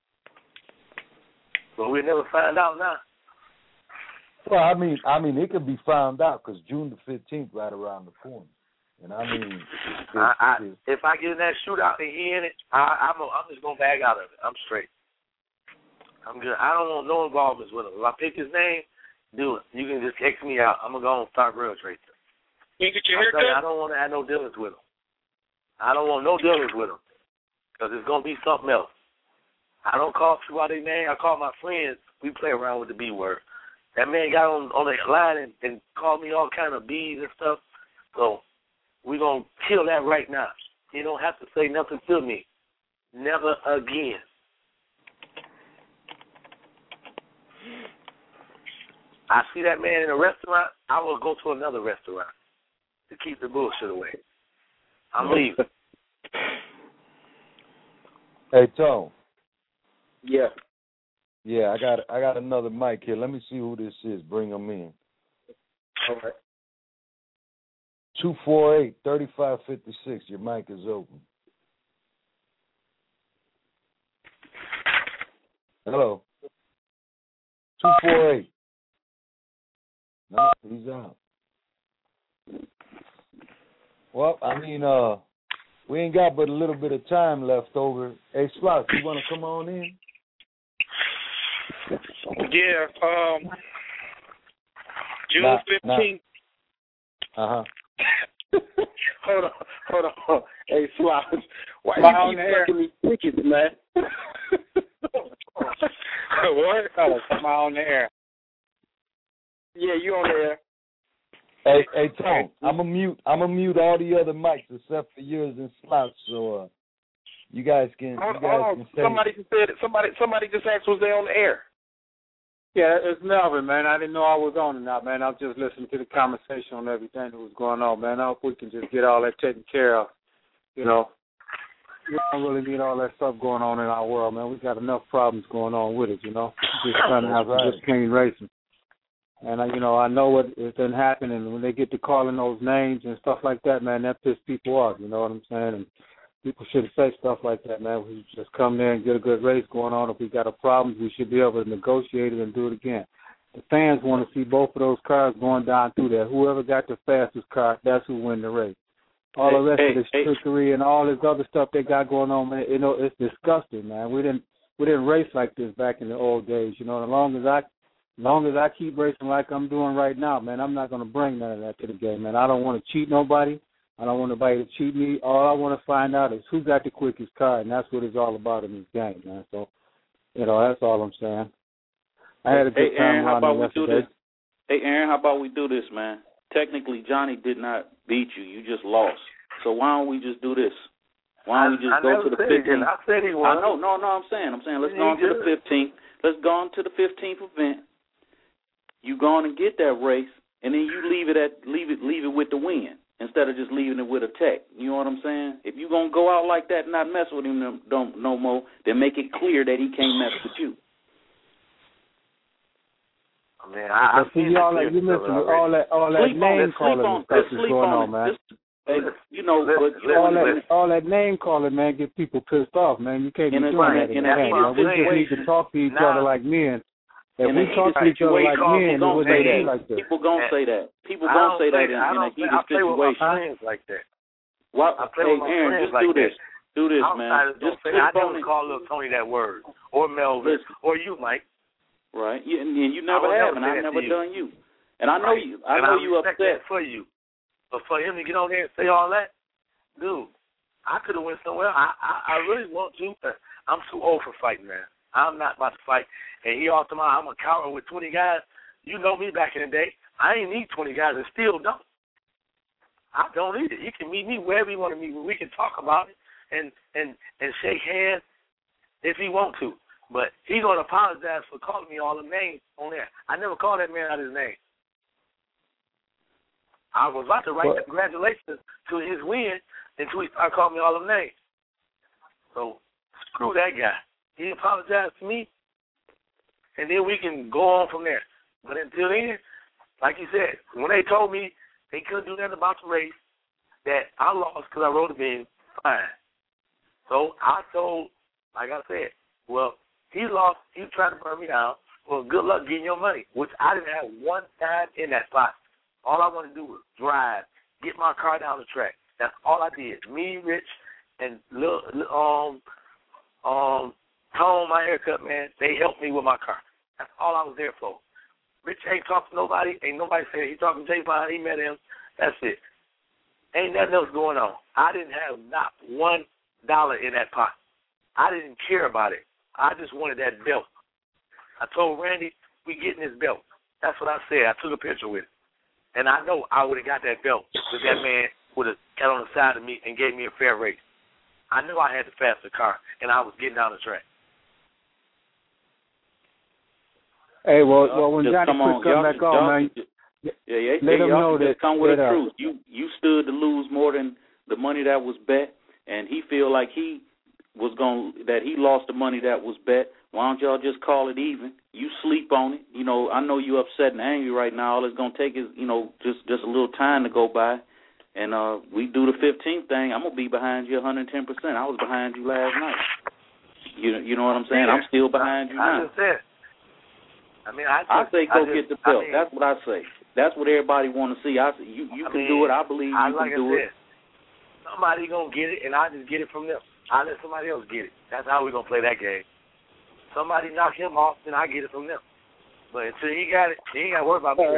But we'll never find out now. Well, I mean, it could be found out because June the 15th right around the corner. And I mean, if I get in that shootout and he in it, I'm just gonna bag out of it. I'm straight. I'm good. I don't want no involvements with him. If I pick his name, do it. You can just X me out. I'm gonna go and start real tracing. You get your haircut? I don't want to have no dealings with him. I don't want no dealings with him because it's gonna be something else. I don't call people out their name. I call my friends. We play around with the B word. That man got on the line and called me all kind of B's and stuff. So we're going to kill that right now. You don't have to say nothing to me. Never again. I see that man in a restaurant, I will go to another restaurant to keep the bullshit away. I'm leaving. Hey, Tone. Yeah. Yeah, I got another mic here. Let me see who this is. Bring him in. All right. 248-3556. Your mic is open. Hello. 248. No, he's out. Well, I mean, we ain't got but a little bit of time left over. Hey, Slots, you want to come on in? Yeah, June 15th. Uh-huh. Hold on. Hey, Slots, why you keep sucking these tickets, man? What? Am I on the air? Yeah, you on the air. Hey, Tom, I'm gonna mute all the other mics except for yours and Slots, so you guys can. Somebody just asked, was they on the air? Yeah, it's Melvin, man. I didn't know I was on or not, man. I was just listening to the conversation on everything that was going on, man. I hope we can just get all that taken care of. You know, we don't really need all that stuff going on in our world, man. We got enough problems going on with it, you know. Just trying to have just clean racing. And, I know what has been happening. When they get to calling those names and stuff like that, man, that pisses people off, you know what I'm saying? And people shouldn't say stuff like that, man. We just come there and get a good race going on. If we got a problem, we should be able to negotiate it and do it again. The fans want to see both of those cars going down through there. Whoever got the fastest car, that's who win the race. All the rest of this trickery and all this other stuff they got going on, man, you know, it's disgusting, man. We didn't race like this back in the old days, you know. As long as I keep racing like I'm doing right now, man, I'm not going to bring none of that to the game, man. I don't want to cheat nobody. I don't want nobody to cheat me. All I want to find out is who got the quickest car, and that's what it's all about in this game, man. So, you know, that's all I'm saying. I had a good time around yesterday. Hey, Aaron, how about we do this, man? Technically, Johnny did not beat you. You just lost. So why don't we just do this? Why don't we just go to the 15th? I said he won. No, I'm saying let's go on to the 15th. Let's go on to the 15th event. You go on and get that race, and then you leave it with the win instead of just leaving it with a tech. You know what I'm saying? If you're going to go out like that and not mess with him no more, then make it clear that he can't mess with you. I mean, I see y'all like you mentioned all that name calling stuff is going on, man. You know, all that name calling, man, get people pissed off, man. You can't be doing that in the game. We just need to talk to each other like men. If we talk to each other like men, it wouldn't be like this. People gonna say that. People gonna say that in a heated situation. Friends like that. Aaron, just do this. Do this, man. Just I never call little Tony that word, or Melvin, or you, Mike. Right, and you never have, and I've never done you. And I know you. I know you upset that for you, but for him to get on there and say all that, dude, I could have went somewhere. I really want to, but I'm too old for fighting, man. I'm not about to fight. And he all tomorrow, I'm a coward with 20 guys. You know me back in the day. I ain't need 20 guys and still don't. I don't need it. You can meet me wherever you want to meet me. We can talk about it and shake hands if he want to. But he's going to apologize for calling me all the names on there. I never called that man out his name. I was about to write congratulations to his win until he started calling me all the names. So screw that guy. He apologized to me, and then we can go on from there. But until then, like you said, when they told me they couldn't do nothing about the race, that I lost because I rode him in, fine. So I told, like I said, well, he lost. He tried to burn me out. Well, good luck getting your money, which I didn't have one time in that spot. All I wanted to do was drive, get my car down the track. That's all I did. Me, Rich, and Tone, my haircut man, they helped me with my car. That's all I was there for. Rich ain't talked to nobody. Ain't nobody said he talking to J-Bond. He met him. That's it. Ain't nothing else going on. I didn't have not $1 in that pot. I didn't care about it. I just wanted that belt. I told Randy, we getting this belt. That's what I said. I took a picture with it. And I know I would have got that belt if that man would have got on the side of me and gave me a fair race. I knew I had the faster car, and I was getting down the track. Hey, well, when Johnny Quick come back on, man, let him know that. Come with the truth. You stood to lose more than the money that was bet, and he feel like he lost the money that was bet. Why don't y'all just call it even? You sleep on it. You know, I know you upset and angry right now. All it's gonna take is, you know, just a little time to go by, and we do the 15th thing. I'm gonna be behind you 110%. I was behind you last night. You know what I'm saying? I'm still behind you now. I just said. I say go get the belt. That's what I say. That's what everybody want to see. I say you can do it. I believe you can do it. Somebody gonna get it, and I just get it from them. I let somebody else get it. That's how we gonna play that game. Somebody knock him off, then I get it from them. But until he got it, he ain't got to worry about me.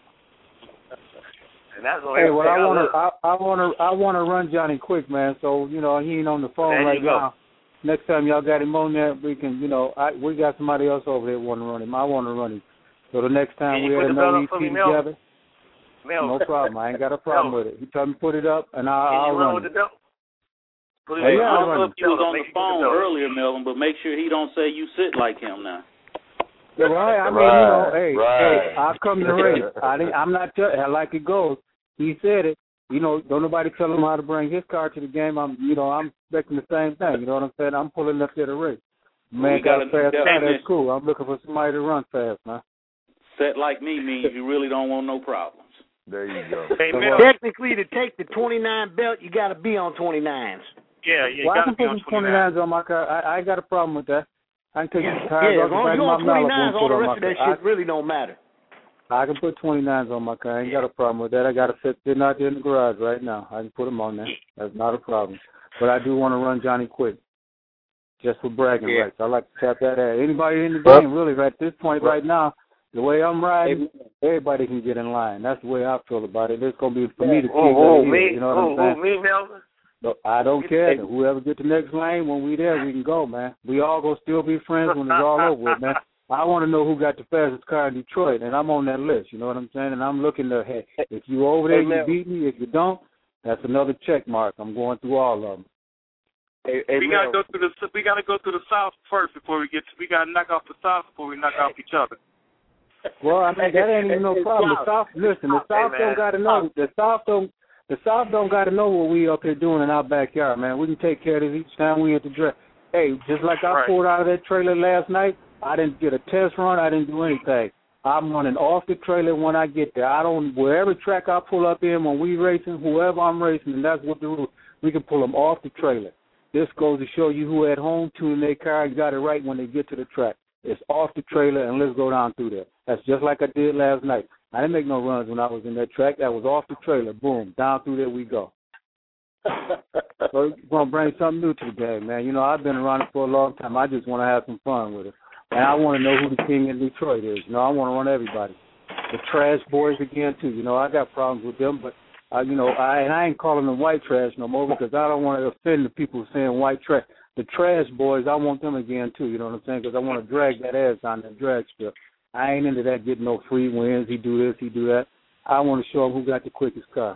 And that's what. Hey, well, I wanna run Johnny Quick, man. So you know he ain't on the phone right now. Next time y'all got him on there, we can, you know, we got somebody else over there want to run him. I want to run him. So the next time we had another EP together, no problem. I ain't got a problem with it. You tell me put it up, and I'll run it. Hey, I don't know if you was on the phone earlier, Melvin, but make sure he don't say you sit like him now. Yeah, right. I mean, you know, hey, I'll come to the race. I'm not like it goes. He said it. You know, don't nobody tell him how to bring his car to the game. I'm expecting the same thing. You know what I'm saying? I'm pulling up there to race. Man got a fast car. That's cool. I'm looking for somebody to run fast, man. Set like me means you really don't want no problems. There you go. Technically, to take the 29 belt, you got to be on 29s. Yeah. Well, I can put some 29s on my car. I ain't got a problem with that. I can take some tires off as long as you on 29s, all the rest of that shit really don't matter. I can put 29s on my car. I ain't got a problem with that. I got a fit sitting out there in the garage right now. I can put them on there. That's not a problem. But I do want to run Johnny Quick, just for bragging rights. I like to tap that ass. Anybody in the game, really, at this point right now, the way I'm riding, everybody can get in line. That's the way I feel about it. It's going to be for me to keep you know what I'm saying? Me, Melvin? No, I don't care. Whoever get the next lane, when we there, we can go, man. We all going to still be friends when it's all over with, man. I want to know who got the fastest car in Detroit, and I'm on that list, you know what I'm saying? And I'm looking to, hey, if you over there, you beat me. If you don't, that's another check mark. I'm going through all of them. We gotta go through the South first before we get to. We gotta knock off the South before we knock off each other. Well, I mean that ain't even no problem. The South, listen, the South don't got to know. The South don't got to know what we up here doing in our backyard, man. We can take care of this each time we hit the draft. Hey, just like I pulled out of that trailer last night, I didn't get a test run. I didn't do anything. I'm running off the trailer when I get there. Wherever track I pull up in when we racing, whoever I'm racing, and that's what the rule. We can pull them off the trailer. This goes to show you who at home tuning their car and got it right when they get to the track. It's off the trailer, and let's go down through there. That's just like I did last night. I didn't make no runs when I was in that track. That was off the trailer. Boom, down through there we go. So we're going to bring something new to the game, man. You know, I've been around it for a long time. I just want to have some fun with it. And I want to know who the king in Detroit is. You know, I want to run everybody. The trash boys again, too. You know, I got problems with them, but, I ain't calling them white trash no more because I don't want to offend the people saying white trash. The trash boys, I want them again, too. You know what I'm saying? Because I want to drag that ass on that drag strip. I ain't into that getting no free wins. He do this, he do that. I want to show him who got the quickest car.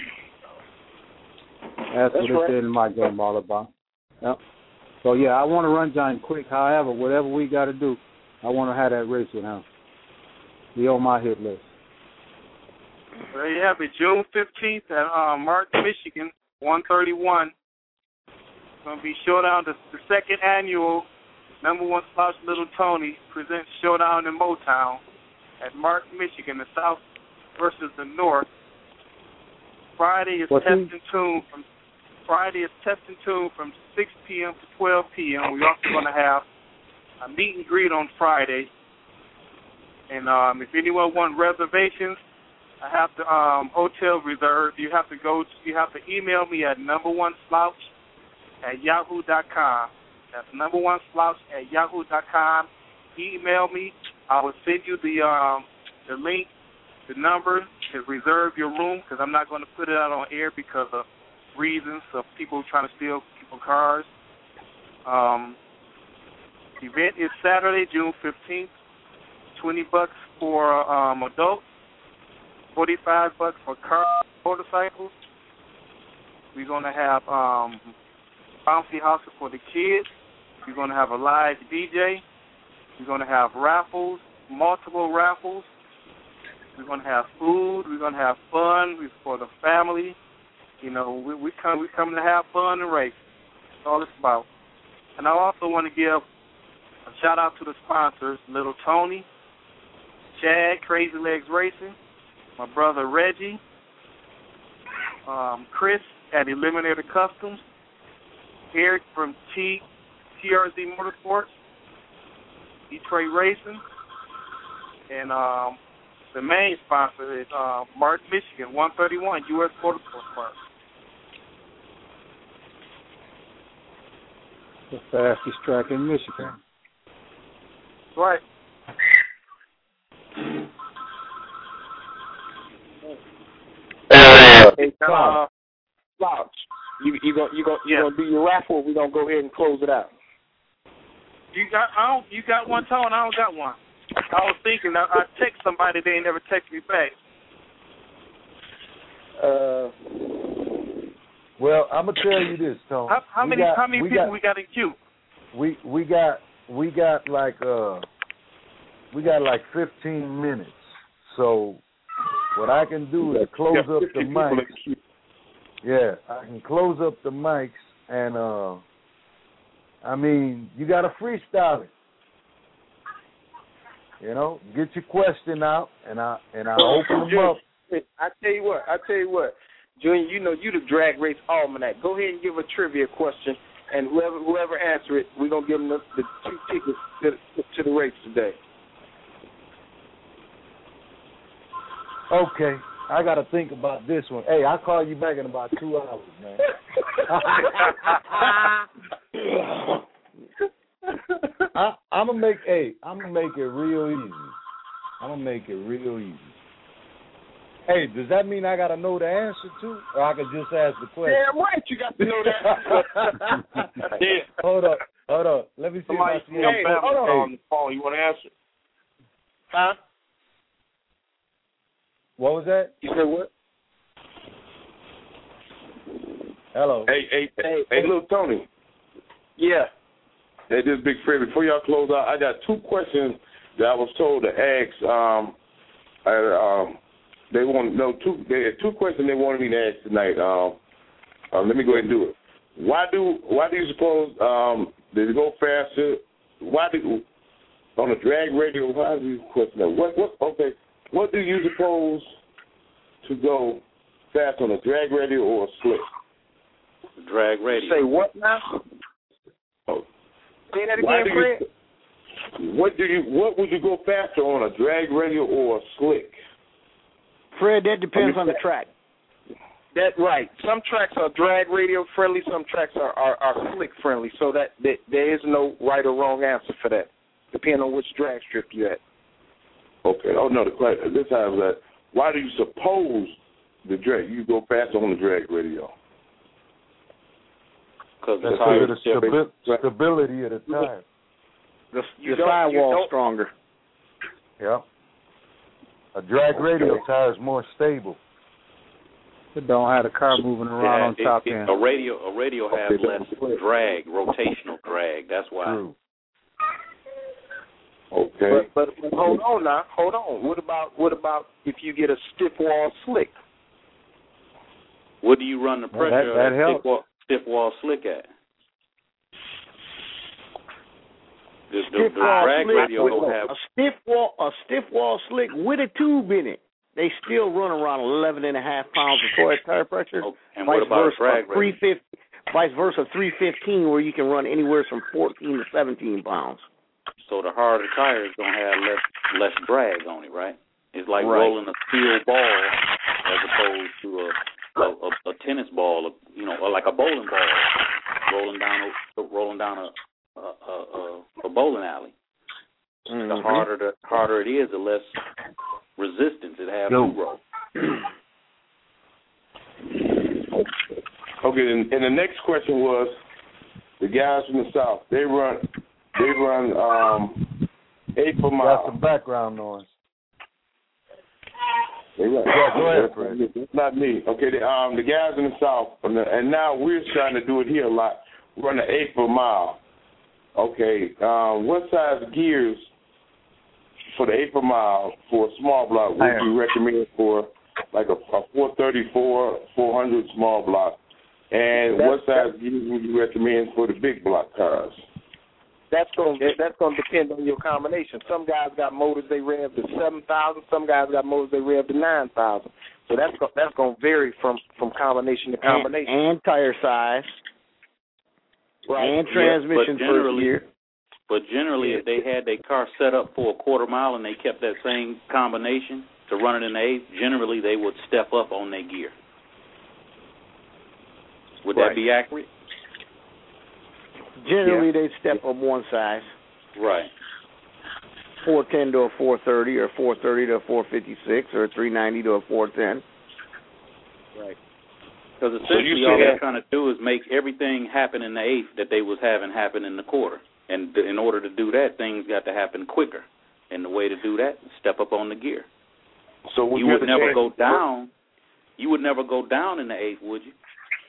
That's what it said in my game all about. Yep. So, yeah, I want to run Johnny Quick. However, whatever we got to do, I want to have that race with him. He on my hit list. There you have it, June 15th at Martin, Michigan, 131. It's going to be Showdown, the second annual number one slouch Little Tony presents Showdown in Motown at Martin, Michigan, the South versus the North. Friday is Test and Tune from 6 p.m. to 12 p.m. We're also going to have a meet and greet on Friday. And if anyone wants reservations, I have the hotel reserved. You have to email me at number1slouch@yahoo.com. That's number1slouch@yahoo.com. Email me. I will send you the link, the number to reserve your room because I'm not going to put it out on air because of reasons of people trying to steal people's cars. The event is Saturday, June 15th. $20 for adults, $45 for motorcycles. We're going to have bouncy houses for the kids. We're going to have a live DJ. We're going to have raffles, multiple raffles. We're going to have food. We're going to have fun for the family. You know, we come to have fun and race. That's all it's about. And I also want to give a shout out to the sponsors: Little Tony, Chad, Crazy Legs Racing, my brother Reggie, Chris at Eliminator Customs, Eric from TRZ Motorsports, Detroit Racing, and the main sponsor is Martin, Michigan, 131 U.S. Motorsports Park. The fastest track in Michigan. Right. Slouch. You gonna do your raffle, or we gonna go ahead and close it out? You got one, Tone? I don't got one. I was thinking I text somebody, they ain't never text me back. Well, I'm gonna tell you this, Tone. How many people we got in queue? We got like 15 minutes. So what I can do is close up the mics. Yeah, I can close up the mics and you gotta freestyle it. You know, get your question out and I open them up. I tell you what. Junior, you know you the drag race almanac. Go ahead and give a trivia question, and whoever answer it, we're gonna give them the 2 tickets to the race today. Okay, I got to think about this one. Hey, I'll call you back in about 2 hours, man. I'm gonna make it real easy. Hey, does that mean I got to know the answer too, or I can just ask the question? Damn right, you got to know that. Yeah. Hold up. Let me see. Somebody on the phone. You want to answer? Huh? What was that? You said what? Hello. Hey, little Tony. Yeah. Hey, this is Big Fred. Before y'all close out, I got 2 questions that I was told to ask. They want no 2. They had 2 questions they wanted me to ask tonight. Let me go ahead and do it. Why do you suppose they go faster? On a drag radio? Why do you question that? What do you suppose to go fast on a drag radio or a slick? Drag radio. Say what now? Oh. Say that again, Fred. What would you go faster on, a drag radio or a slick? Fred, that depends on the track. That's right. Some tracks are drag radio friendly. Some tracks are slick friendly. So that there is no right or wrong answer for that, depending on which drag strip you're at. Okay. Oh no. This time that. Why do you suppose you go faster on the drag radio? Because the stability of the tire. The sidewall's stronger. Yeah. A drag radio tire is more stable. It don't have the car moving around on top end. A radio has less drag, rotational drag. That's why. True. Okay. But hold on now. Hold on. What about if you get a stiff wall slick? What do you run the pressure that helps. Stiff wall slick at? The drag radio don't have a stiff wall slick with a tube in it. They still run around 11.5 pounds of torque tire pressure. Oh, and what about drag radio? Vice versa, 315, where you can run anywhere from 14 to 17 pounds. So the harder tire is going to have less drag on it, right? It's like rolling a steel ball as opposed to a tennis ball, or like a bowling ball rolling down a bowling alley. Mm-hmm. The harder it is, the less resistance it has to roll. Okay, and the next question was the guys from the South. They run 8 per mile. Got some background noise. Go ahead, Fred. It's not me. Okay, the guys in the South, and now we're trying to do it here a lot. Run an 8 per mile. Okay, what size gears for the 8 per mile for a small block would you recommend for like a 434, 400 small block? And what size gears would you recommend for the big block cars? That's going to depend on your combination. Some guys got motors they rev to 7,000. Some guys got motors they rev to 9,000. So that's going to vary from combination to combination. And tire size. Right. And transmission per year. But generally, if they had their car set up for a quarter mile and they kept that same combination to run it in the 8th, generally they would step up on their gear. Would that be accurate? Generally, they'd step up one size. Right. 410 to a 430, or 430 to a 456, or a 390 to a 410. Right. Because essentially all they're trying to do is make everything happen in the 8th that they was having happen in the quarter. And in order to do that, things got to happen quicker. And the way to do that is step up on the gear. So you would never go down. You would never go down in the 8th, would you?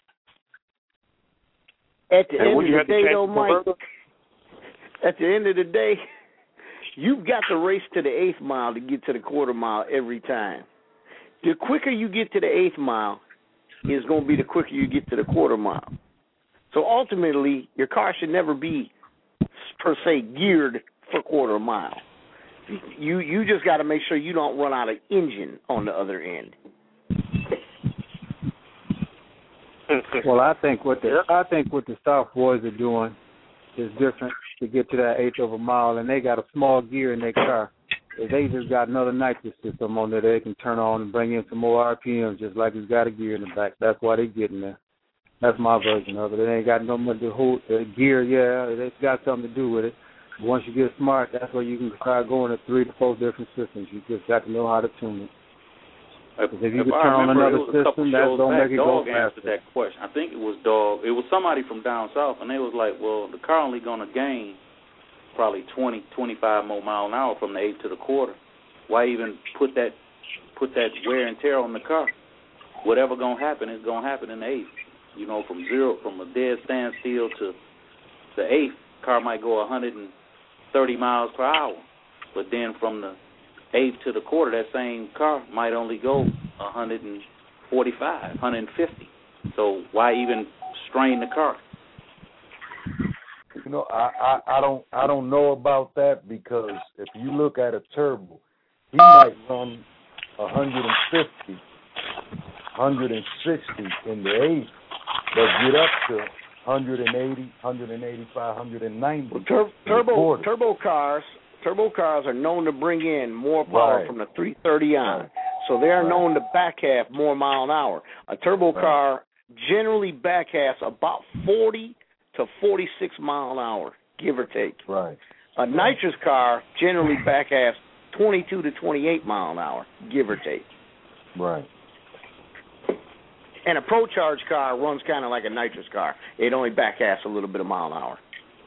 At the end of the day, though, Mike, at the end of the day, you've got to race to the 8th mile to get to the quarter mile every time. The quicker you get to the 8th mile is going to be the quicker you get to the quarter mile. So ultimately, your car should never be, per se, geared for quarter mile. You just got to make sure you don't run out of engine on the other end. Well, I think what the South boys are doing is different to get to that eighth of a mile, and they got a small gear in their car. They just got another nitrous system on there they can turn on and bring in some more RPMs, just like it's got a gear in the back. That's why they getting there. That's my version of it. It ain't got no much to hold gear. Yeah, it's got something to do with it. But once you get smart, that's where you can start going to 3 to 4 different systems. You just got to know how to tune it. If you could turn on another system, that's going to make it go faster. Answered that question. I think it was Dog. It was somebody from down south, and they was like, well, the car only going to gain probably 20, 25 more mile an hour from the eighth to the quarter. Why even put that wear and tear on the car? Whatever going to happen is going to happen in the eighth. You know, from a dead standstill to the eighth, car might go 130 miles per hour. But then from the eighth to the quarter, that same car might only go 145, 150. So why even strain the car? You know, I don't know about that, because if you look at a turbo, he might run 150, 160 in the eighth, but get up to 180, 185, 190. Well, turbo cars are known to bring in more power from the 330 on, so they are known to back half more mile an hour. A turbo car generally back halves about 40 to 46 mile an hour, give or take. Right. A nitrous car generally back halves 22 to 28 mile an hour, give or take. Right. And a Pro Charge car runs kind of like a nitrous car. It only back halves a little bit of mile an hour.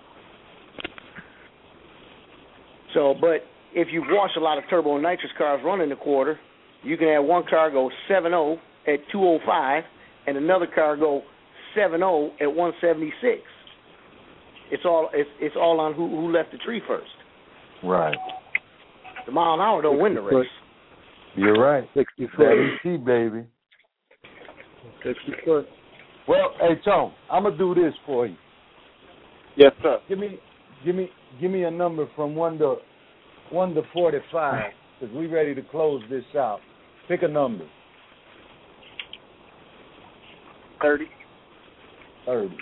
So, but if you've watched a lot of turbo and nitrous cars run in the quarter, you can have one car go 7.0 at 205 and another car go 7.0 at 176. It's all on who left the tree first. Right. The mile an hour don't win the race. You're right. 60 foot. EC, baby. 60 foot. Well, hey Tom, I'm gonna do this for you. Yes, sir. Give me a number from 1 to 45, because we ready to close this out. Pick a number. 30. 30.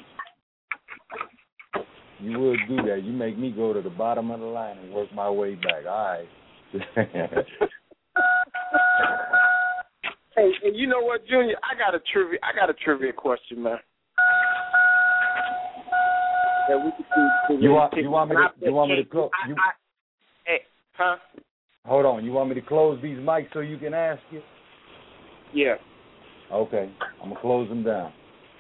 You would do that. You make me go to the bottom of the line and work my way back. All right. Hey, you know what, Junior? I got a trivia question, man. That we could do. You want me to close? Huh? Hold on. You want me to close these mics so you can ask it? Yeah. Okay. I'm gonna close them down.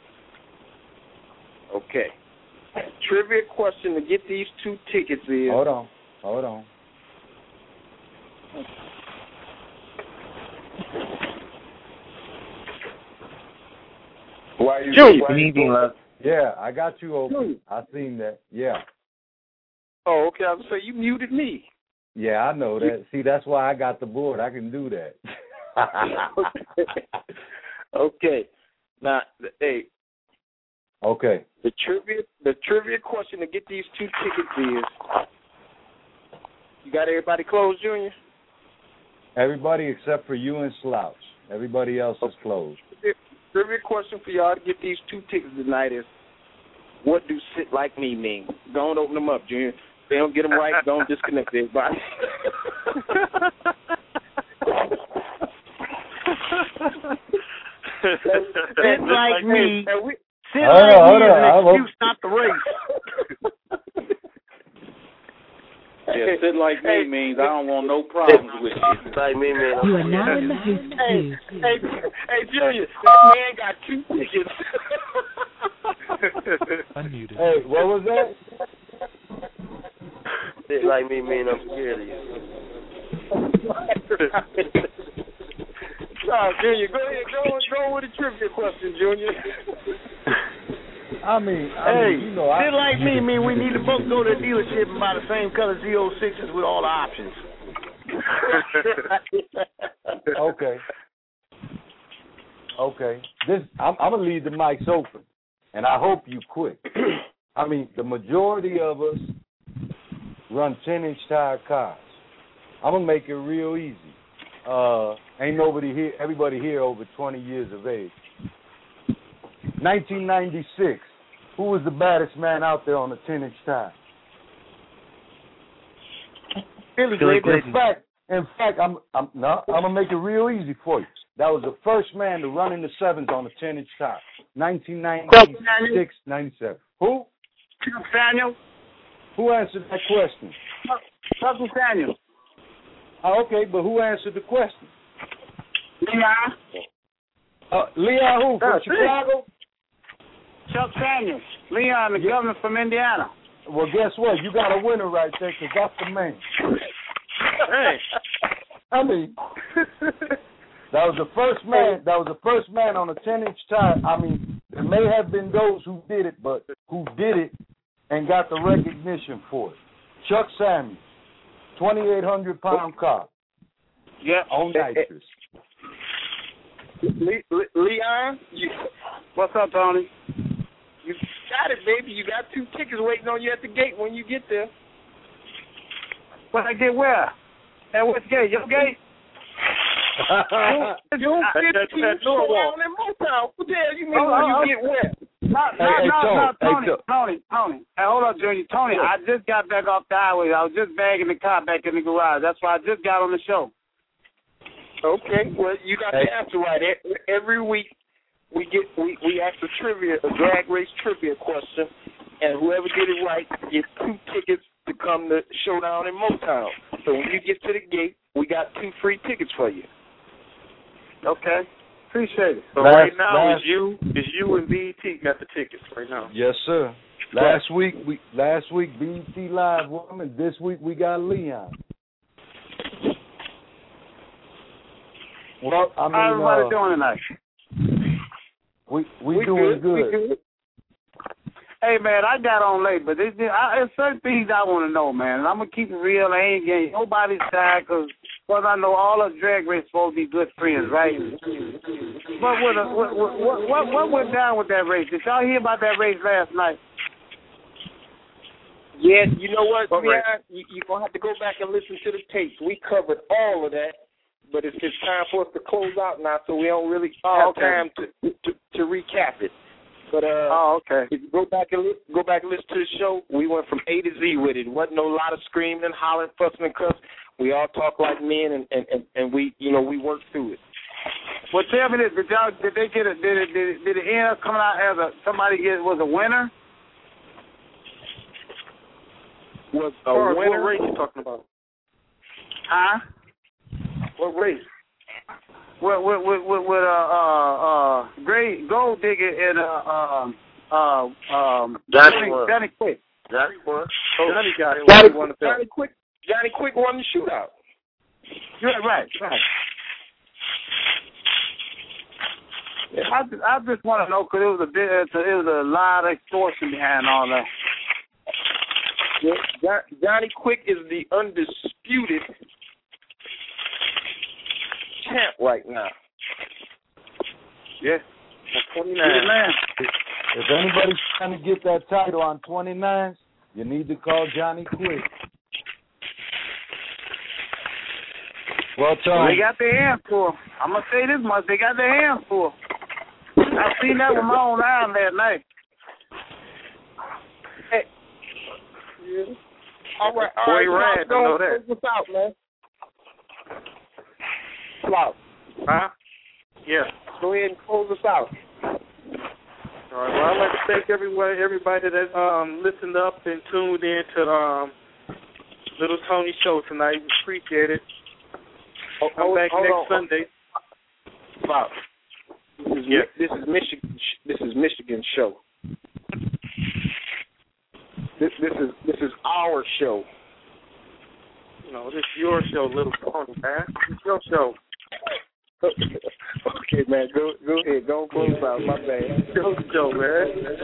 Okay. Trivia question to get these 2 tickets is. Hold on. Why you? Yeah, I got you open. I seen that. Yeah. Oh, okay. I was gonna say you muted me. Yeah, I know that. See, that's why I got the board. I can do that. Okay. Now, hey. Okay. The trivia question to get these 2 tickets is. You got everybody closed, Junior? Everybody except for you and Slouch. Everybody else is closed. Trivia question for y'all to get these 2 tickets tonight is, what do sit like me mean? Don't open them up, Junior. If they don't get them right, don't disconnect everybody. Sit like me. Sit like me is an excuse not to race. Yeah, sit like me means I don't want no problems with you. Like me, man. You are now in the host queue. Hey, Junior, that man got 2 tickets. Unmuted. Hey, what was that? Sit like me, man. I'm scared of you. Junior, go ahead. Go with the trivia question, Junior. I mean, you know, sit like me mean we need to both go to the dealership and buy the same color Z06s with all the options. Okay. I'm gonna leave the mics open, and I hope you quit. I mean, the majority of us run 10-inch tire cars. I'm gonna make it real easy. Ain't nobody here. Everybody here over 20 years of age. 1996. Who was the baddest man out there on the 10-inch tire? Billy In fact, I'm gonna make it real easy for you. That was the first man to run in the sevens on the 10-inch tire. 1996, 97. Who? Chuck Daniels. Who answered that question? Chuck Daniels. Oh, okay, but who answered the question? Leon. Leon who? From Chicago? Chuck Daniels. Leon, the governor from Indiana. Well, guess what? You got a winner right there, because that's the man. Hey. I mean, that was the first man. That was the first man on a 10-inch tire. I mean, there may have been those who did it, but who did it and got the recognition for it. Chuck Samuels, 2,800-pound car. Yeah. On nitrous. Leon, what's up, Tony? You got it, baby. You got 2 tickets waiting on you at the gate when you get there. When I get where? At what gate? Your gate? June 15th, around in Motown. What the hell you mean when you get where? Tony. Hey, hold up, Junior. Tony, I just got back off the highway. I was just bagging the car back in the garage. That's why I just got on the show. Okay, well, you got the answer right. Every week we ask a drag race trivia question, and whoever get it right gets 2 tickets to come to Showdown in Motown. So when you get to the gate, we got 2 free tickets for you. Okay, appreciate it. So right now, it's you and BET got the tickets right now. Yes, sir. Last week BET Live won, and this week we got Leon. Well, I mean, how everybody doing tonight? We doing good. We good. Hey, man, I got on late, but there's certain things I want to know, man. And I'm going to keep it real. I ain't getting nobody's side because I know all of drag race supposed to be good friends, right? But what went down with that race? Did y'all hear about that race last night? Yeah, you know what, man? You're going to have to go back and listen to the tapes. We covered all of that, but it's time for us to close out now, so we don't really have time to recap it. But okay. If you go back and listen to the show, we went from A to Z with it. It wasn't no lot of screaming and hollering, fussing and cussing. We all talk like men, and we worked through it. Well, tell me this: did it end up coming out as was a winner? Was a winner? What race you talking about? Huh? What race? With Great Gold Digger and Johnny Quick. Johnny won. Johnny Quick won the shootout. You're right. Yeah. I just want to know because it was a lot of extortion behind all that. Yeah, Johnny Quick is the undisputed champ right now. Yeah. 29. If anybody's trying to get that title on 29s, you need to call Johnny Quick. Well, Tony. They got their hands full. I'm going to say this much. They got their hands full. I seen that with my own eye last night. Hey. Yeah. All right. Close us out, man. Slow. Huh? Yeah. Go ahead and close us out. All right. Well, I'd like to thank everybody that listened up and tuned in to Little Tony show tonight. We appreciate it. Come back next Sunday. Wow. This is Michigan's show. This is our show. No, this is your show, Little Tony, man. It's your show. Okay, man. Go ahead. Don't close out. My bad. Your show, man.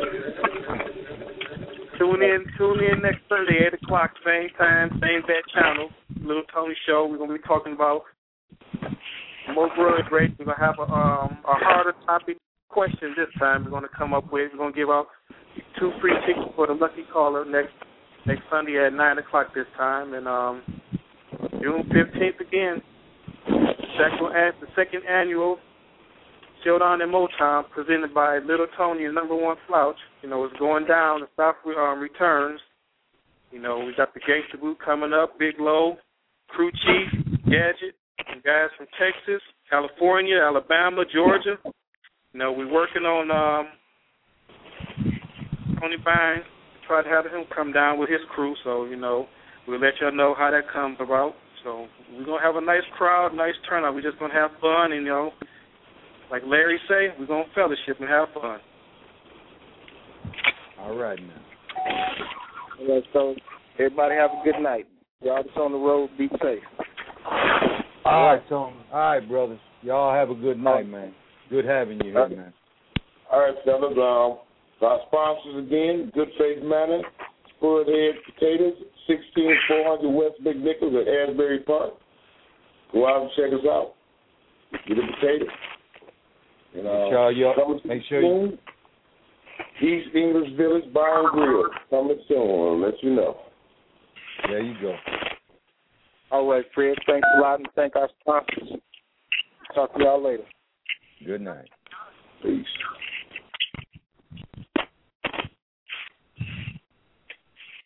Tune in next Sunday, 8 o'clock, same time, same bat channel. Little Tony show. We're gonna be talking about more grudge race. We're gonna have a harder topic question this time. We're gonna come up with. We're gonna give out 2 free tickets for the lucky caller next Sunday at 9 o'clock this time, and June 15th again. The second annual Showdown in Motown, presented by Little Tony and Number One Slouch. You know, it's going down. The South returns. You know, we got the Gangsta Boot coming up, Big Low, Crew Chief, Gadget, and guys from Texas, California, Alabama, Georgia. You know, we're working on Tony Bynes to try to have him come down with his crew. So, you know, we'll let y'all know how that comes about. So we're going to have a nice crowd, nice turnout. We're just going to have fun, and, you know, like Larry say, we're going to fellowship and have fun. All right, man. All right, so everybody have a good night. Y'all just on the road, be safe. All right, Tony. All right, brothers. Y'all have a good night, man. Good having you here, man. All right, fellas. Our sponsors again, Good Faith Manor, Spurred Head Potatoes, 16400 West Big Nichols at Asbury Park. Go out and check us out. Get a potato. And, make sure you. East English Village Bar and Grill. Coming soon. I'll let you know. There you go. All right, Fred. Thanks a lot, and thank our sponsors. Talk to y'all later. Good night. Peace.